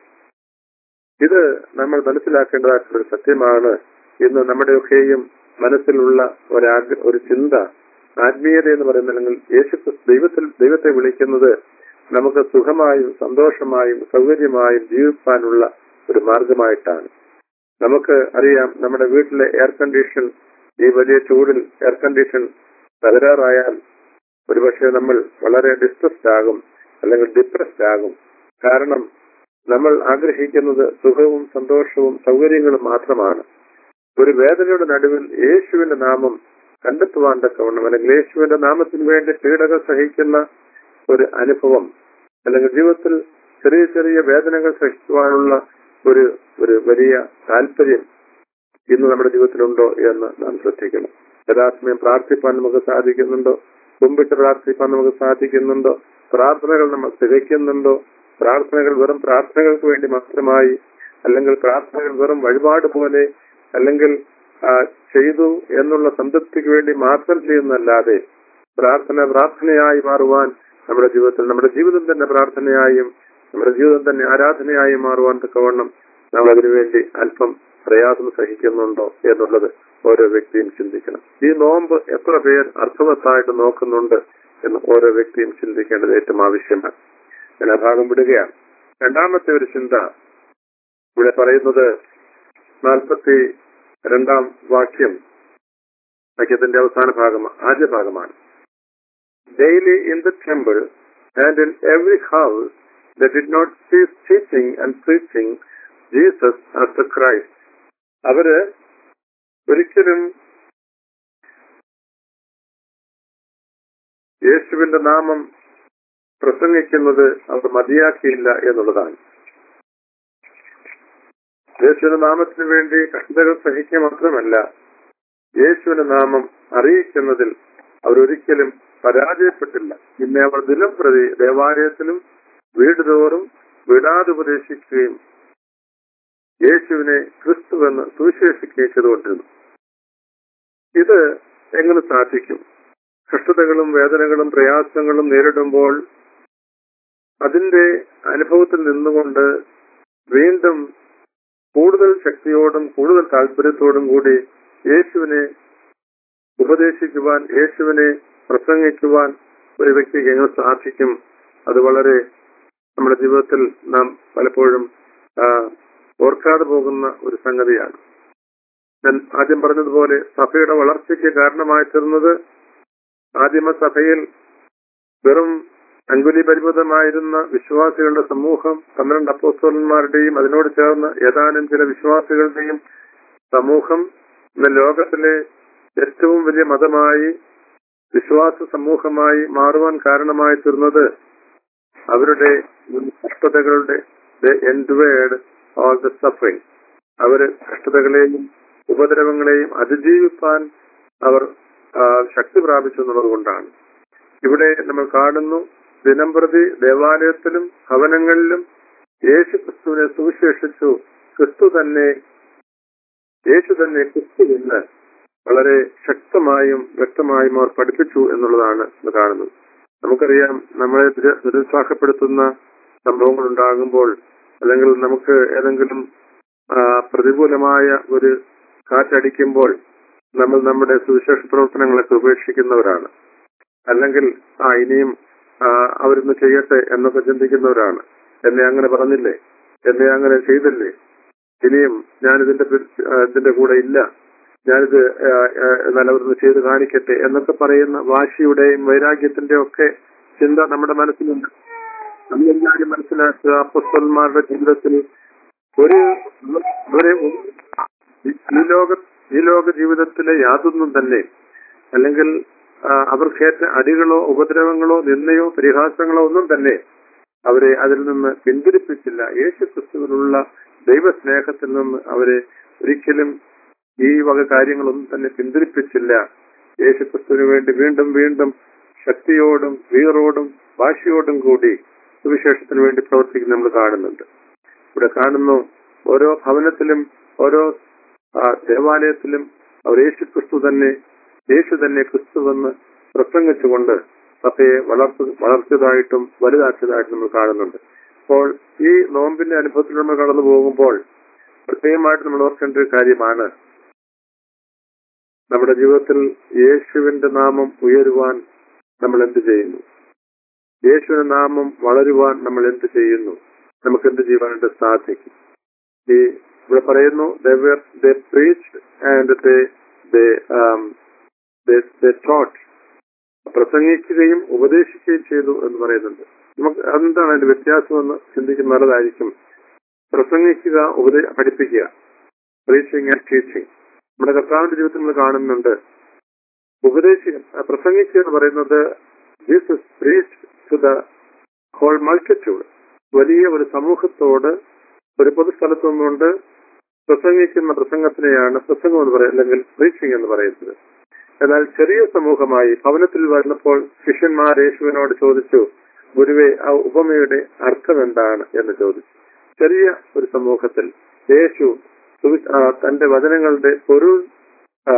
Speaker 4: ഇത് നമ്മൾ മനസ്സിലാക്കേണ്ടതായിട്ടുള്ള സത്യമാണ്. ഇന്ന് നമ്മുടെയൊക്കെയും മനസ്സിലുള്ള ഒരാഗ്ര ഒരു ചിന്ത, ആത്മീയത എന്ന് പറയുന്നത്, അല്ലെങ്കിൽ യേശു ദൈവത്തിൽ ദൈവത്തെ വിളിക്കുന്നത് നമുക്ക് സുഖമായും സന്തോഷമായും സൗകര്യമായും ജീവിക്കാനുള്ള ഒരു മാർഗമായിട്ടാണ്. നമുക്ക് അറിയാം, നമ്മുടെ വീട്ടിലെ എയർ കണ്ടീഷൻ ഈ വലിയ ചൂടിൽ എയർ കണ്ടീഷൻ തകരാറായാൽ ഒരുപക്ഷെ നമ്മൾ വളരെ ഡിസ്ട്രസ്ഡ് ആകും, അല്ലെങ്കിൽ ഡിപ്രസ്ഡ് ആകും. കാരണം നമ്മൾ ആഗ്രഹിക്കുന്നത് സുഖവും സന്തോഷവും സൗകര്യങ്ങളും മാത്രമാണ്. ഒരു വേദനയുടെ നടുവിൽ യേശുവിന്റെ നാമം കണ്ടെത്തുവാൻ തക്കവണ്ണം, അല്ലെങ്കിൽ യേശുവിന്റെ നാമത്തിന് വേണ്ടി പീഡകൾ സഹിക്കുന്ന ഒരു അനുഭവം, അല്ലെങ്കിൽ ജീവിതത്തിൽ ചെറിയ ചെറിയ വേദനകൾ സഹിക്കുവാനുള്ള ഒരു ഒരു വലിയ താല്പര്യം ഇന്ന് നമ്മുടെ ജീവിതത്തിലുണ്ടോ എന്ന് നാം ശ്രദ്ധിക്കണം. യഥാസമയം പ്രാർത്ഥിപ്പാൻ നമുക്ക് സാധിക്കുന്നുണ്ടോ? കുമ്പിട്ട് പ്രാർത്ഥിപ്പാൻ നമുക്ക് സാധിക്കുന്നുണ്ടോ? പ്രാർത്ഥനകൾ നമ്മൾ തികയ്ക്കുന്നുണ്ടോ? പ്രാർത്ഥനകൾ വെറും പ്രാർത്ഥനകൾക്ക് വേണ്ടി മാത്രമായി, അല്ലെങ്കിൽ പ്രാർത്ഥനകൾ വെറും വഴിപാട് പോലെ, അല്ലെങ്കിൽ ചെയ്തു എന്നുള്ള സംതൃപ്തിക്ക് വേണ്ടി മാത്രം ചെയ്യുന്നതല്ലാതെ പ്രാർത്ഥന പ്രാർത്ഥനയായി മാറുവാൻ നമ്മുടെ ജീവിതത്തിൽ, നമ്മുടെ ജീവിതം തന്നെ പ്രാർത്ഥനയായും നമ്മുടെ ജീവിതം തന്നെ ആരാധനയായി മാറുവാൻ തക്കവണ്ണം നമ്മൾ അതിനുവേണ്ടി അല്പം പ്രയാസം സഹിക്കുന്നുണ്ടോ എന്നുള്ളത് ഓരോ വ്യക്തിയും ചിന്തിക്കണം. ഈ നോമ്പ് എത്ര പേർ അർത്ഥവത്തായിട്ട് നോക്കുന്നുണ്ട് എന്ന് ഓരോ വ്യക്തിയും ചിന്തിക്കേണ്ടത് ഏറ്റവും ആവശ്യമാണ്. ഞാൻ ആ ഭാഗം വിടുകയാണ്. രണ്ടാമത്തെ ഒരു ചിന്ത ഇവിടെ പറയുന്നത് നാൽപ്പത്തി രണ്ടാം വാക്യം, വാക്യത്തിന്റെ അവസാന ഭാഗം ആദ്യ ഭാഗമാണ്. Daily in the temple and in every house they did not cease teaching and preaching Jesus as the Christ. അവര് ഒരിക്കലും യേശുവിന്റെ നാമം പ്രസംഗിക്കുന്നത് അവർ മതിയാക്കിയില്ല എന്നുള്ളതാണ്. യേശുവിന്റെ നാമത്തിന് വേണ്ടി കഷ്ടതകൾ സഹിക്കുക മാത്രമല്ല, യേശുവിന്റെ നാമം അറിയിക്കുന്നതിൽ അവരൊരിക്കലും പരാജയപ്പെട്ടില്ല. പിന്നെ അവർ ദിനം പ്രതി ദേവാലയത്തിലും വീടുതോറും വിടാതെ ഉപദേശിക്കുകയും യേശുവിനെ ക്രിസ്തുവെന്ന് സുവിശേഷിക്കുകയും ചെയ്തുകൊണ്ടിരുന്നു. ഇത് എങ്ങനെ സാധിക്കും? കഷ്ടതകളും വേദനകളും പ്രയാസങ്ങളും നേരിടുമ്പോൾ അതിന്റെ അനുഭവത്തിൽ നിന്നുകൊണ്ട് വീണ്ടും കൂടുതൽ ശക്തിയോടും കൂടുതൽ താല്പര്യത്തോടും കൂടി യേശുവിനെ ഉപദേശിക്കുവാൻ, യേശുവിനെ പ്രസംഗിക്കുവാൻ ഒരു വ്യക്തിക്ക് എങ്ങനെ സാധിക്കും? അത് വളരെ നമ്മുടെ ജീവിതത്തിൽ നാം പലപ്പോഴും ഓർക്കാതെ പോകുന്ന ഒരു സംഗതിയാണ്. ഞാൻ ആദ്യം പറഞ്ഞതുപോലെ സഭയുടെ വളർച്ചയ്ക്ക് കാരണമായി തീർന്നത് ആദിമസഭയിൽ വെറും അങ്കുലി പരിമിതമായിരുന്ന വിശ്വാസികളുടെ സമൂഹം, പന്ത്രണ്ട് അപ്പോസ്തലന്മാരുടെയും അതിനോട് ചേർന്ന് ഏതാനും ചില വിശ്വാസികളുടെയും സമൂഹം ഇന്ന് ലോകത്തിലെ ഏറ്റവും വലിയ മതമായി, വിശ്വാസ സമൂഹമായി മാറുവാൻ കാരണമായി തീർന്നത് അവരുടെ കഷ്ടതകളുടെ endured all the suffering. അവര് കഷ്ടതകളെയും ഉപദ്രവങ്ങളെയും അതിജീവിപ്പാൻ അവർ ആ, ശക്തി പ്രാപിച്ചു എന്നുള്ളത് കൊണ്ടാണ്. ഇവിടെ നമ്മൾ കാണുന്നു, ദിനംപ്രതി ദേവാലയത്തിലും ഭവനങ്ങളിലും യേശു ക്രിസ്തുവിനെ സുവിശേഷിച്ചു. ക്രിസ്തു തന്നെ യേശു തന്നെ ക്രിസ്തു എന്ന് വളരെ ശക്തമായും വ്യക്തമായും അവർ പഠിപ്പിച്ചു എന്നുള്ളതാണ് ഇന്ന് കാണുന്നത്. നമുക്കറിയാം, നമ്മളെ നിര- നിരുത്സാഹപ്പെടുത്തുന്ന സംഭവങ്ങൾ ഉണ്ടാകുമ്പോൾ, അല്ലെങ്കിൽ നമുക്ക് ഏതെങ്കിലും ആ, പ്രതികൂലമായ ഒരു കാറ്റടിക്കുമ്പോൾ നമ്മൾ നമ്മുടെ സുവിശേഷ പ്രവർത്തനങ്ങളൊക്കെ ഉപേക്ഷിക്കുന്നവരാണ്. അല്ലെങ്കിൽ ആ ഇനിയും ആ, അവരൊന്ന് ചെയ്യട്ടെ എന്നൊക്കെ ചിന്തിക്കുന്നവരാണ്. എന്നെ അങ്ങനെ പറഞ്ഞില്ലേ, എന്നെ അങ്ങനെ ചെയ്തില്ലേ, ഇനിയും ഞാനിതിന്റെ പി- ആ, ഇതിന്റെ കൂടെ ഇല്ല, ഞാനിത് ആ, ആ, എന്നാൽ അവരൊന്ന് ചെയ്ത് കാണിക്കട്ടെ എന്നൊക്കെ പറയുന്ന വാശിയുടെയും വൈരാഗ്യത്തിന്റെയും ഒക്കെ ചിന്ത നമ്മുടെ മനസ്സിലുണ്ട്. നമ്മളെല്ലാവരും മനസ്സിലാക്കുക, അപ്പോസ്തലന്മാരുടെ ജീവിതത്തിൽ ഒരു ഒരു ഈ ലോക ഈ ലോക ജീവിതത്തിലെ യാതൊന്നും തന്നെ, അല്ലെങ്കിൽ ആ, അവർക്കേറ്റ അടികളോ ഉപദ്രവങ്ങളോ നിന്ദയോ പരിഹാസങ്ങളോ ഒന്നും തന്നെ അവരെ അതിൽ നിന്ന് പിന്തിരിപ്പിച്ചില്ല. യേശു ക്രിസ്തുവിനുള്ള ദൈവസ്നേഹത്തിൽ നിന്ന് അവരെ ഒരിക്കലും ഈ വക കാര്യങ്ങളൊന്നും തന്നെ പിന്തിരിപ്പിച്ചില്ല. യേശു ക്രിസ്തുവിന് വേണ്ടി വീണ്ടും വീണ്ടും ശക്തിയോടും വീറോടും വാശിയോടും കൂടി സുവിശേഷത്തിന് വേണ്ടി പ്രവർത്തിക്കുന്ന നമ്മൾ കാണുന്നുണ്ട്. ഇവിടെ കാണുന്നു, ഓരോ ഭവനത്തിലും ഓരോ ആ, ദേവാലയത്തിലും അവർ യേശു ക്രിസ്തു തന്നെ യേശു തന്നെ ക്രിസ്തുവെന്ന് പ്രസംഗിച്ചുകൊണ്ട് സഭയെ വളർത്തു വളർത്തിയതായിട്ടും വലുതാക്കിയതായിട്ടും നമ്മൾ കാണുന്നുണ്ട്. അപ്പോൾ ഈ നോമ്പിന്റെ അനുഭവത്തിൽ നമ്മൾ കടന്നു പോകുമ്പോൾ പ്രത്യേകമായിട്ട് നമ്മൾ ഓർക്കേണ്ട ഒരു കാര്യമാണ്, നമ്മുടെ ജീവിതത്തിൽ യേശുവിന്റെ നാമം ഉയരുവാൻ നമ്മൾ എന്ത് ചെയ്യുന്നു, യേശുവിന്റെ നാമം വളരുവാൻ നമ്മൾ എന്ത് ചെയ്യുന്നു, നമുക്ക് എന്ത് ചെയ്യുവാനായിട്ട് സാധിക്കും. ഈ ഇവിടെ പറയുന്നു, they were they preached and they they um they they taught, പ്രസംഗിക്കുകയും ഉപദേശിക്കുകയും ചെയ്തു എന്ന് പറയുന്നുണ്ട്. നമുക്ക് എന്താണ് അതിന്റെ വ്യത്യാസം എന്ന് ചിന്തിക്കുന്ന നല്ലതായിരിക്കും. പ്രസംഗിക്കുക, ഉപദേ പഠിപ്പിക്കുക, പ്രീച്ചിങ് ആൻഡ് ടീച്ചിങ്. നമ്മുടെ കർത്താവിന്റെ ജീവിതത്തിൽ നമ്മൾ കാണുന്നുണ്ട്. ഉപദേശിക്കുക, പ്രസംഗിക്കുക എന്ന് പറയുന്നത് Jesus preached to the whole multitude, വലിയ ഒരു സമൂഹത്തോട് ഒരു പൊതുസ്ഥലത്തു നിന്നുകൊണ്ട് പ്രസംഗിക്കുന്ന പ്രസംഗത്തിനെയാണ് പ്രസംഗം എന്ന് പറയുന്നത്, അല്ലെങ്കിൽ പ്രീച്ചിങ് എന്ന് പറയുന്നത്. എന്നാൽ ചെറിയ സമൂഹമായി ഭവനത്തിൽ വന്നപ്പോൾ ശിഷ്യന്മാർ യേശുവിനോട് ചോദിച്ചു, ഗുരുവേ, ആ ഉപമയുടെ അർത്ഥം എന്താണ് എന്ന് ചോദിച്ചു. ചെറിയ ഒരു സമൂഹത്തിൽ യേശു സുവി- ആ, തന്റെ വചനങ്ങളുടെ പൊരുൾ ആ,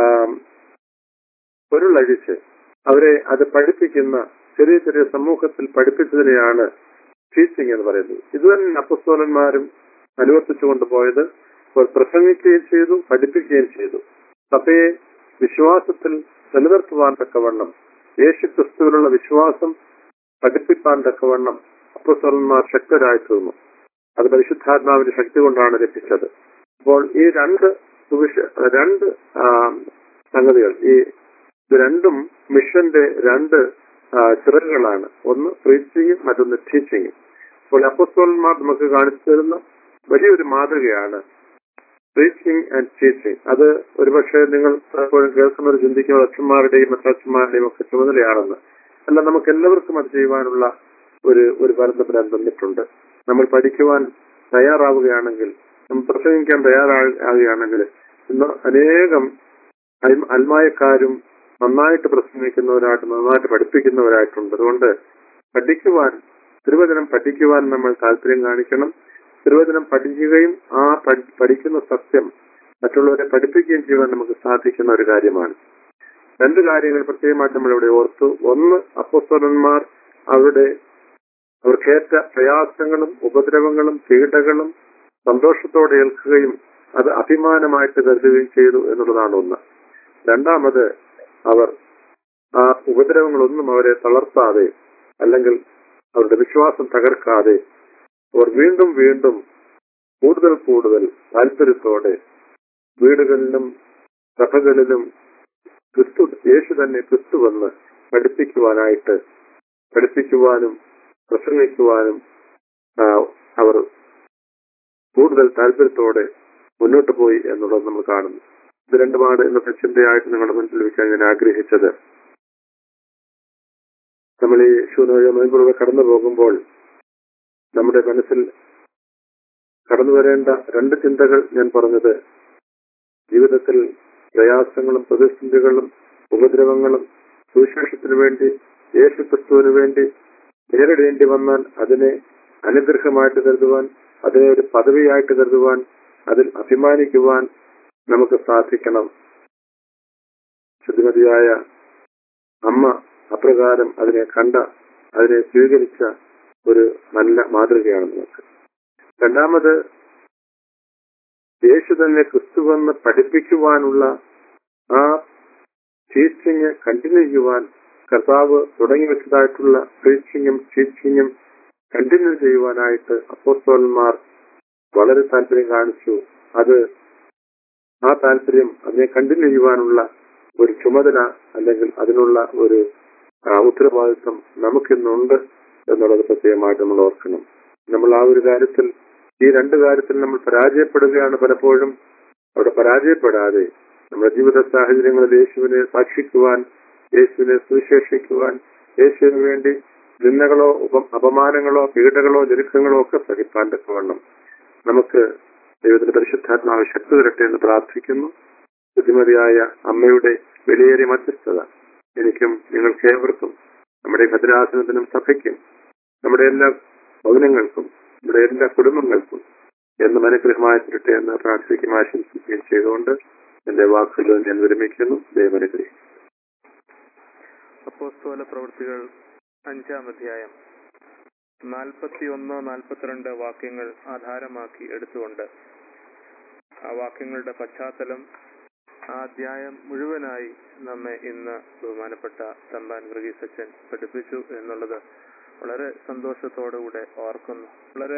Speaker 4: പൊരുളഴിച്ച് അവരെ അത് പഠിപ്പിക്കുന്ന ചെറിയ ചെറിയ സമൂഹത്തിൽ പഠിപ്പിച്ചതിനെയാണ് ടീച്ചിങ് എന്ന് പറയുന്നത്. ഇതുതന്നെ അപ്പോസ്തലന്മാരും അനുവർത്തിച്ചു കൊണ്ടുപോയത്. അവർ പ്രസംഗിക്കുകയും ചെയ്തു, പഠിപ്പിക്കുകയും ചെയ്തു. സഭയെ വിശ്വാസത്തിൽ നിലനിർത്തുവാൻ തക്കവണ്ണം, യേശു ക്രിസ്തുവിലുള്ള വിശ്വാസം പഠിപ്പിക്കാൻ തക്കവണ്ണം അപ്പോസ്തലന്മാർ ശക്തരായി തീർന്നു. അത് പരിശുദ്ധാത്മാവിന്റെ ശക്തി കൊണ്ടാണ് ലഭിച്ചത്. അപ്പോൾ ഈ രണ്ട് സുവിശ രണ്ട് ആ, സംഗതികൾ, ഈ ഇത് രണ്ടും മിഷന്റെ രണ്ട് ആ, ചിറകുകളാണ്. ഒന്ന് പ്രീച്ചിങ്ങും മറ്റൊന്ന് ടീച്ചിങ്ങും. അപ്പോൾ അപ്പോസ്തലന്മാർ നമുക്ക് കാണിച്ചു തരുന്ന വലിയൊരു മാതൃകയാണ് പ്രീച്ചിങ് ആൻഡ് ടീച്ചിങ്. അത് ഒരുപക്ഷെ നിങ്ങൾ പലപ്പോഴും കേൾക്കുന്നവർ ചിന്തിക്കുന്ന അച്ഛന്മാരുടെയും മറ്റച്ഛന്മാരുടെയും ഒക്കെ ചുമതലയാണെന്ന്. അല്ല, നമുക്ക് എല്ലാവർക്കും അത് ചെയ്യുവാനുള്ള ഒരു ഒരു പരന്തപുരാൻ തന്നിട്ടുണ്ട്. നമ്മൾ പഠിക്കുവാൻ തയ്യാറാവുകയാണെങ്കിൽ, നമ്മൾ പ്രസംഗിക്കാൻ തയ്യാറാകുകയാണെങ്കിൽ, ഇന്ന് അനേകം അൽ- അൽമായക്കാരും നന്നായിട്ട് പ്രസംഗിക്കുന്നവരായിട്ട് നന്നായിട്ട് പഠിപ്പിക്കുന്നവരായിട്ടുണ്ട്. അതുകൊണ്ട് പഠിക്കുവാൻ, തിരുവചനം പഠിക്കുവാൻ നമ്മൾ താല്പര്യം കാണിക്കണം. തിരുവചനം പഠിക്കുകയും ആ പഠി- പഠിക്കുന്ന സത്യം മറ്റുള്ളവരെ പഠിപ്പിക്കുകയും ചെയ്യുവാൻ നമുക്ക് സാധിക്കുന്ന ഒരു കാര്യമാണ്. രണ്ട് കാര്യങ്ങൾ പ്രത്യേകമായിട്ട് നമ്മളിവിടെ ഓർത്തു. ഒന്ന്, അപ്പോസ്തലന്മാർ അവരുടെ അവർക്കേറ്റ പ്രയാസങ്ങളും ഉപദ്രവങ്ങളും പീഡകളും സന്തോഷത്തോടെ ഏൽക്കുകയും അത് അഭിമാനമായിട്ട് കരുതുകയും ചെയ്തു എന്നുള്ളതാണ് ഒന്ന്. രണ്ടാമത്, അവർ ആ ഉപദ്രവങ്ങളൊന്നും അവരെ തളർത്താതെ, അല്ലെങ്കിൽ അവരുടെ വിശ്വാസം തകർക്കാതെ, അവർ വീണ്ടും വീണ്ടും കൂടുതൽ കൂടുതൽ താല്പര്യത്തോടെ വീടുകളിലും സഭകളിലും ക്രിസ്തു യേശു തന്നെ ക്രിസ്തുവെന്ന് പഠിപ്പിക്കുവാനായിട്ട് പഠിപ്പിക്കുവാനും പ്രസംഗിക്കുവാനും ആ, അവർ കൂടുതൽ താല്പര്യത്തോടെ മുന്നോട്ട് പോയി എന്നുള്ളത് നമ്മൾ കാണുന്നു. ഇത് രണ്ടുമാണ് ഇന്നത്തെ ചിന്തയായിട്ട് നിങ്ങളുടെ മുന്നിൽ വെക്കാൻ ഞാൻ ആഗ്രഹിച്ചത്. നമ്മൾ ഈ ശൂന്യ നോയമ്പിലൂടെ കടന്നു പോകുമ്പോൾ നമ്മുടെ മനസ്സിൽ കടന്നു വരേണ്ട രണ്ട് ചിന്തകൾ ഞാൻ പറഞ്ഞത്, ജീവിതത്തിൽ പ്രയാസങ്ങളും പ്രതിസന്ധികളും ഉപദ്രവങ്ങളും സുവിശേഷത്തിനു വേണ്ടി യേശു ക്രിസ്തുവിന് വേണ്ടി നേരിടേണ്ടി വന്നാൽ അതിനെ അനുഗ്രഹമായിട്ട് കരുതുവാൻ, അതിനെ ഒരു പദവിയായിട്ട് കരുതുവാൻ, അതിൽ അഭിമാനിക്കുവാൻ നമുക്ക് സാധിക്കണം. ശുദ്ധിമതിയായ അമ്മ അപ്രകാരം അതിനെ കണ്ട, അതിനെ സ്വീകരിച്ച ഒരു നല്ല മാതൃകയാണ് നമുക്ക്. രണ്ടാമത്, യേശു തന്നെ ക്രിസ്തുവെന്ന് പഠിപ്പിക്കുവാനുള്ള ആ ടീച്ചിങ് കണ്ടിന്യൂ ചെയ്യുവാൻ കർത്താവ് തുടങ്ങി വെച്ചതായിട്ടുള്ള പ്രീച്ചിങ്ങും ടീച്ചിങ്ങും കണ്ടിന്യൂ ചെയ്യുവാനായിട്ട് അപ്പോസ്തലന്മാർ വളരെ താല്പര്യം കാണിച്ചു. അത് ആ താല്പര്യം അതിനെ കണ്ടിന്യൂ ചെയ്യുവാനുള്ള ഒരു ചുമതല അല്ലെങ്കിൽ അതിനുള്ള ഒരു ഉത്തരവാദിത്വം നമുക്കിന്നുണ്ട് എന്നുള്ളത് പ്രത്യേകമായിട്ട് നമ്മൾ ഓർക്കണം. നമ്മൾ ആ ഒരു കാര്യത്തിൽ, ഈ രണ്ട് കാര്യത്തിൽ നമ്മൾ പരാജയപ്പെടുകയാണ് പലപ്പോഴും. അവിടെ പരാജയപ്പെടാതെ നമ്മുടെ ജീവിത സാഹചര്യങ്ങളിൽ യേശുവിനെ സാക്ഷിക്കുവാൻ, യേശുവിനെ സുവിശേഷിക്കുവാൻ, യേശുവിന് വേണ്ടി നിന്ദകളോ അപമാനങ്ങളോ പീഡകളോ ഞെരുക്കങ്ങളോ ഒക്കെ സഹിപ്പാൻ തക്കവണ്ണം നമുക്ക് ദൈവത്തിന്റെ പരിശുദ്ധാത്മാവ് ശക്തി തരട്ടെ എന്ന് പ്രാർത്ഥിക്കുന്നു. ബുദ്ധിമതിയായ അമ്മയുടെ വിലയേറിയ മധ്യസ്ഥത എനിക്കും നിങ്ങൾക്ക് ഏവർക്കും, നമ്മുടെ ഭദ്രാസനത്തിനും സഭയ്ക്കും, നമ്മുടെ എല്ലാ ഭവനങ്ങൾക്കും, നമ്മുടെ എല്ലാ കുടുംബങ്ങൾക്കും എന്നും അനുഗ്രഹമായി തരട്ടെ എന്ന് പ്രാർത്ഥിക്കുകയും ആശംസിക്കുകയും ചെയ്തുകൊണ്ട് എന്റെ വാക്കുകൾ ഞാൻ വിരമിക്കുന്നു. ദൈവം അനുഗ്രഹിക്കും.
Speaker 2: അപ്പോസ്തല പ്രവൃത്തികൾ അഞ്ചാം അധ്യായം നാൽപ്പത്തി ഒന്ന് നാൽപ്പത്തിരണ്ട് വാക്യങ്ങൾ ആധാരമാക്കി എടുത്തുകൊണ്ട് ആ വാക്യങ്ങളുടെ പശ്ചാത്തലം ആ അധ്യായം മുഴുവനായി നമ്മെ ഇന്ന് ബഹുമാനപ്പെട്ട തമ്പാൻ വർഗീസ് അച്ഛൻ പഠിപ്പിച്ചു എന്നുള്ളത് വളരെ സന്തോഷത്തോടുകൂടെ ഓർക്കുന്നു. വളരെ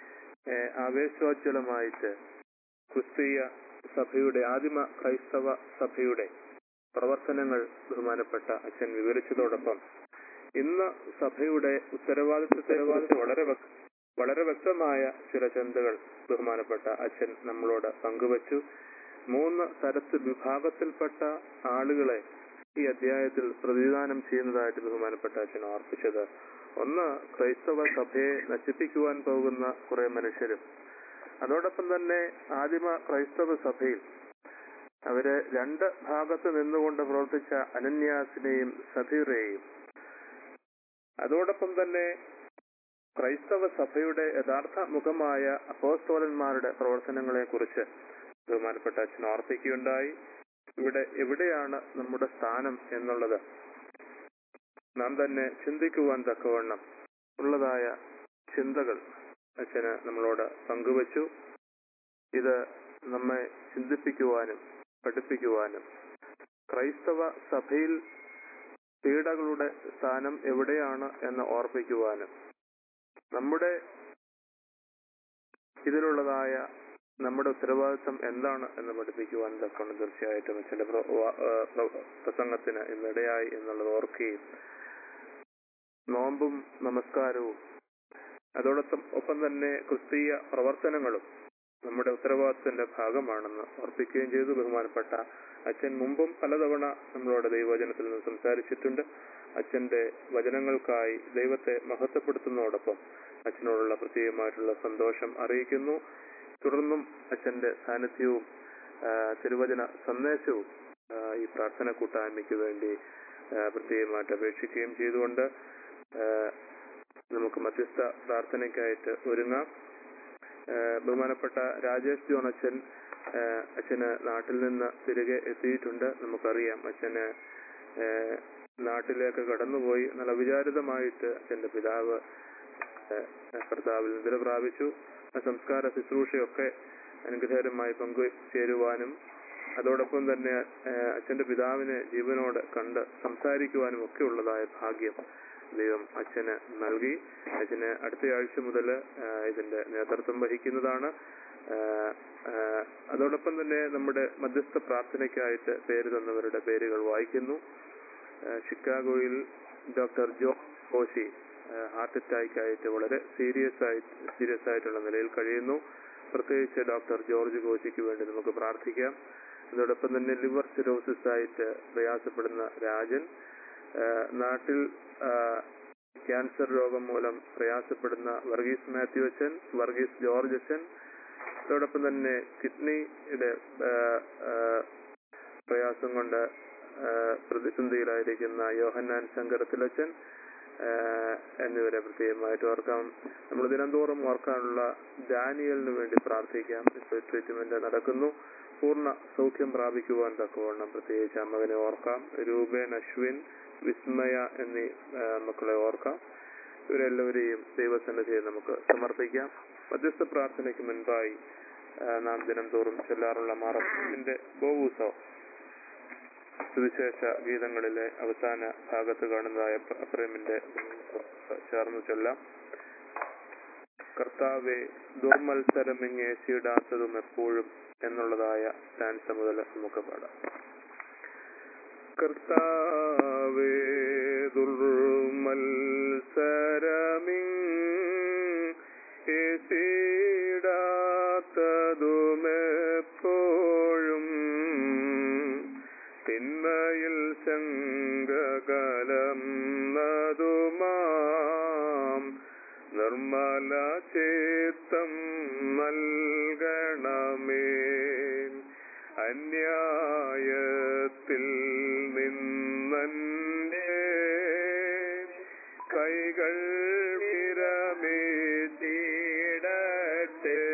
Speaker 2: ആവേശോജ്വലമായിട്ട് ക്രിസ്തീയ സഭയുടെ, ആദിമ ക്രൈസ്തവ സഭയുടെ പ്രവർത്തനങ്ങൾ ബഹുമാനപ്പെട്ട അച്ഛൻ വിവരിച്ചതോടൊപ്പം ഇന്ന് സഭയുടെ ഉത്തരവാദിത്വത്തെ വളരെ വളരെ വ്യക്തമായ ചില ചിന്തകൾ ബഹുമാനപ്പെട്ട അച്ഛൻ നമ്മളോട് പങ്കുവച്ചു. മൂന്ന് തരത്തിൽ വിഭാഗത്തിൽപ്പെട്ട ആളുകളെ ഈ അധ്യായത്തിൽ പ്രതിദാനം ചെയ്യുന്നതായിട്ട് ബഹുമാനപ്പെട്ട അച്ഛൻ ഓർപ്പിച്ചത്, ഒന്ന് ക്രൈസ്തവ സഭയെ നശിപ്പിക്കുവാൻ പോകുന്ന കുറെ മനുഷ്യരും, അതോടൊപ്പം തന്നെ ആദിമ ക്രൈസ്തവ സഭയിൽ അവര് രണ്ട് ഭാഗത്ത് നിന്നുകൊണ്ട് പ്രവർത്തിച്ച അനന്യാസിനെയും സഫീറയെയും, അതോടൊപ്പം തന്നെ ക്രൈസ്തവ സഭയുടെ യഥാർത്ഥ മുഖമായ അപ്പോസ്തലന്മാരുടെ പ്രവർത്തനങ്ങളെ കുറിച്ച് ബഹുമാനപ്പെട്ട അച്ഛൻ ഓർപ്പിക്കുകയുണ്ടായി. ഇവിടെ എവിടെയാണ് നമ്മുടെ സ്ഥാനം എന്നുള്ളത് നാം തന്നെ ചിന്തിക്കുവാൻ തക്കവണ്ണം ഉള്ളതായ ചിന്തകൾ അച്ഛന് നമ്മളോട് പങ്കുവച്ചു. ഇത് നമ്മെ ചിന്തിപ്പിക്കുവാനും പഠിപ്പിക്കുവാനും ക്രൈസ്തവ സഭയിൽ പീഡകളുടെ സ്ഥാനം എവിടെയാണ് എന്ന് ഓർപ്പിക്കുവാനും നമ്മുടെ ഇതിലുള്ളതായ നമ്മുടെ ഉത്തരവാദിത്വം എന്താണ് എന്ന് പഠിപ്പിക്കുവാൻ തക്കണം. തീർച്ചയായിട്ടും ചില പ്രസംഗത്തിന് ഇന്നിടയായി എന്നുള്ളത് ഓർക്കുകയും നോമ്പും നമസ്കാരവും അതോടൊപ്പം ഒപ്പം തന്നെ ക്രിസ്തീയ പ്രവർത്തനങ്ങളും നമ്മുടെ ഉത്തരവാദിത്വത്തിന്റെ ഭാഗമാണെന്ന് ഓർപ്പിക്കുകയും ചെയ്തു. ബഹുമാനപ്പെട്ട അച്ഛൻ മുമ്പും പലതവണ നമ്മളോട് ദൈവവചനത്തിൽ നിന്ന് സംസാരിച്ചിട്ടുണ്ട്. അച്ഛന്റെ വചനങ്ങൾക്കായി ദൈവത്തെ മഹത്വപ്പെടുത്തുന്നതോടൊപ്പം അച്ഛനോടുള്ള പ്രത്യേകമായിട്ടുള്ള സന്തോഷം അറിയിക്കുന്നു. തുടർന്നും അച്ഛന്റെ സാന്നിധ്യവും തിരുവചന സന്ദേശവും ഈ പ്രാർത്ഥന കൂട്ടായ്മയ്ക്ക് വേണ്ടി പ്രത്യേകമായിട്ട് അപേക്ഷിക്കുകയും ചെയ്തുകൊണ്ട് നമുക്ക് മധ്യസ്ഥ പ്രാർത്ഥനയ്ക്കായിട്ട് ഒരുങ്ങാം. ബഹുമാനപ്പെട്ട രാജേഷ് ജോൺ അച്ഛൻ അച്ഛന് നാട്ടിൽ നിന്ന് തിരികെ എത്തിയിട്ടുണ്ട്. നമുക്കറിയാം അച്ഛന് നാട്ടിലേക്ക് കടന്നുപോയി. നല്ല വിചാരിതമായിട്ട് അച്ഛന്റെ പിതാവ് കർത്താവിൽ നിദ്ര പ്രാപിച്ചു. സംസ്കാര ശുശ്രൂഷയൊക്കെ അനുഗ്രഹകരമായി പങ്കുചേരുവാനും അതോടൊപ്പം തന്നെ അച്ഛന്റെ പിതാവിനെ ജീവനോട് കണ്ട് സംസാരിക്കുവാനും ഒക്കെ ഉള്ളതായ ഭാഗ്യം ദൈവം അച്ഛന് നൽകി. അച്ഛന് അടുത്ത ആഴ്ച മുതൽ ഇതിന്റെ നേതൃത്വം വഹിക്കുന്നതാണ്. അതോടൊപ്പം തന്നെ നമ്മുടെ മധ്യസ്ഥ പ്രാർത്ഥനയ്ക്കായിട്ട് പേര് തന്നവരുടെ പേരുകൾ വായിക്കുന്നു. ഷിക്കാഗോയിൽ ഡോക്ടർ ജോ കോശി ഹാർട്ട് അറ്റാക്കായിട്ട് വളരെ സീരിയസ് ആയിട്ട് സീരിയസ് ആയിട്ടുള്ള നിലയിൽ കഴിയുന്നു. പ്രത്യേകിച്ച് ഡോക്ടർ ജോർജ് കോശിക്ക് വേണ്ടി നമുക്ക് പ്രാർത്ഥിക്കാം. അതോടൊപ്പം തന്നെ ലിവർ സിറോസിസ് ആയിട്ട് പ്രയാസപ്പെടുന്ന രാജൻ, നാട്ടിൽ ക്യാൻസർ രോഗം മൂലം പ്രയാസപ്പെടുന്ന വർഗീസ് മാത്യു അച്ഛൻ, വർഗീസ് ജോർജ് അച്ഛൻ, അതോടൊപ്പം തന്നെ കിഡ്നിയുടെ പ്രയാസം കൊണ്ട് പ്രതിസന്ധിയിലായിരിക്കുന്ന യോഹന്നാൻ ശങ്കരത്തിലച്ചൻ എന്നിവരെ പ്രത്യേകമായിട്ട് ഓർക്കാം. നമ്മൾ ദിനംതോറും ഓർക്കാനുള്ള ഡാനിയലിന് വേണ്ടി പ്രാർത്ഥിക്കാം. ഇപ്പോൾ ട്രീറ്റ്മെന്റ് നടക്കുന്നു. പൂർണ്ണ സൗഖ്യം പ്രാപിക്കുവാൻ തക്കവണ്ണം പ്രത്യേകിച്ച് ആ മകനെ ഓർക്കാം. രൂപേൻ, അശ്വിൻ, വിസ്മയ എന്നീ മക്കളെ ഓർക്കാം. ഇവരെല്ലാവരെയും ദൈവസന്നിധിയെ നമുക്ക് സമർപ്പിക്കാം. മധ്യസ്ഥ പ്രാർത്ഥനയ്ക്ക് മുൻപായി നാം ദിനംതോറും ചൊല്ലാറുള്ള മാറത്തിന്റെ ബോവൂസോ സുവിശേഷ ഗീതങ്ങളിലെ അവസാന ഭാഗത്ത് കാണുന്നതായ പ്രേമിന്റെ ചേർന്ന് ചൊല്ലാം. കർത്താവെ ദുർമത്സരമിങ്ങേശിടാത്തതും എപ്പോഴും എന്നുള്ളതായ സ്റ്റാൻസ മുതൽ നമുക്ക് പാടാം. കർത്താവേ ദുർമത്സരമിങ്ങേശിടാത്തതുമെപ്പോഴും തിന്മയിൽ ശങ്കകലംന്നതുമാം നിർമ്മല ചിത്തം നൽകണമേ. അന്യായത്തിൽ നിന്നെ കൈകൾ വിരമിച്ചിടട്ടെ.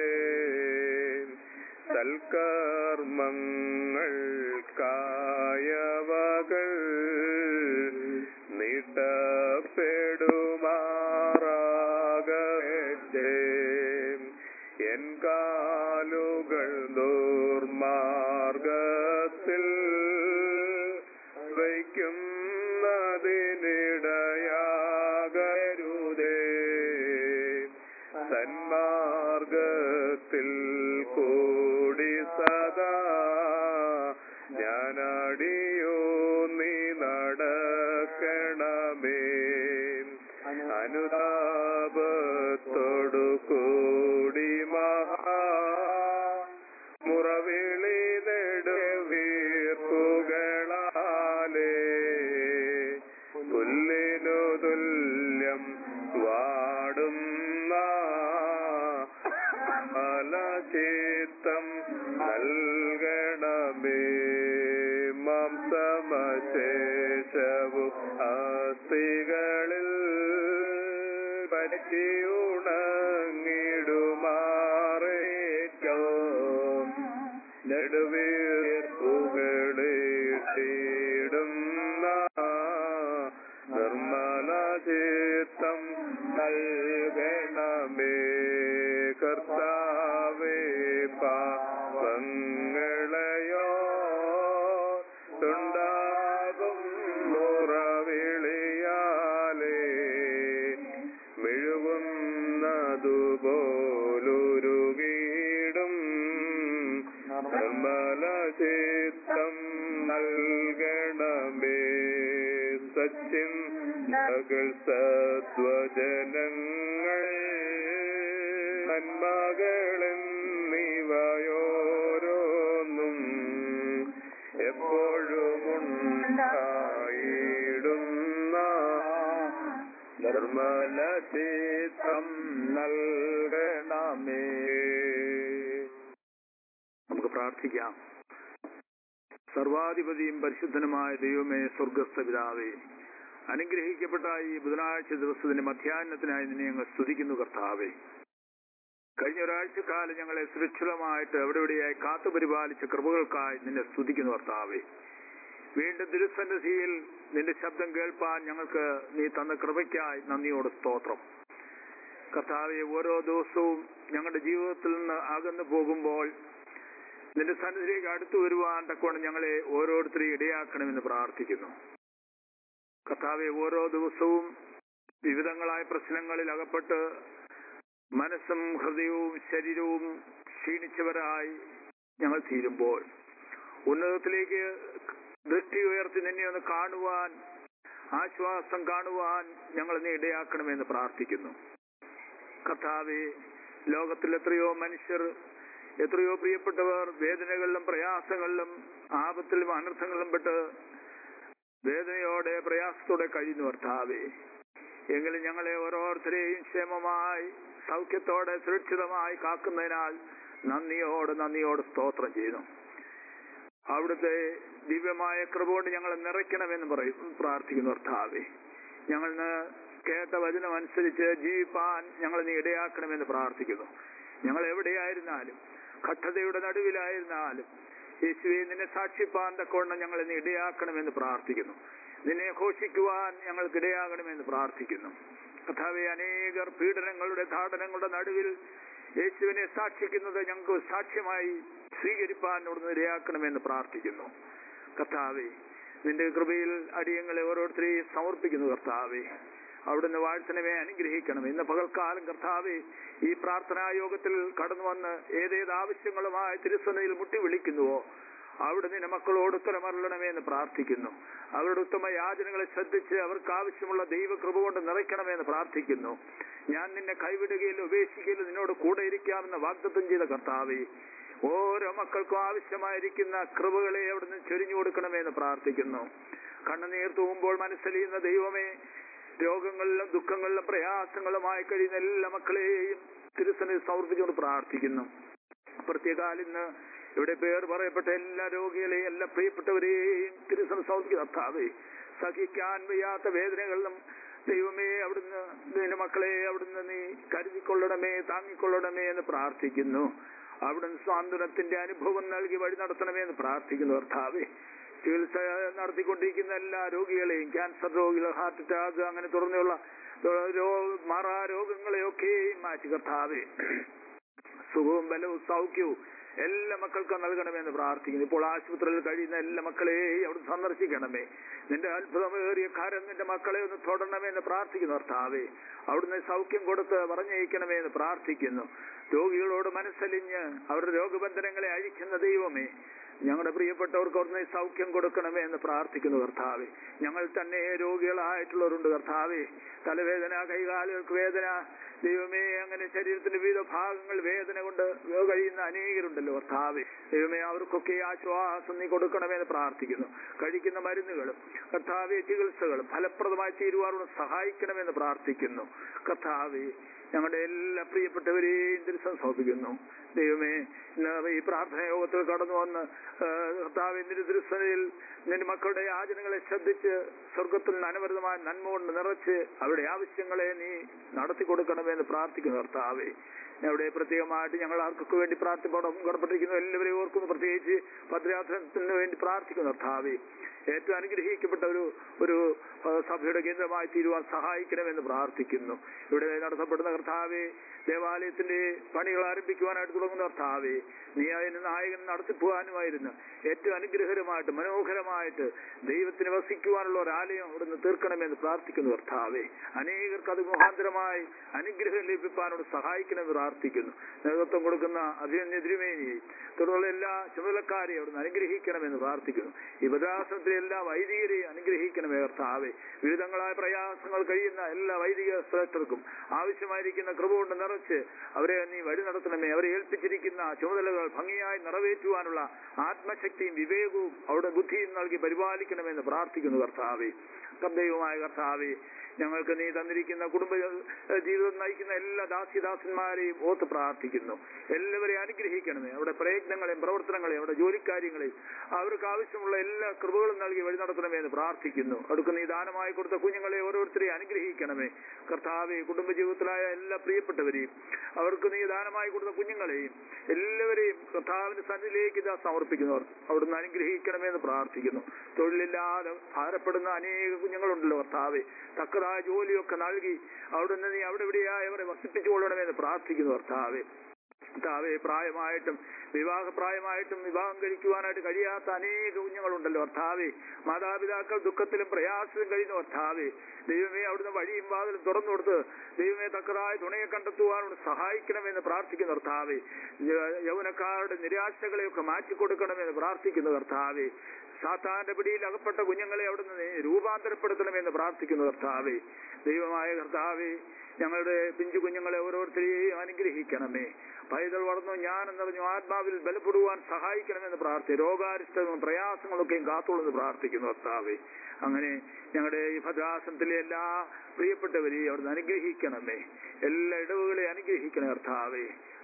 Speaker 2: സൽക്കർമ്മങ്ങൾക്കായവകൾ നീട്ടപ്പെടുമാറാകട്ടെ. എൻ കാലുകൾ ദുർമാർഗത്തിൽ വയ്ക്കുന്നതിനിടയാകരുതേ. സന്മാർഗത്തിൽ കൂടി സദാ ഞാനടിയോ നീ നടക്കണമേ. അനുതാപത്തോടു കൂടി മഹാ മുറവിളി നെടുവീർപ്പുകളാലേ പുല്ലിനു തുല്യം വാടുന്ന ഫലചിത്തം നൽകണമേ. മാംസമശേഷവും അസ്ഥികളിൽ പറ്റിയുണങ്ങിടുമാറേറ്റോ. നെടുവീർപ്പുകളിടുന്ന നിർമ്മല ചിത്തം നൽകണമേ. കർത്താവേ പാപങ്ങളെയോ ഉണ്ടാകും മുറവിളിയാലേ മെഴുകുന്നതുപോലുരുകിടും നിർമ്മല ചിത്തം നൽകണമേ. സച്ചിന്തകൾ സദ്വചനങ്ങൾ നന്മകളെന്നിവയോരോന്നും എപ്പോഴും ഉണ്ടായിടുന്ന നിർമ്മല ചിത്തം നൽകണമേ.
Speaker 3: നമുക്ക് പ്രാർത്ഥിക്കാം. സർവാധിപതിയും പരിശുദ്ധനുമായ ദൈവമേ, സ്വർഗസ്ഥ പിതാവേ, അനുഗ്രഹിക്കപ്പെട്ട ഈ ബുധനാഴ്ച ദിവസത്തിന്റെ മധ്യാഹ്നത്തിനായി നിന്നെ ഞങ്ങൾ സ്തുതിക്കുന്നു. കർത്താവേ, കഴിഞ്ഞ ഒരാഴ്ചക്കാലം ഞങ്ങളെ സുരക്ഷിതമായിട്ട് എവിടെവിടെയായി കാത്തുപരിപാലിച്ച കൃപകൾക്കായി നിന്നെ സ്തുതിക്കുന്നു. കർത്താവേ, വീണ്ടും തിരുസന്നിധിയിൽ നിന്റെ ശബ്ദം കേൾപ്പാൻ ഞങ്ങൾക്ക് നീ തന്ന കൃപയ്ക്കായി നന്ദിയോട് സ്തോത്രം. കർത്താവെ, ഓരോ ദിവസവും ഞങ്ങളുടെ ജീവിതത്തിൽ നിന്ന് അകന്നു പോകുമ്പോൾ നിന്റെ സന്നിധിയിലേക്ക് അടുത്തു വരുവാൻ തക്കവണ്ണം ഞങ്ങളെ ഓരോരുത്തരെയും ഇടയാക്കണമെന്ന് പ്രാർത്ഥിക്കുന്നു. കർത്താവെ, ഓരോ ദിവസവും വിവിധങ്ങളായ പ്രശ്നങ്ങളിൽ അകപ്പെട്ട് മനസ്സും ഹൃദയവും ശരീരവും ക്ഷീണിച്ചവരായി ഞങ്ങൾ തീരുമ്പോൾ ഉന്നതത്തിലേക്ക് ദൃഷ്ടി ഉയർത്തി നിന്നെ ഒന്ന് കാണുവാൻ, ആശ്വാസം കാണുവാൻ ഞങ്ങൾ നീ ഇടയാക്കണമെന്ന് പ്രാർത്ഥിക്കുന്നു. കർത്താവെ, ലോകത്തിൽ എത്രയോ മനുഷ്യർ, എത്രയോ പ്രിയപ്പെട്ടവർ വേദനകളിലും പ്രയാസങ്ങളിലും ആപത്തിലും അനർത്ഥങ്ങളിലും പെട്ട് വേദനയോടെ പ്രയാസത്തോടെ കഴിയുന്നു. കർത്താവെ, എങ്കിലും ഞങ്ങളെ ഓരോരുത്തരെയും ക്ഷേമമായി സൗഖ്യത്തോടെ സുരക്ഷിതമായി കാക്കുന്നതിനാൽ നന്ദിയോട് നന്ദിയോട് സ്തോത്രം ചെയ്യുന്നു. അവിടുത്തെ ദിവ്യമായ കൃപ കൊണ്ട് ഞങ്ങളെ നിറയ്ക്കണമെന്ന് പറയും പ്രാർത്ഥിക്കുന്നു കർത്താവേ. ഞങ്ങൾ കേട്ട വചനം അനുസരിച്ച് ജീവിപ്പാൻ ഞങ്ങളെ നീ ഇടയാക്കണമെന്ന് പ്രാർത്ഥിക്കുന്നു. ഞങ്ങൾ എവിടെയായിരുന്നാലും കഠിനതയുടെ നടുവിലായിരുന്നാലും യേശുവേ നിന്നെ സാക്ഷിപ്പാൻ തക്കവണ്ണം ഞങ്ങളെ നീ ഇടയാക്കണമെന്ന് പ്രാർത്ഥിക്കുന്നു. നിന്നെ ഘോഷിക്കുവാൻ ഞങ്ങൾക്ക് ഇടയാകണമെന്ന് പ്രാർത്ഥിക്കുന്നു കർത്താവേ. അനേകർ പീഡനങ്ങളുടെ താടനങ്ങളുടെ നടുവിൽ യേശുവിനെ സാക്ഷിക്കുന്നത് ഞങ്ങൾക്ക് സാക്ഷ്യമായി സ്വീകരിപ്പാൻ അവിടുന്ന് ഇടയാക്കണമെന്ന് പ്രാർത്ഥിക്കുന്നു കർത്താവേ. നിന്റെ കൃപയിൽ അടിയങ്ങളെ ഓരോരുത്തരെയും സമർപ്പിക്കുന്നു കർത്താവേ. അവിടുന്ന് വാഴ്ത്തണമേ, അനുഗ്രഹിക്കണമേ. ഇന്ന് പകൽക്കാലം കർത്താവേ ഈ പ്രാർത്ഥനാ യോഗത്തിൽ കടന്നു വന്ന് ഏതേത് ആവശ്യങ്ങളുമായി തിരുസന്നയിൽ മുട്ടി വിളിക്കുന്നുവോ അവിടെ നിന്റെ മക്കളോട് ഉത്തരമരുളണമേ എന്ന് പ്രാർത്ഥിക്കുന്നു. അവരുടെ ഉത്തമ യാചനകളെ ശ്രദ്ധിച്ച് അവർക്ക് ആവശ്യമുള്ള ദൈവകൃപ കൊണ്ട് നിറയ്ക്കണമെന്ന് പ്രാർത്ഥിക്കുന്നു. ഞാൻ നിന്നെ കൈവിടുകയില്ല, ഉപേക്ഷിക്കുകയില്ല, നിന്നോട് കൂടെ ഇരിക്കാമെന്ന് വാഗ്ദത്തം ചെയ്ത കർത്താവേ, ഓരോ മക്കൾക്കും ആവശ്യമായിരിക്കുന്ന കൃപകളെ അവിടുന്ന് ചൊരിഞ്ഞു കൊടുക്കണമെന്ന് പ്രാർത്ഥിക്കുന്നു. കണ്ണുനീർ തൂവുമ്പോൾ മനസ്സലിയുന്ന ദൈവമേ, രോഗങ്ങളിലും ദുഃഖങ്ങളിലും പ്രയാസങ്ങളുമായി കഴിയുന്ന എല്ലാ മക്കളെയും തിരുസന്നിധിയിൽ സമർപ്പിച്ചുകൊണ്ട് പ്രാർത്ഥിക്കുന്നു. പ്രത്യേകാൽ ഇന്ന് ഇവിടെ പേർ പറയപ്പെട്ട എല്ലാ രോഗികളെയും എല്ലാ പ്രിയപ്പെട്ടവരെയും തിരുസന്നിധിയിൽ സമർപ്പിക്കുന്ന കർത്താവേ, സഹിക്കാൻ വയ്യാത്ത വേദനകളിലും ദൈവമേ അവിടുന്ന് നിന്റെ മക്കളെ അവിടുന്ന് നീ കരുതിക്കൊള്ളണമേ, താങ്ങിക്കൊള്ളണമേ എന്ന് പ്രാർത്ഥിക്കുന്നു. അവിടുന്ന് സ്വാതന്ത്ര്യത്തിന്റെ അനുഭവം നൽകി വഴി നടത്തണമേ എന്ന് പ്രാർത്ഥിക്കുന്നു കർത്താവേ. ചികിത്സ നടത്തിക്കൊണ്ടിരിക്കുന്ന എല്ലാ രോഗികളെയും, ക്യാൻസർ രോഗികൾ, ഹാർട്ട് അറ്റാക്ക്, അങ്ങനെ തുടർന്നുള്ള മാറാ രോഗങ്ങളെയൊക്കെയും മാറ്റി കർത്താവേ സുഖവും ബലവും സൗഖ്യവും എല്ലാ മക്കൾക്കും നൽകണമെന്ന് പ്രാർത്ഥിക്കുന്നു. ഇപ്പോൾ ആശുപത്രിയിൽ കഴിയുന്ന എല്ലാ മക്കളെയും അവിടെ സന്ദർശിക്കണമേ. നിന്റെ അത്ഭുതമേറിയ കാര്യം നിന്റെ മക്കളെ ഒന്ന് തൊടണമെന്ന് പ്രാർത്ഥിക്കുന്നു കർത്താവേ. അവിടുന്ന് സൗഖ്യം കൊടുത്ത് പറഞ്ഞയക്കണമേ എന്ന് പ്രാർത്ഥിക്കുന്നു. രോഗികളോട് മനസ്സലിഞ്ഞ് അവരുടെ രോഗബന്ധനങ്ങളെ അഴിക്കുന്ന ദൈവമേ, ഞങ്ങളുടെ പ്രിയപ്പെട്ടവർക്ക് അവിടുന്ന് സൗഖ്യം കൊടുക്കണമേ എന്ന് പ്രാർത്ഥിക്കുന്നു കർത്താവേ. ഞങ്ങൾ തന്നെ രോഗികളായിട്ടുള്ളവരുണ്ട് കർത്താവേ. തലവേദന, കൈകാലുകൾക്ക് വേദന, ദൈവമേ അങ്ങനെ ശരീരത്തിന്റെ വിവിധ ഭാഗങ്ങൾ വേദന കൊണ്ട് കഴിയുന്ന അനേകരുണ്ടല്ലോ കർത്താവേ. ദൈവമേ അവർക്കൊക്കെ ആശ്വാസം നീ കൊടുക്കണമെന്ന് പ്രാർത്ഥിക്കുന്നു. കഴിക്കുന്ന മരുന്നുകളും കർത്താവേ ചികിത്സകളും ഫലപ്രദമായി തീരുവാനുള്ള സഹായിക്കണമെന്ന് പ്രാർത്ഥിക്കുന്നു കർത്താവേ. ഞങ്ങളുടെ എല്ലാ പ്രിയപ്പെട്ടവരെയും തിരുസന്നിധിയിൽ സമർപ്പിക്കുന്നു ദൈവമേ. ഈ പ്രാർത്ഥന യോഗത്തിൽ കടന്നു വന്ന് കർത്താവേ നിന്റെ തിരുസന്നിധിയിൽ നിന്റെ മക്കളുടെ യാചനകളെ ശ്രദ്ധിച്ച് സ്വർഗത്തിൽ അനവരതമായ നന്മ കൊണ്ട് നിറച്ച് അവരുടെ ആവശ്യങ്ങളെ നീ നടത്തി കൊടുക്കണമെന്ന് പ്രാർത്ഥിക്കുന്നു കർത്താവേ. അവിടെ പ്രത്യേകമായിട്ട് ഞങ്ങൾ ആർക്കൊക്കെ വേണ്ടി പ്രാർത്ഥിക്കണം കടപ്പെട്ടിരിക്കുന്നു എല്ലാവരെയും ഓർക്കുന്നു. പ്രത്യേകിച്ച് ഭദ്രാസനത്തിന് വേണ്ടി പ്രാർത്ഥിക്കുന്നു കർത്താവേ. ഏറ്റവും അനുഗ്രഹിക്കപ്പെട്ട ഒരു ഒരു സഭയുടെ കേന്ദ്രമായി തീരുവാൻ സഹായിക്കണമെന്ന് പ്രാർത്ഥിക്കുന്നു. ഇവിടെ നടത്തപ്പെടുന്ന കർത്താവേ, ദേവാലയത്തിന്റെ പണികൾ ആരംഭിക്കുവാനായിട്ട് തുടങ്ങുന്ന കർത്താവേ, നീ അതിന് നായകൻ നടത്തിപ്പോകാനുമായിരുന്നു ഏറ്റവും അനുഗ്രഹകരമായിട്ട് മനോഹരമായിട്ട് ദൈവത്തിന് വസിക്കുവാനുള്ള ഒരു ആലയം ഇവിടുന്ന് തീർക്കണമെന്ന് പ്രാർത്ഥിക്കുന്നു കർത്താവേ. അനേകർക്ക് അത് മുഖാന്തരമായി അനുഗ്രഹം ലഭിക്കാനോട് സഹായിക്കണമെന്ന് പ്രാർത്ഥിക്കുന്നു. നേതൃത്വം കൊടുക്കുന്ന അഭിനന്ദ തിരുമേനിയെ തുടർന്നുള്ള എല്ലാ ചുമതലക്കാരെയും അവിടുന്ന് അനുഗ്രഹിക്കണമെന്ന് പ്രാർത്ഥിക്കുന്നു. ഈ ഭദ്രാസനത്തിലെ എല്ലാ വൈദികരെയും അനുഗ്രഹിക്കണമേ കർത്താവേ. വിവിധങ്ങളായ പ്രയാസങ്ങൾ കഴിയുന്ന എല്ലാ വൈദിക ശ്രേഷ്ഠർക്കും ആവശ്യമായിരിക്കുന്ന കൃപ കൊണ്ട് നിറച്ച് അവരെ നീ വഴി നടത്തണമേ. അവരെ ഏൽപ്പിച്ചിരിക്കുന്ന ചുമതലകൾ ഭംഗിയായി നിറവേറ്റുവാനുള്ള ആത്മശക്തിയും വിവേകവും അവിടെ ബുദ്ധിയും നൽകി പരിപാലിക്കണമെന്ന് പ്രാർത്ഥിക്കുന്നു കർത്താവേ. ദൈവമായ കർത്താവേ, ഞങ്ങൾക്ക് നീ തന്നിരിക്കുന്ന കുടുംബ ജീവിതം നയിക്കുന്ന എല്ലാ ദാസിദാസന്മാരെയും ഓർത്ത് പ്രാർത്ഥിക്കുന്നു. എല്ലാവരെയും അനുഗ്രഹിക്കണമേ. അവിടെ പ്രയത്നങ്ങളെയും പ്രവർത്തനങ്ങളെയും അവിടെ ജോലിക്കാര്യങ്ങളെയും അവർക്ക് ആവശ്യമുള്ള എല്ലാ കൃപകളും നൽകി വഴി നടത്തണമേ എന്ന് പ്രാർത്ഥിക്കുന്നു. അടുക്ക് നീ ദാനമായി കൊടുത്ത കുഞ്ഞുങ്ങളെ ഓരോരുത്തരെയും അനുഗ്രഹിക്കണമേ കർത്താവേ. കുടുംബജീവിതത്തിലായ എല്ലാ പ്രിയപ്പെട്ടവരെയും അവർക്ക് നീ ദാനമായി കൊടുത്ത കുഞ്ഞുങ്ങളെയും എല്ലാവരെയും കർത്താവിന്റെ സന്നിധിയിലേക്ക് ഇതാ സമർപ്പിക്കുന്നവർ അവിടുന്ന് അനുഗ്രഹിക്കണമെന്ന് പ്രാർത്ഥിക്കുന്നു. തൊഴിലില്ലാതെ ഭാരപ്പെടുന്ന അനേക കുഞ്ഞുങ്ങളുണ്ടല്ലോ കർത്താവേ, തക്കതായ ജോലിയൊക്കെ നൽകി അവിടുന്ന് നീ അവിടെ ഇവിടെയായി അവരെ വസിപ്പിച്ചുകൊള്ളണമെന്ന് പ്രാർത്ഥിക്കുന്നു കർത്താവേ. കർത്താവേ, പ്രായമായിട്ടും വിവാഹപ്രായമായിട്ടും വിവാഹം കഴിക്കുവാനായിട്ട് കഴിയാത്ത അനേക കുഞ്ഞുങ്ങളുണ്ടല്ലോ കർത്താവേ. മാതാപിതാക്കൾ ദുഃഖത്തിലും പ്രയാസത്തിലും കഴിയുന്ന കർത്താവേ, ദൈവമേ അവിടുന്ന് വഴിയും വാതിലും തുറന്നു കൊടുത്ത് ദൈവമേ തക്കതായ തുണയെ കണ്ടെത്തുവാനോട് സഹായിക്കണമെന്ന് പ്രാർത്ഥിക്കുന്ന കർത്താവേ. യൗവനക്കാരുടെ നിരാശകളെയൊക്കെ മാറ്റിക്കൊടുക്കണമെന്ന് പ്രാർത്ഥിക്കുന്നു കർത്താവേ. സാത്താന്റെ പിടിയിൽ അകപ്പെട്ട കുഞ്ഞുങ്ങളെ അവിടുന്ന് രൂപാന്തരപ്പെടുത്തണമെന്ന് പ്രാർത്ഥിക്കുന്നു കർത്താവേ. ദൈവമായ കർത്താവേ, ഞങ്ങളുടെ പിഞ്ചു കുഞ്ഞുങ്ങളെ ഓരോരുത്തരെയും അനുഗ്രഹിക്കണമേ. പൈതൽ വളർന്നു ഞാനെന്നറിഞ്ഞു ആത്മാവിൽ ബലപ്പെടുവാൻ സഹായിക്കണമെന്ന് പ്രാർത്ഥി രോഗാരിഷ്ടവും പ്രയാസങ്ങളൊക്കെയും കാത്തോളെന്ന് പ്രാർത്ഥിക്കുന്നു കർത്താവേ. അങ്ങനെ ഞങ്ങളുടെ ഈ ഭദ്രാസനത്തിലെ എല്ലാ പ്രിയപ്പെട്ടവരെയും അവിടുന്ന് അനുഗ്രഹിക്കണമേ. എല്ലാ ഇടവുകളെയും അനുഗ്രഹിക്കണേ കർത്താവേ.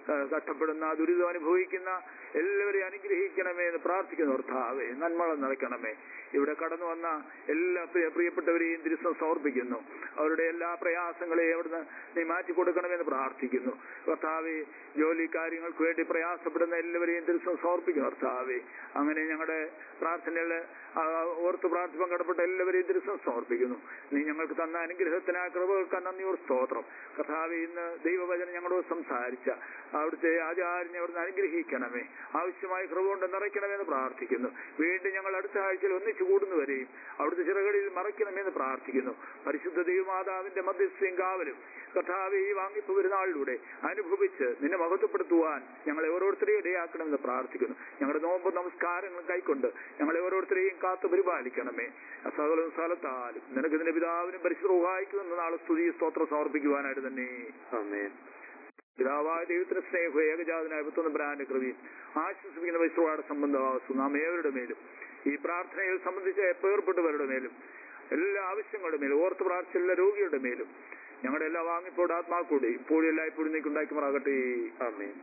Speaker 3: കഷ്ടപ്പെടുന്ന ദുരിതം അനുഭവിക്കുന്ന എല്ലാവരെയും അനുഗ്രഹിക്കണമേ എന്ന് പ്രാർത്ഥിക്കുന്നു കർത്താവേ. നന്മകൾ നിറയ്ക്കണമേ. ഇവിടെ കടന്നു വന്ന എല്ലാ പ്രിയ പ്രിയപ്പെട്ടവരെയും ദിവസം സമർപ്പിക്കുന്നു. അവരുടെ എല്ലാ പ്രയാസങ്ങളെയും അവിടുന്ന് നീ മാറ്റി കൊടുക്കണമെന്ന് പ്രാർത്ഥിക്കുന്നു കർത്താവേ. ജോലി കാര്യങ്ങൾക്ക് വേണ്ടി പ്രയാസപ്പെടുന്ന എല്ലാവരെയും ദിവസം സമർപ്പിക്കുന്നു കർത്താവേ. അങ്ങനെ ഞങ്ങളുടെ പ്രാർത്ഥനകളെ ഓർത്ത് പ്രാർത്ഥിപ്പാൻ കടപ്പെട്ട എല്ലാവരെയും ദിവസം സമർപ്പിക്കുന്നു. നീ ഞങ്ങൾക്ക് തന്ന അനുഗ്രഹത്തിനായ കൃപകൾക്ക് നന്ദിയോട് സ്തോത്രം കർത്താവേ. ഇന്ന് ദൈവവചനം ഞങ്ങളോട് സംസാരിച്ച അവിടുത്തെ ആചാര്യനെ അവിടുന്ന് അനുഗ്രഹിക്കണമേ. ആവശ്യമായ കൃപ കൊണ്ട് നിറയ്ക്കണമെന്ന് പ്രാർത്ഥിക്കുന്നു. വീണ്ടും ഞങ്ങൾ അടുത്ത ആഴ്ചയിൽ ഒന്നിച്ചു കൂടുന്നവരെയും അവിടുത്തെ ചിറകളിൽ മറയ്ക്കണമെന്ന് പ്രാർത്ഥിക്കുന്നു. പരിശുദ്ധ ദൈവമാതാവിന്റെ മധ്യസ്ഥയും കാവലും കർത്താവേ ഈ വാങ്ങിപ്പ് പെരുന്നാളിലൂടെ അനുഭവിച്ച് നിന്നെ മഹത്വപ്പെടുത്തുവാൻ ഞങ്ങളെ ഓരോരുത്തരെയും ഇടയാക്കണമെന്ന് പ്രാർത്ഥിക്കുന്നു. ഞങ്ങളുടെ നോമ്പ് നമസ്കാരങ്ങൾ കൈക്കൊണ്ട് ഞങ്ങളെ ഓരോരുത്തരെയും കാത്തു പരിപാലിക്കണമേ. സകല സ്ഥലത്താലും നിനക്ക് നിന്റെ പിതാവിനും പരിശുദ്ധ സഹായിക്കുമെന്ന് നാളെ സ്തുതി സ്തോത്രം സമർപ്പിക്കുവാനായിട്ട് തന്നെ.
Speaker 2: ആമേൻ.
Speaker 3: പിതാവായ ദൈവത്തിന്റെ സ്നേഹം ഏകജാതനായ പുത്രന്റെ ബ്രാൻഡ് കൃപയും ആശ്വസിപ്പിക്കുന്ന വൈശ്രവാട് സംബന്ധമാവസ്തു നാം ഏവരുടെ മേലും ഈ പ്രാർത്ഥനയിൽ സംബന്ധിച്ച ഏർപ്പെട്ടവരുടെ മേലും എല്ലാ ആവശ്യങ്ങളുടെ മേലും ഓർത്ത് പ്രാർത്ഥിച്ച എല്ലാ രോഗികളുടെ മേലും ഞങ്ങളുടെ എല്ലാ വാങ്ങിപ്പോട് ആത്മാക്കൂടെ ഇപ്പോഴും എല്ലായ്പ്പോഴും നീക്കുണ്ടാക്കി മാറാകട്ടെ.
Speaker 2: ആമേൻ.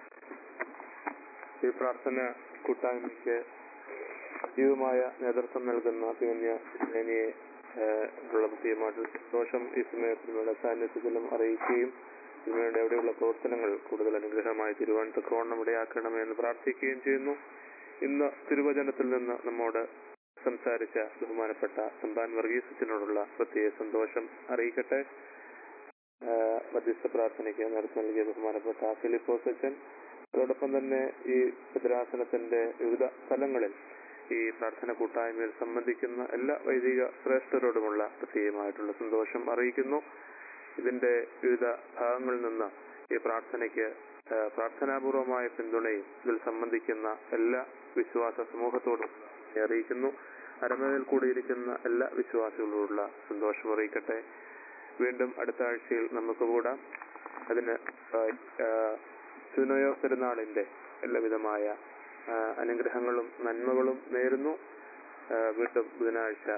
Speaker 2: ഈ പ്രാർത്ഥന കൂട്ടായ്മയ്ക്ക് സജീവമായ നേതൃത്വം നൽകുന്ന പിന്യ സേനയെ ഉള്ള പ്രത്യേകമായിട്ട് സന്തോഷം ഈ സമയത്ത് നിങ്ങളുടെ സാന്നിധ്യത്തിലും അറിയിക്കുകയും ഇതിനുവേണ്ടി എവിടെയുള്ള പ്രവർത്തനങ്ങൾ കൂടുതൽ അനുഗ്രഹമായി തീരുവാൻ തക്കവണ്ണം ഇടയാക്കണമേ എന്ന് പ്രാർത്ഥിക്കുകയും ചെയ്യുന്നു. ഇന്ന് തിരുവചനത്തിൽ നിന്ന് നമ്മോട് സംസാരിച്ച ബഹുമാനപ്പെട്ട സമ്പാൻ വർഗീസത്തിനോടുള്ള പ്രത്യേക സന്തോഷം അറിയിക്കട്ടെ. മധ്യസ്ഥ പ്രാർത്ഥനയ്ക്ക് നേതൃത്വം നൽകിയ ബഹുമാനപ്പെട്ട ഫിലിപ്പോസ് അച്ഛൻ, അതോടൊപ്പം തന്നെ ഈ ഭദ്രാസനത്തിന്റെ വിവിധ സ്ഥലങ്ങളിൽ ഈ പ്രാർത്ഥന കൂട്ടായ്മയിൽ സംബന്ധിക്കുന്ന എല്ലാ വൈദിക ശ്രേഷ്ഠരോടുമുള്ള പ്രത്യേകമായിട്ടുള്ള സന്തോഷം അറിയിക്കുന്നു. ഇതിന്റെ വിവിധ ഭാഗങ്ങളിൽ നിന്ന് ഈ പ്രാർത്ഥനയ്ക്ക് പ്രാർത്ഥനാപൂർവമായ പിന്തുണയും ഇതിൽ സംബന്ധിക്കുന്ന എല്ലാ വിശ്വാസ സമൂഹത്തോടും അറിയിക്കുന്നു. അരമനയിൽ കൂടിയിരിക്കുന്ന എല്ലാ വിശ്വാസികളോടുള്ള സന്തോഷം അറിയിക്കട്ടെ. വീണ്ടും അടുത്ത ആഴ്ചയിൽ നമുക്ക് കൂടാം. അതിന് സുനയോ പെരുന്നാളിന്റെ എല്ലാവിധമായ അനുഗ്രഹങ്ങളും നന്മകളും നേരുന്നു. വീണ്ടും ബുധനാഴ്ച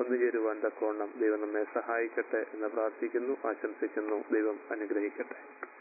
Speaker 2: ഒന്നുചേരുവാൻ തക്കവണ്ണം ദൈവം നമ്മെ സഹായിക്കട്ടെ എന്ന് പ്രാർത്ഥിക്കുന്നു, ആശംസിക്കുന്നു. ദൈവം അനുഗ്രഹിക്കട്ടെ.